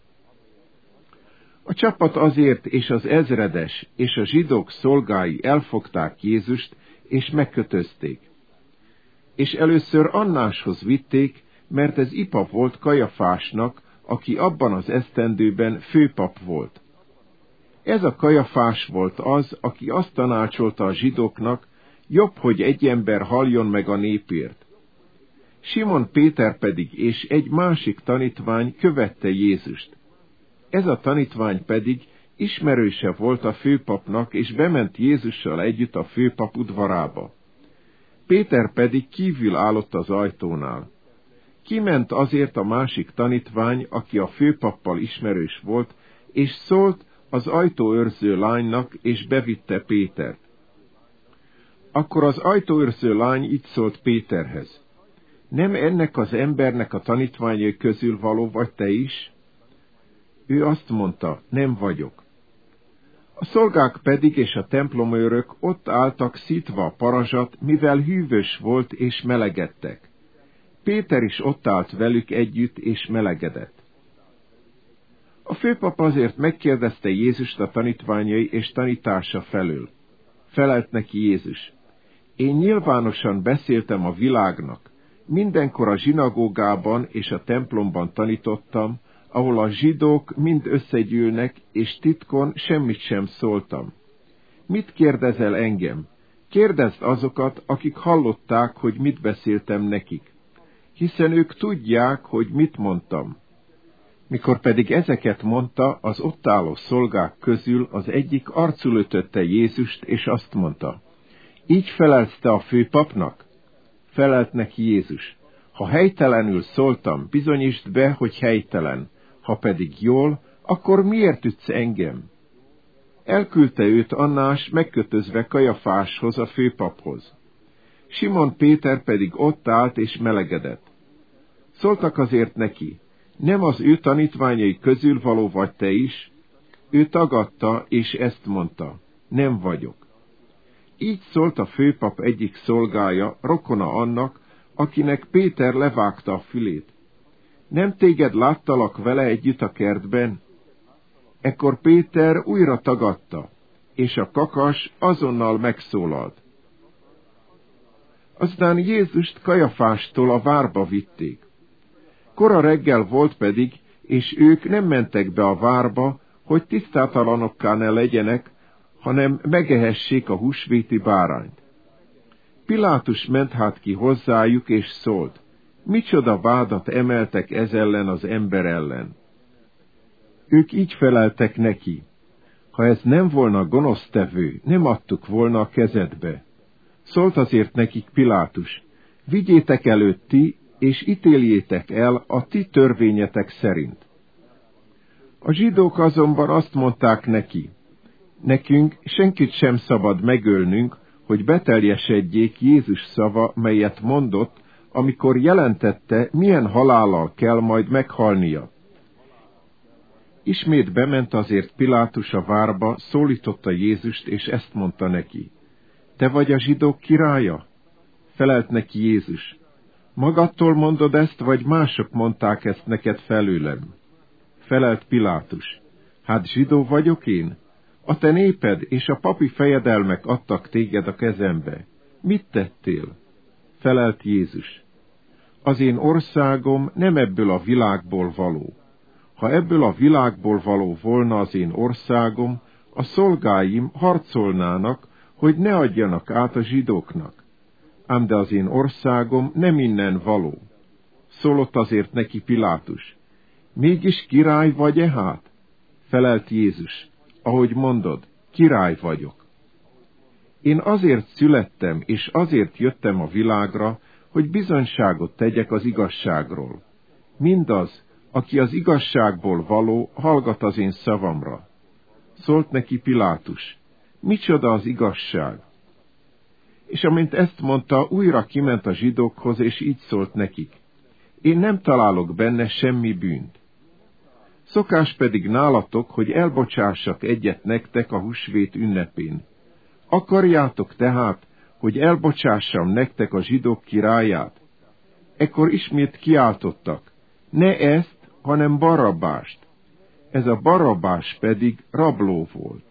A csapat azért és az ezredes és a zsidók szolgái elfogták Jézust, és megkötözték. És először Annáshoz vitték, mert ez ipa volt Kajafásnak, aki abban az esztendőben főpap volt. Ez a Kajafás volt az, aki azt tanácsolta a zsidóknak, jobb, hogy egy ember haljon meg a népért. Simon Péter pedig és egy másik tanítvány követte Jézust. Ez a tanítvány pedig ismerőse volt a főpapnak, és bement Jézussal együtt a főpap udvarába. Péter pedig kívül állott az ajtónál. Kiment azért a másik tanítvány, aki a főpappal ismerős volt, és szólt az ajtóőrző lánynak, és bevitte Pétert. Akkor az ajtóőrző lány így szólt Péterhez. Nem ennek az embernek a tanítványai közül való vagy te is? Ő azt mondta, nem vagyok. A szolgák pedig és a templomőrök ott álltak szítva a parazsat, mivel hűvös volt és melegedtek. Péter is ott állt velük együtt és melegedett. A főpap azért megkérdezte Jézust a tanítványai és tanítása felől. Felelt neki Jézus. Én nyilvánosan beszéltem a világnak, mindenkor a zsinagógában és a templomban tanítottam, ahol a zsidók mind összegyűlnek, és titkon semmit sem szóltam. Mit kérdezel engem? Kérdezd azokat, akik hallották, hogy mit beszéltem nekik, hiszen ők tudják, hogy mit mondtam. Mikor pedig ezeket mondta, az ott álló szolgák közül az egyik arcul ütötte Jézust, és azt mondta: így felelsz te a főpapnak? Felelt neki Jézus: ha helytelenül szóltam, bizonyítsd be, hogy helytelen, ha pedig jól, akkor miért ütsz engem? Elküldte őt Annás megkötözve Kajafáshoz, a főpaphoz. Simon Péter pedig ott állt és melegedett. Szóltak azért neki: nem az ő tanítványai közül való vagy te is? Ő tagadta, és ezt mondta: nem vagyok. Így szólt a főpap egyik szolgája, rokona annak, akinek Péter levágta a fülét: nem téged láttalak vele együtt a kertben? Ekkor Péter újra tagadta, és a kakas azonnal megszólalt. Aztán Jézust Kajafástól a várba vitték. Kora reggel volt pedig, és ők nem mentek be a várba, hogy tisztátalanokká ne legyenek, hanem megehessék a húsvéti bárányt. Pilátus ment hát ki hozzájuk, és szólt: micsoda vádat emeltek ez ellen az ember ellen? Ők így feleltek neki: ha ez nem volna gonosztevő, nem adtuk volna a kezedbe. Szólt azért nekik Pilátus: vigyétek előtt ti, és ítéljétek el a ti törvényetek szerint. A zsidók azonban azt mondták neki: nekünk senkit sem szabad megölnünk, hogy beteljesedjék Jézus szava, melyet mondott, amikor jelentette, milyen halállal kell majd meghalnia. Ismét bement azért Pilátus a várba, szólította Jézust, és ezt mondta neki: te vagy a zsidók királya? Felelt neki Jézus: magadtól mondod ezt, vagy mások mondták ezt neked felőlem? Felelt Pilátus: hát zsidó vagyok én? A te néped és a papi fejedelmek adtak téged a kezembe. Mit tettél? Felelt Jézus: az én országom nem ebből a világból való. Ha ebből a világból való volna az én országom, a szolgáim harcolnának, hogy ne adjanak át a zsidóknak. Ám de az én országom nem innen való. Szólott azért neki Pilátus: mégis király vagy-e hát? Felelt Jézus: ahogy mondod, király vagyok. Én azért születtem, és azért jöttem a világra, hogy bizonyságot tegyek az igazságról. Mindaz, aki az igazságból való, hallgat az én szavamra. Szólt neki Pilátus: micsoda az igazság? És amint ezt mondta, újra kiment a zsidókhoz, és így szólt nekik: én nem találok benne semmi bűnt. Szokás pedig nálatok, hogy elbocsássak egyet nektek a húsvét ünnepén. Akarjátok tehát, hogy elbocsássam nektek a zsidók királyát? Ekkor ismét kiáltottak: ne ezt, hanem Barabbást. Ez a Barabbás pedig rabló volt.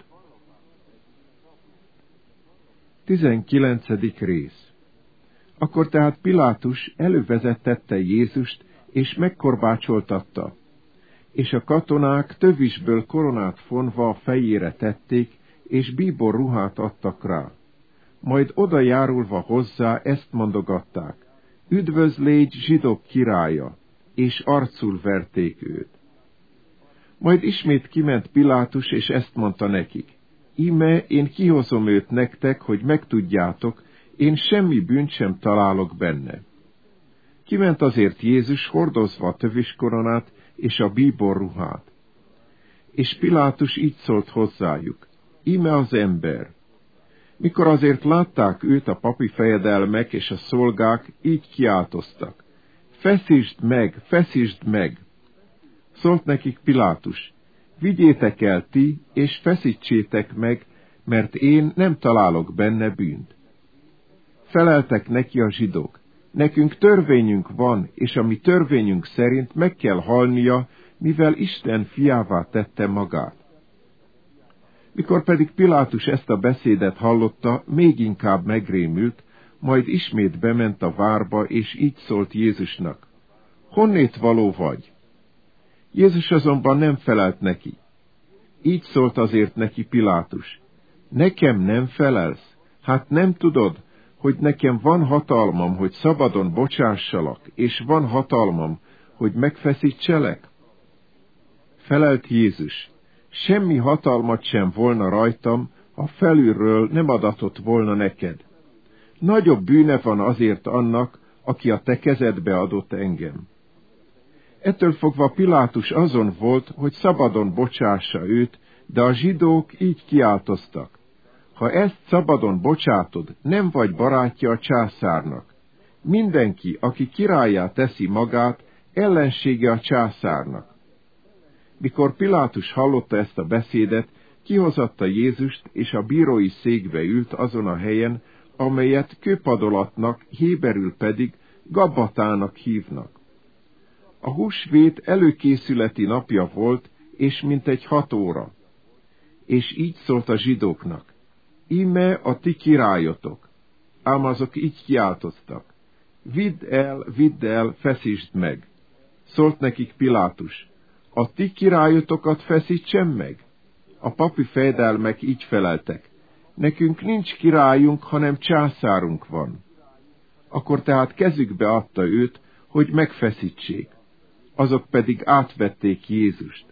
tizenkilencedik rész. Akkor tehát Pilátus elővezetette Jézust, és megkorbácsoltatta, és a katonák tövisből koronát fonva a fejére tették, és bíbor ruhát adtak rá. Majd oda járulva hozzá ezt mondogatták: üdvözlégy zsidók királya, és arcul verték őt. Majd ismét kiment Pilátus, és ezt mondta nekik: íme én kihozom őt nektek, hogy megtudjátok, én semmi bűnt sem találok benne. Kiment azért Jézus, hordozva a töviskoronát és a bíbor ruhát. És Pilátus így szólt hozzájuk: íme az ember. Mikor azért látták őt a papi fejedelmek és a szolgák, így kiáltoztak: feszítsd meg, feszítsd meg! Szólt nekik Pilátus: vigyétek el ti, és feszítsétek meg, mert én nem találok benne bűnt. Feleltek neki a zsidók: nekünk törvényünk van, és a mi törvényünk szerint meg kell halnia, mivel Isten fiává tette magát. Mikor pedig Pilátus ezt a beszédet hallotta, még inkább megrémült, majd ismét bement a várba, és így szólt Jézusnak: honnét való vagy? Jézus azonban nem felelt neki. Így szólt azért neki Pilátus: nekem nem felelsz? Hát nem tudod, hogy nekem van hatalmam, hogy szabadon bocsássalak, és van hatalmam, hogy megfeszítselek? Felelt Jézus: semmi hatalmat sem volna rajtam, ha felülről nem adatott volna neked. Nagyobb bűne van azért annak, aki a te kezedbe adott engem. Ettől fogva Pilátus azon volt, hogy szabadon bocsássa őt, de a zsidók így kiáltoztak: ha ezt szabadon bocsátod, nem vagy barátja a császárnak. Mindenki, aki királlyá teszi magát, ellensége a császárnak. Mikor Pilátus hallotta ezt a beszédet, kihozatta Jézust, és a bírói székbe ült azon a helyen, amelyet kőpadolatnak, héberül pedig Gabbatának hívnak. A húsvét előkészületi napja volt, és mintegy hat óra. És így szólt a zsidóknak: íme a ti királyotok. Ám azok így kiáltoztak: vidd el, vidd el, feszítsd meg. Szólt nekik Pilátus: a ti királyotokat feszítsem meg? A papi fejedelmek így feleltek: nekünk nincs királyunk, hanem császárunk van. Akkor tehát kezükbe adta őt, hogy megfeszítsék. Azok pedig átvették Jézust.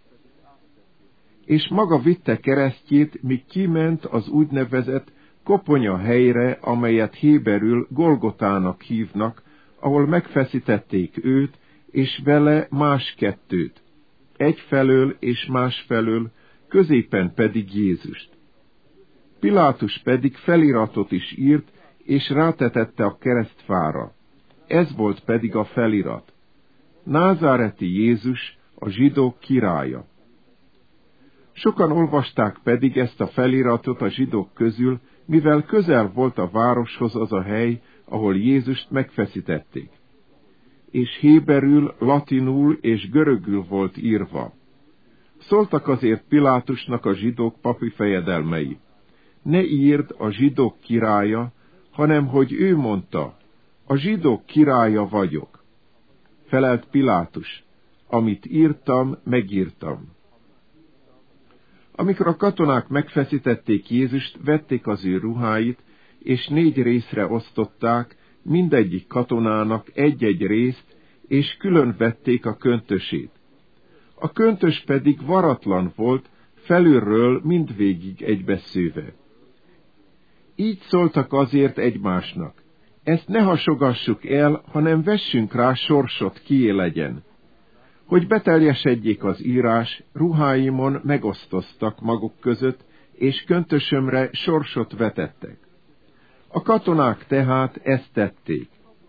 És maga vitte keresztjét, míg kiment az úgynevezett koponya helyre, amelyet héberül Golgotának hívnak, ahol megfeszítették őt, és vele más kettőt, egyfelől és másfelől, középen pedig Jézust. Pilátus pedig feliratot is írt, és rátetette a keresztfára. Ez volt pedig a felirat: Názáreti Jézus, a zsidók királya. Sokan olvasták pedig ezt a feliratot a zsidók közül, mivel közel volt a városhoz az a hely, ahol Jézust megfeszítették. És héberül, latinul és görögül volt írva. Szóltak azért Pilátusnak a zsidók papi fejedelmei: ne írd a zsidók királya, hanem hogy ő mondta: a zsidók királya vagyok. Felelt Pilátus: amit írtam, megírtam. Amikor a katonák megfeszítették Jézust, vették az ő ruháit, és négy részre osztották, mindegyik katonának egy-egy részt, és külön vették a köntösét. A köntös pedig varatlan volt, felülről mindvégig egybeszőve. Így szóltak azért egymásnak: ezt ne hasogassuk el, hanem vessünk rá sorsot, kié legyen. Hogy beteljesedjék az írás, ruháimon megosztoztak maguk között, és köntösömre sorsot vetettek. A katonák tehát ezt tették.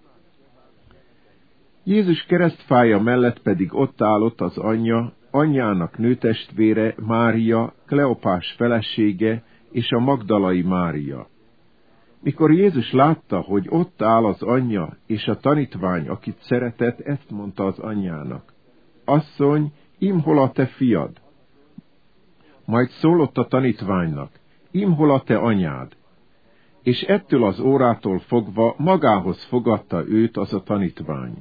Jézus keresztfája mellett pedig ott állott az anyja, anyjának nőtestvére, Mária, Kleopás felesége és a magdalai Mária. Mikor Jézus látta, hogy ott áll az anyja és a tanítvány, akit szeretett, ezt mondta az anyjának: asszony, ím hol a te fiad? Majd szólott a tanítványnak: ím hol a te anyád? És ettől az órától fogva magához fogadta őt az a tanítvány.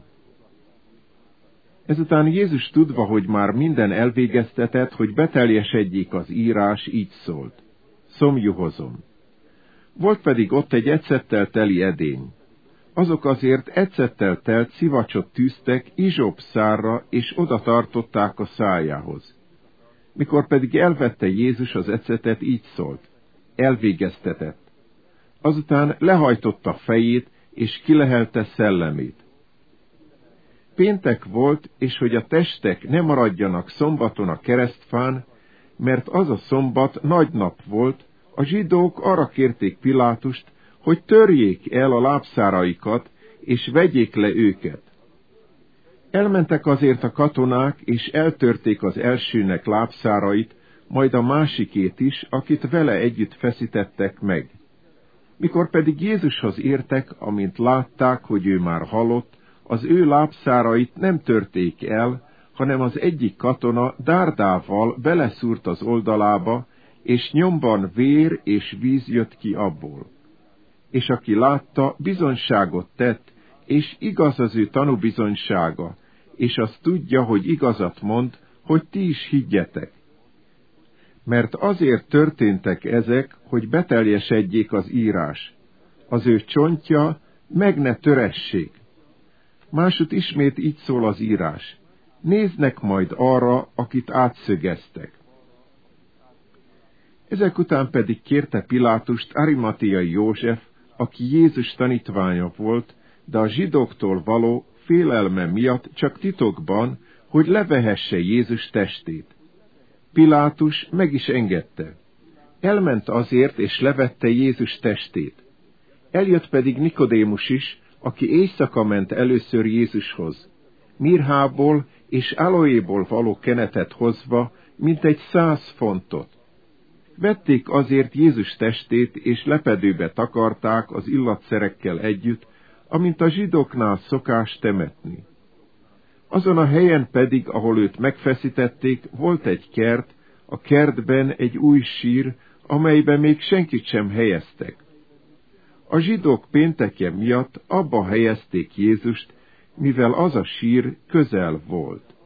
Ezután Jézus, tudva, hogy már minden elvégeztetett, hogy beteljesedjék az írás, így szólt: szomjuhozom. Volt pedig ott egy ecettel teli edény. Azok azért ecettel telt szivacsot tűztek izsop szárra, és oda tartották a szájához. Mikor pedig elvette Jézus az ecetet, így szólt: elvégeztetett. Azután lehajtotta fejét, és kilehelte szellemét. Péntek volt, és hogy a testek ne maradjanak szombaton a keresztfán, mert az a szombat nagy nap volt, a zsidók arra kérték Pilátust, hogy törjék el a lábszáraikat, és vegyék le őket. Elmentek azért a katonák, és eltörték az elsőnek lábszárait, majd a másikét is, akit vele együtt feszítettek meg. Mikor pedig Jézushoz értek, amint látták, hogy ő már halott, az ő lábszárait nem törték el, hanem az egyik katona dárdával beleszúrt az oldalába, és nyomban vér és víz jött ki abból. És aki látta, bizonyságot tett, és igaz az ő tanúbizonysága, és azt tudja, hogy igazat mond, hogy ti is higgyetek. Mert azért történtek ezek, hogy beteljesedjék az írás. Az ő csontja meg ne töressék. Másút ismét így szól az írás. Néznek majd arra, akit átszögeztek. Ezek után pedig kérte Pilátust Arimateai József, aki Jézus tanítványa volt, de a zsidóktól való félelme miatt csak titokban, hogy levehesse Jézus testét. Pilátus meg is engedte. Elment azért, és levette Jézus testét. Eljött pedig Nikodémus is, aki éjszaka ment először Jézushoz, mirhából és aloéból való kenetet hozva, mint egy száz fontot. Vették azért Jézus testét, és lepedőbe takarták az illatszerekkel együtt, amint a zsidóknál szokás temetni. Azon a helyen pedig, ahol őt megfeszítették, volt egy kert, a kertben egy új sír, amelyben még senkit sem helyeztek. A zsidók péntekje miatt abba helyezték Jézust, mivel az a sír közel volt.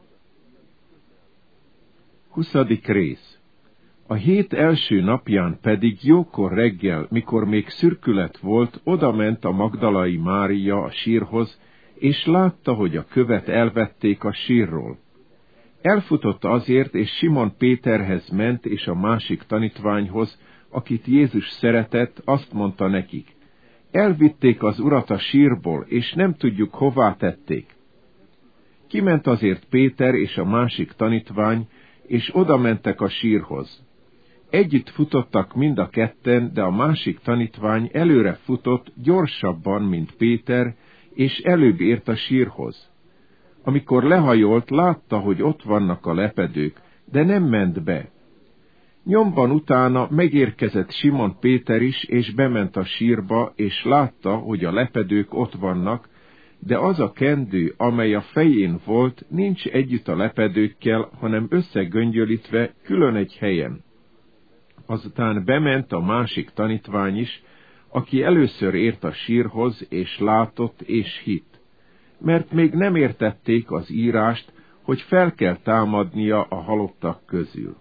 Huszadik rész. A hét első napján pedig jókor reggel, mikor még szürkület volt, odament a Magdalai Mária a sírhoz, és látta, hogy a követ elvették a sírról. Elfutott azért, és Simon Péterhez ment, és a másik tanítványhoz, akit Jézus szeretett, azt mondta nekik: elvitték az urat a sírból, és nem tudjuk, hová tették. Kiment azért Péter és a másik tanítvány, és odamentek a sírhoz. Együtt futottak mind a ketten, de a másik tanítvány előre futott gyorsabban, mint Péter, és előbb ért a sírhoz. Amikor lehajolt, látta, hogy ott vannak a lepedők, de nem ment be. Nyomban utána megérkezett Simon Péter is, és bement a sírba, és látta, hogy a lepedők ott vannak, de az a kendő, amely a fején volt, nincs együtt a lepedőkkel, hanem összegöngyölítve külön egy helyen. Azután bement a másik tanítvány is, aki először ért a sírhoz, és látott és hitt, mert még nem értették az írást, hogy fel kell támadnia a halottak közül.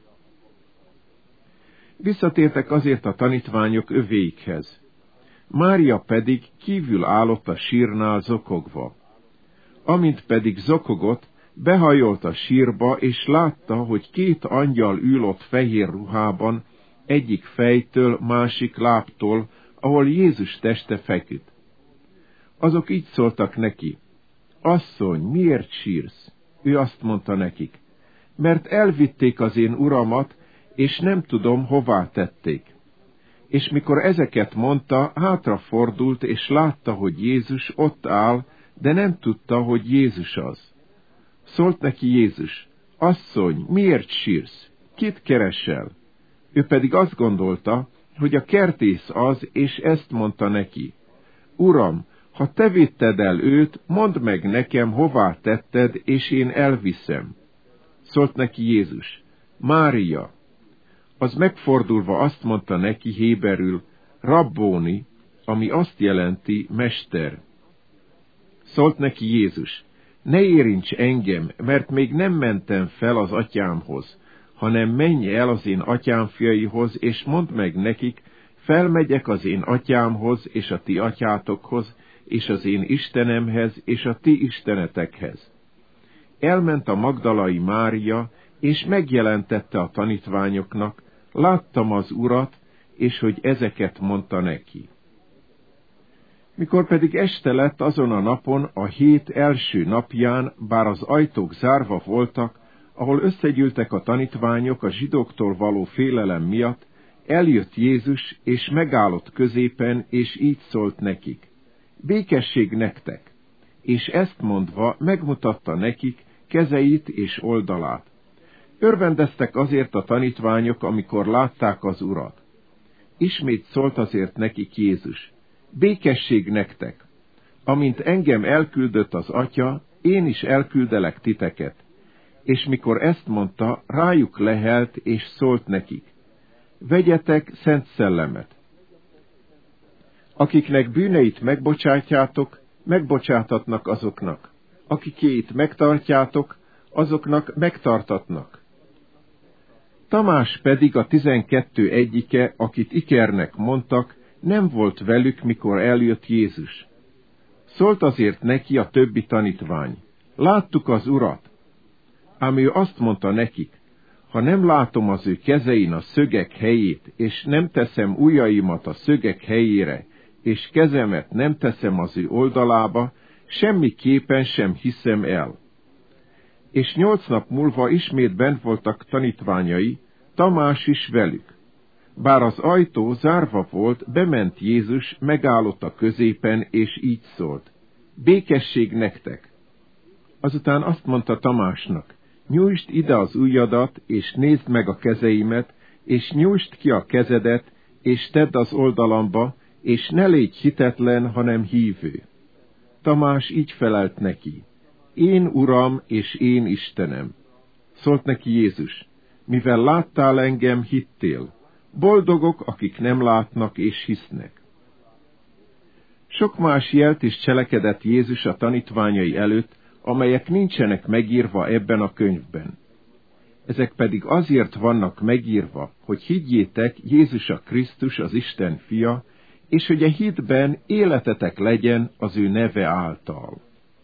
Visszatértek azért a tanítványok övéikhez. Mária pedig kívül állott a sírnál zokogva. Amint pedig zokogott, behajolt a sírba, és látta, hogy két angyal ül ott fehér ruhában, egyik fejtől, másik lábtól, ahol Jézus teste feküdt. Azok így szóltak neki: asszony, miért sírsz? Ő azt mondta nekik: mert elvitték az én uramat, és nem tudom, hová tették. És mikor ezeket mondta, hátrafordult, és látta, hogy Jézus ott áll, de nem tudta, hogy Jézus az. Szólt neki Jézus: asszony, miért sírsz? Kit keresel? Ő pedig azt gondolta, hogy a kertész az, és ezt mondta neki: Uram, ha te vitted el őt, mondd meg nekem, hová tetted, és én elviszem. Szólt neki Jézus: Mária. Az megfordulva azt mondta neki héberül: Rabbóni, ami azt jelenti mester. Szólt neki Jézus: ne érints engem, mert még nem mentem fel az atyámhoz, hanem menj el az én atyám fiaihoz, és mondd meg nekik, felmegyek az én atyámhoz, és a ti atyátokhoz, és az én Istenemhez, és a ti istenetekhez. Elment a Magdalai Mária, és megjelentette a tanítványoknak: láttam az Urat, és hogy ezeket mondta neki. Mikor pedig este lett azon a napon, a hét első napján, bár az ajtók zárva voltak, ahol összegyűltek a tanítványok a zsidóktól való félelem miatt, eljött Jézus, és megállott középen, és így szólt nekik: békesség nektek! És ezt mondva megmutatta nekik kezeit és oldalát. Örvendeztek azért a tanítványok, amikor látták az Urat. Ismét szólt azért nekik Jézus: békesség nektek! Amint engem elküldött az Atya, én is elküldelek titeket. És mikor ezt mondta, rájuk lehelt, és szólt nekik: vegyetek Szent Szellemet. Akiknek bűneit megbocsátjátok, megbocsátatnak azoknak. akikét megtartjátok, azoknak megtartatnak. Tamás pedig a tizenkettő egyike, akit Ikernek mondtak, nem volt velük, mikor eljött Jézus. Szólt azért neki a többi tanítvány: láttuk az Urat. Ám ő azt mondta nekik: ha nem látom az ő kezein a szögek helyét, és nem teszem ujjaimat a szögek helyére, és kezemet nem teszem az ő oldalába, semmiképpen sem hiszem el. És nyolc nap múlva ismét bent voltak tanítványai, Tamás is velük. Bár az ajtó zárva volt, bement Jézus, megállott a középen, és így szólt: békesség nektek! Azután azt mondta Tamásnak: nyújtsd ide az ujjadat, és nézd meg a kezeimet, és nyújtsd ki a kezedet, és tedd az oldalamba, és ne légy hitetlen, hanem hívő. Tamás így felelt neki: én Uram, és én Istenem. Szólt neki Jézus: mivel láttál engem, hittél. Boldogok, akik nem látnak és hisznek. Sok más jelt is cselekedett Jézus a tanítványai előtt, amelyek nincsenek megírva ebben a könyvben. Ezek pedig azért vannak megírva, hogy higgyétek, Jézus a Krisztus, az Isten fia, és hogy a hitben életetek legyen az ő neve által.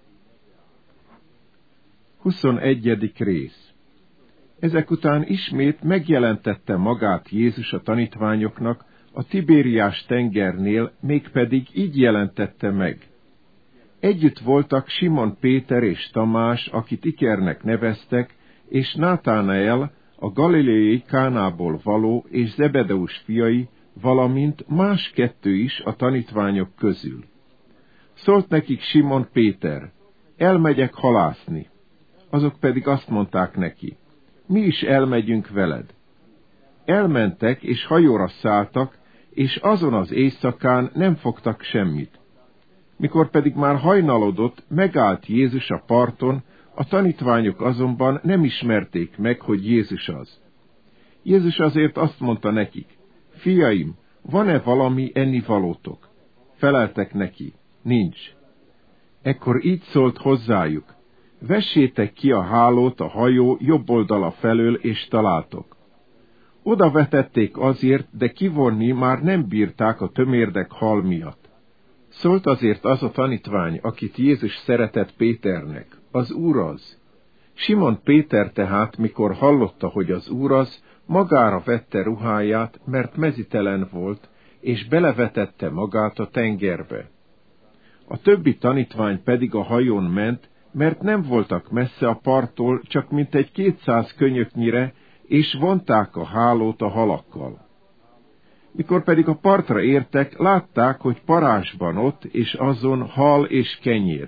huszonegyedik rész. Ezek után ismét megjelentette magát Jézus a tanítványoknak a Tibériás tengernél, mégpedig így jelentette meg. Együtt voltak Simon Péter és Tamás, akit Ikernek neveztek, és Nátánael, a galileai Kánából való, és Zebedeus fiai, valamint más kettő is a tanítványok közül. Szólt nekik Simon Péter: elmegyek halászni. Azok pedig azt mondták neki: mi is elmegyünk veled. Elmentek, és hajóra szálltak, és azon az éjszakán nem fogtak semmit. Mikor pedig már hajnalodott, megállt Jézus a parton, a tanítványok azonban nem ismerték meg, hogy Jézus az. Jézus azért azt mondta nekik: fiaim, van-e valami ennivalótok? Feleltek neki: nincs. Ekkor így szólt hozzájuk: vessétek ki a hálót a hajó jobb oldala felől, és találtok. Oda vetették azért, de kivonni már nem bírták a tömérdek hal miatt. Szólt azért az a tanítvány, akit Jézus szeretett Péternek: az Úr az. Simon Péter tehát, mikor hallotta, hogy az Úr az, magára vette ruháját, mert mezitelen volt, és belevetette magát a tengerbe. A többi tanítvány pedig a hajón ment, mert nem voltak messze a parttól, csak mintegy kétszáz könyöknyire, és vonták a hálót a halakkal. Mikor pedig a partra értek, látták, hogy parázs van ott, és azon hal és kenyér.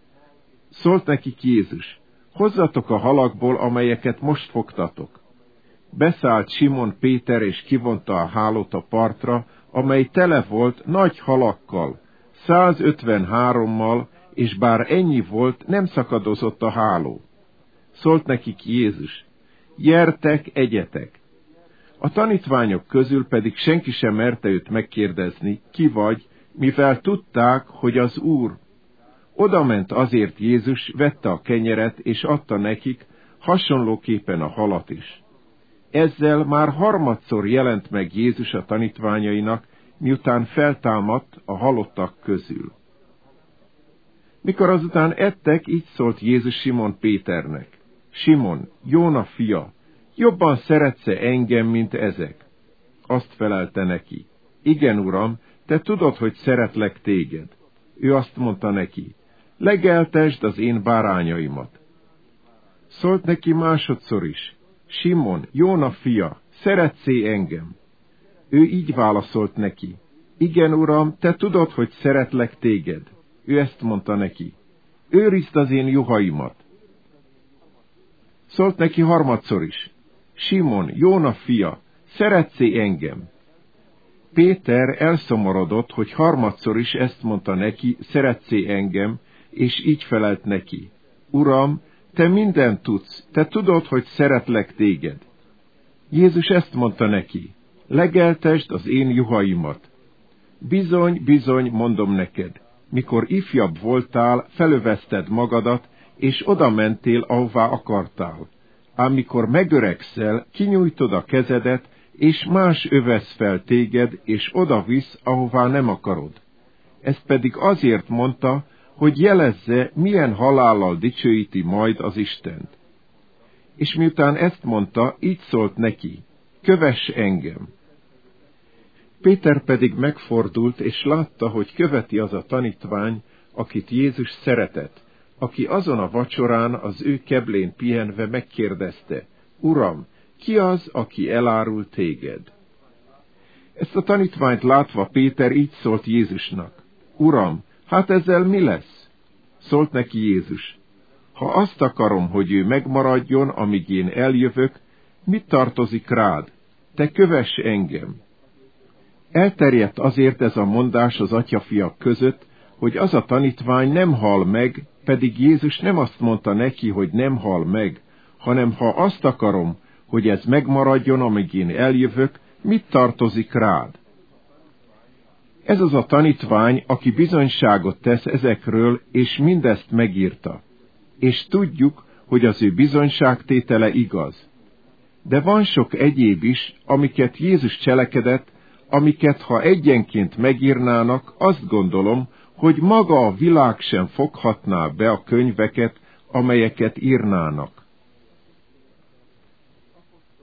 Szólt nekik Jézus: hozzatok a halakból, amelyeket most fogtatok. Beszállt Simon Péter, és kivonta a hálót a partra, amely tele volt nagy halakkal, százötvenhárommal, és bár ennyi volt, nem szakadozott a háló. Szólt nekik Jézus: gyertek, egyetek! A tanítványok közül pedig senki sem merte őt megkérdezni: ki vagy, mivel tudták, hogy az Úr. Odament azért Jézus, vette a kenyeret, és adta nekik, hasonlóképpen a halat is. Ezzel már harmadszor jelent meg Jézus a tanítványainak, miután feltámadt a halottak közül. Mikor azután ettek, így szólt Jézus Simon Péternek: Simon, Jóna fia, jobban szeretsz-e engem, mint ezek? Azt felelte neki: igen, Uram, te tudod, hogy szeretlek téged. Ő azt mondta neki: legeltesd az én bárányaimat. Szólt neki másodszor is: Simon, Jóna fia, szeretsz-e engem? Ő így válaszolt neki: igen, Uram, te tudod, hogy szeretlek téged. Ő ezt mondta neki: őrizd az én juhaimat. Szólt neki harmadszor is: Simon, Jóna fia, szeretsz-e engem? Péter elszomorodott, hogy harmadszor is ezt mondta neki: szeretsz-e engem, és így felelt neki: Uram, te mindent tudsz, te tudod, hogy szeretlek téged. Jézus ezt mondta neki: legeltesd az én juhaimat. Bizony, bizony, mondom neked, mikor ifjabb voltál, felövezted magadat, és oda mentél, ahová akartál. Ám mikor megöregszel, kinyújtod a kezedet, és más övesz fel téged, és oda visz, ahová nem akarod. Ezt pedig azért mondta, hogy jelezze, milyen halállal dicsőíti majd az Istent. És miután ezt mondta, így szólt neki: kövess engem. Péter pedig megfordult, és látta, hogy követi az a tanítvány, akit Jézus szeretett, aki azon a vacsorán az ő keblén pihenve megkérdezte: Uram, ki az, aki elárul téged? Ezt a tanítványt látva Péter így szólt Jézusnak: Uram, hát ezzel mi lesz? Szólt neki Jézus: ha azt akarom, hogy ő megmaradjon, amíg én eljövök, mit tartozik rád? Te kövess engem. Elterjedt azért ez a mondás az atyafiak között, hogy az a tanítvány nem hal meg, pedig Jézus nem azt mondta neki, hogy nem hal meg, hanem ha azt akarom, hogy ez megmaradjon, amíg én eljövök, mit tartozik rád? Ez az a tanítvány, aki bizonyságot tesz ezekről, és mindezt megírta. És tudjuk, hogy az ő bizonyságtétele igaz. De van sok egyéb is, amiket Jézus cselekedett, amiket ha egyenként megírnának, azt gondolom, hogy maga a világ sem foghatná be a könyveket, amelyeket írnának.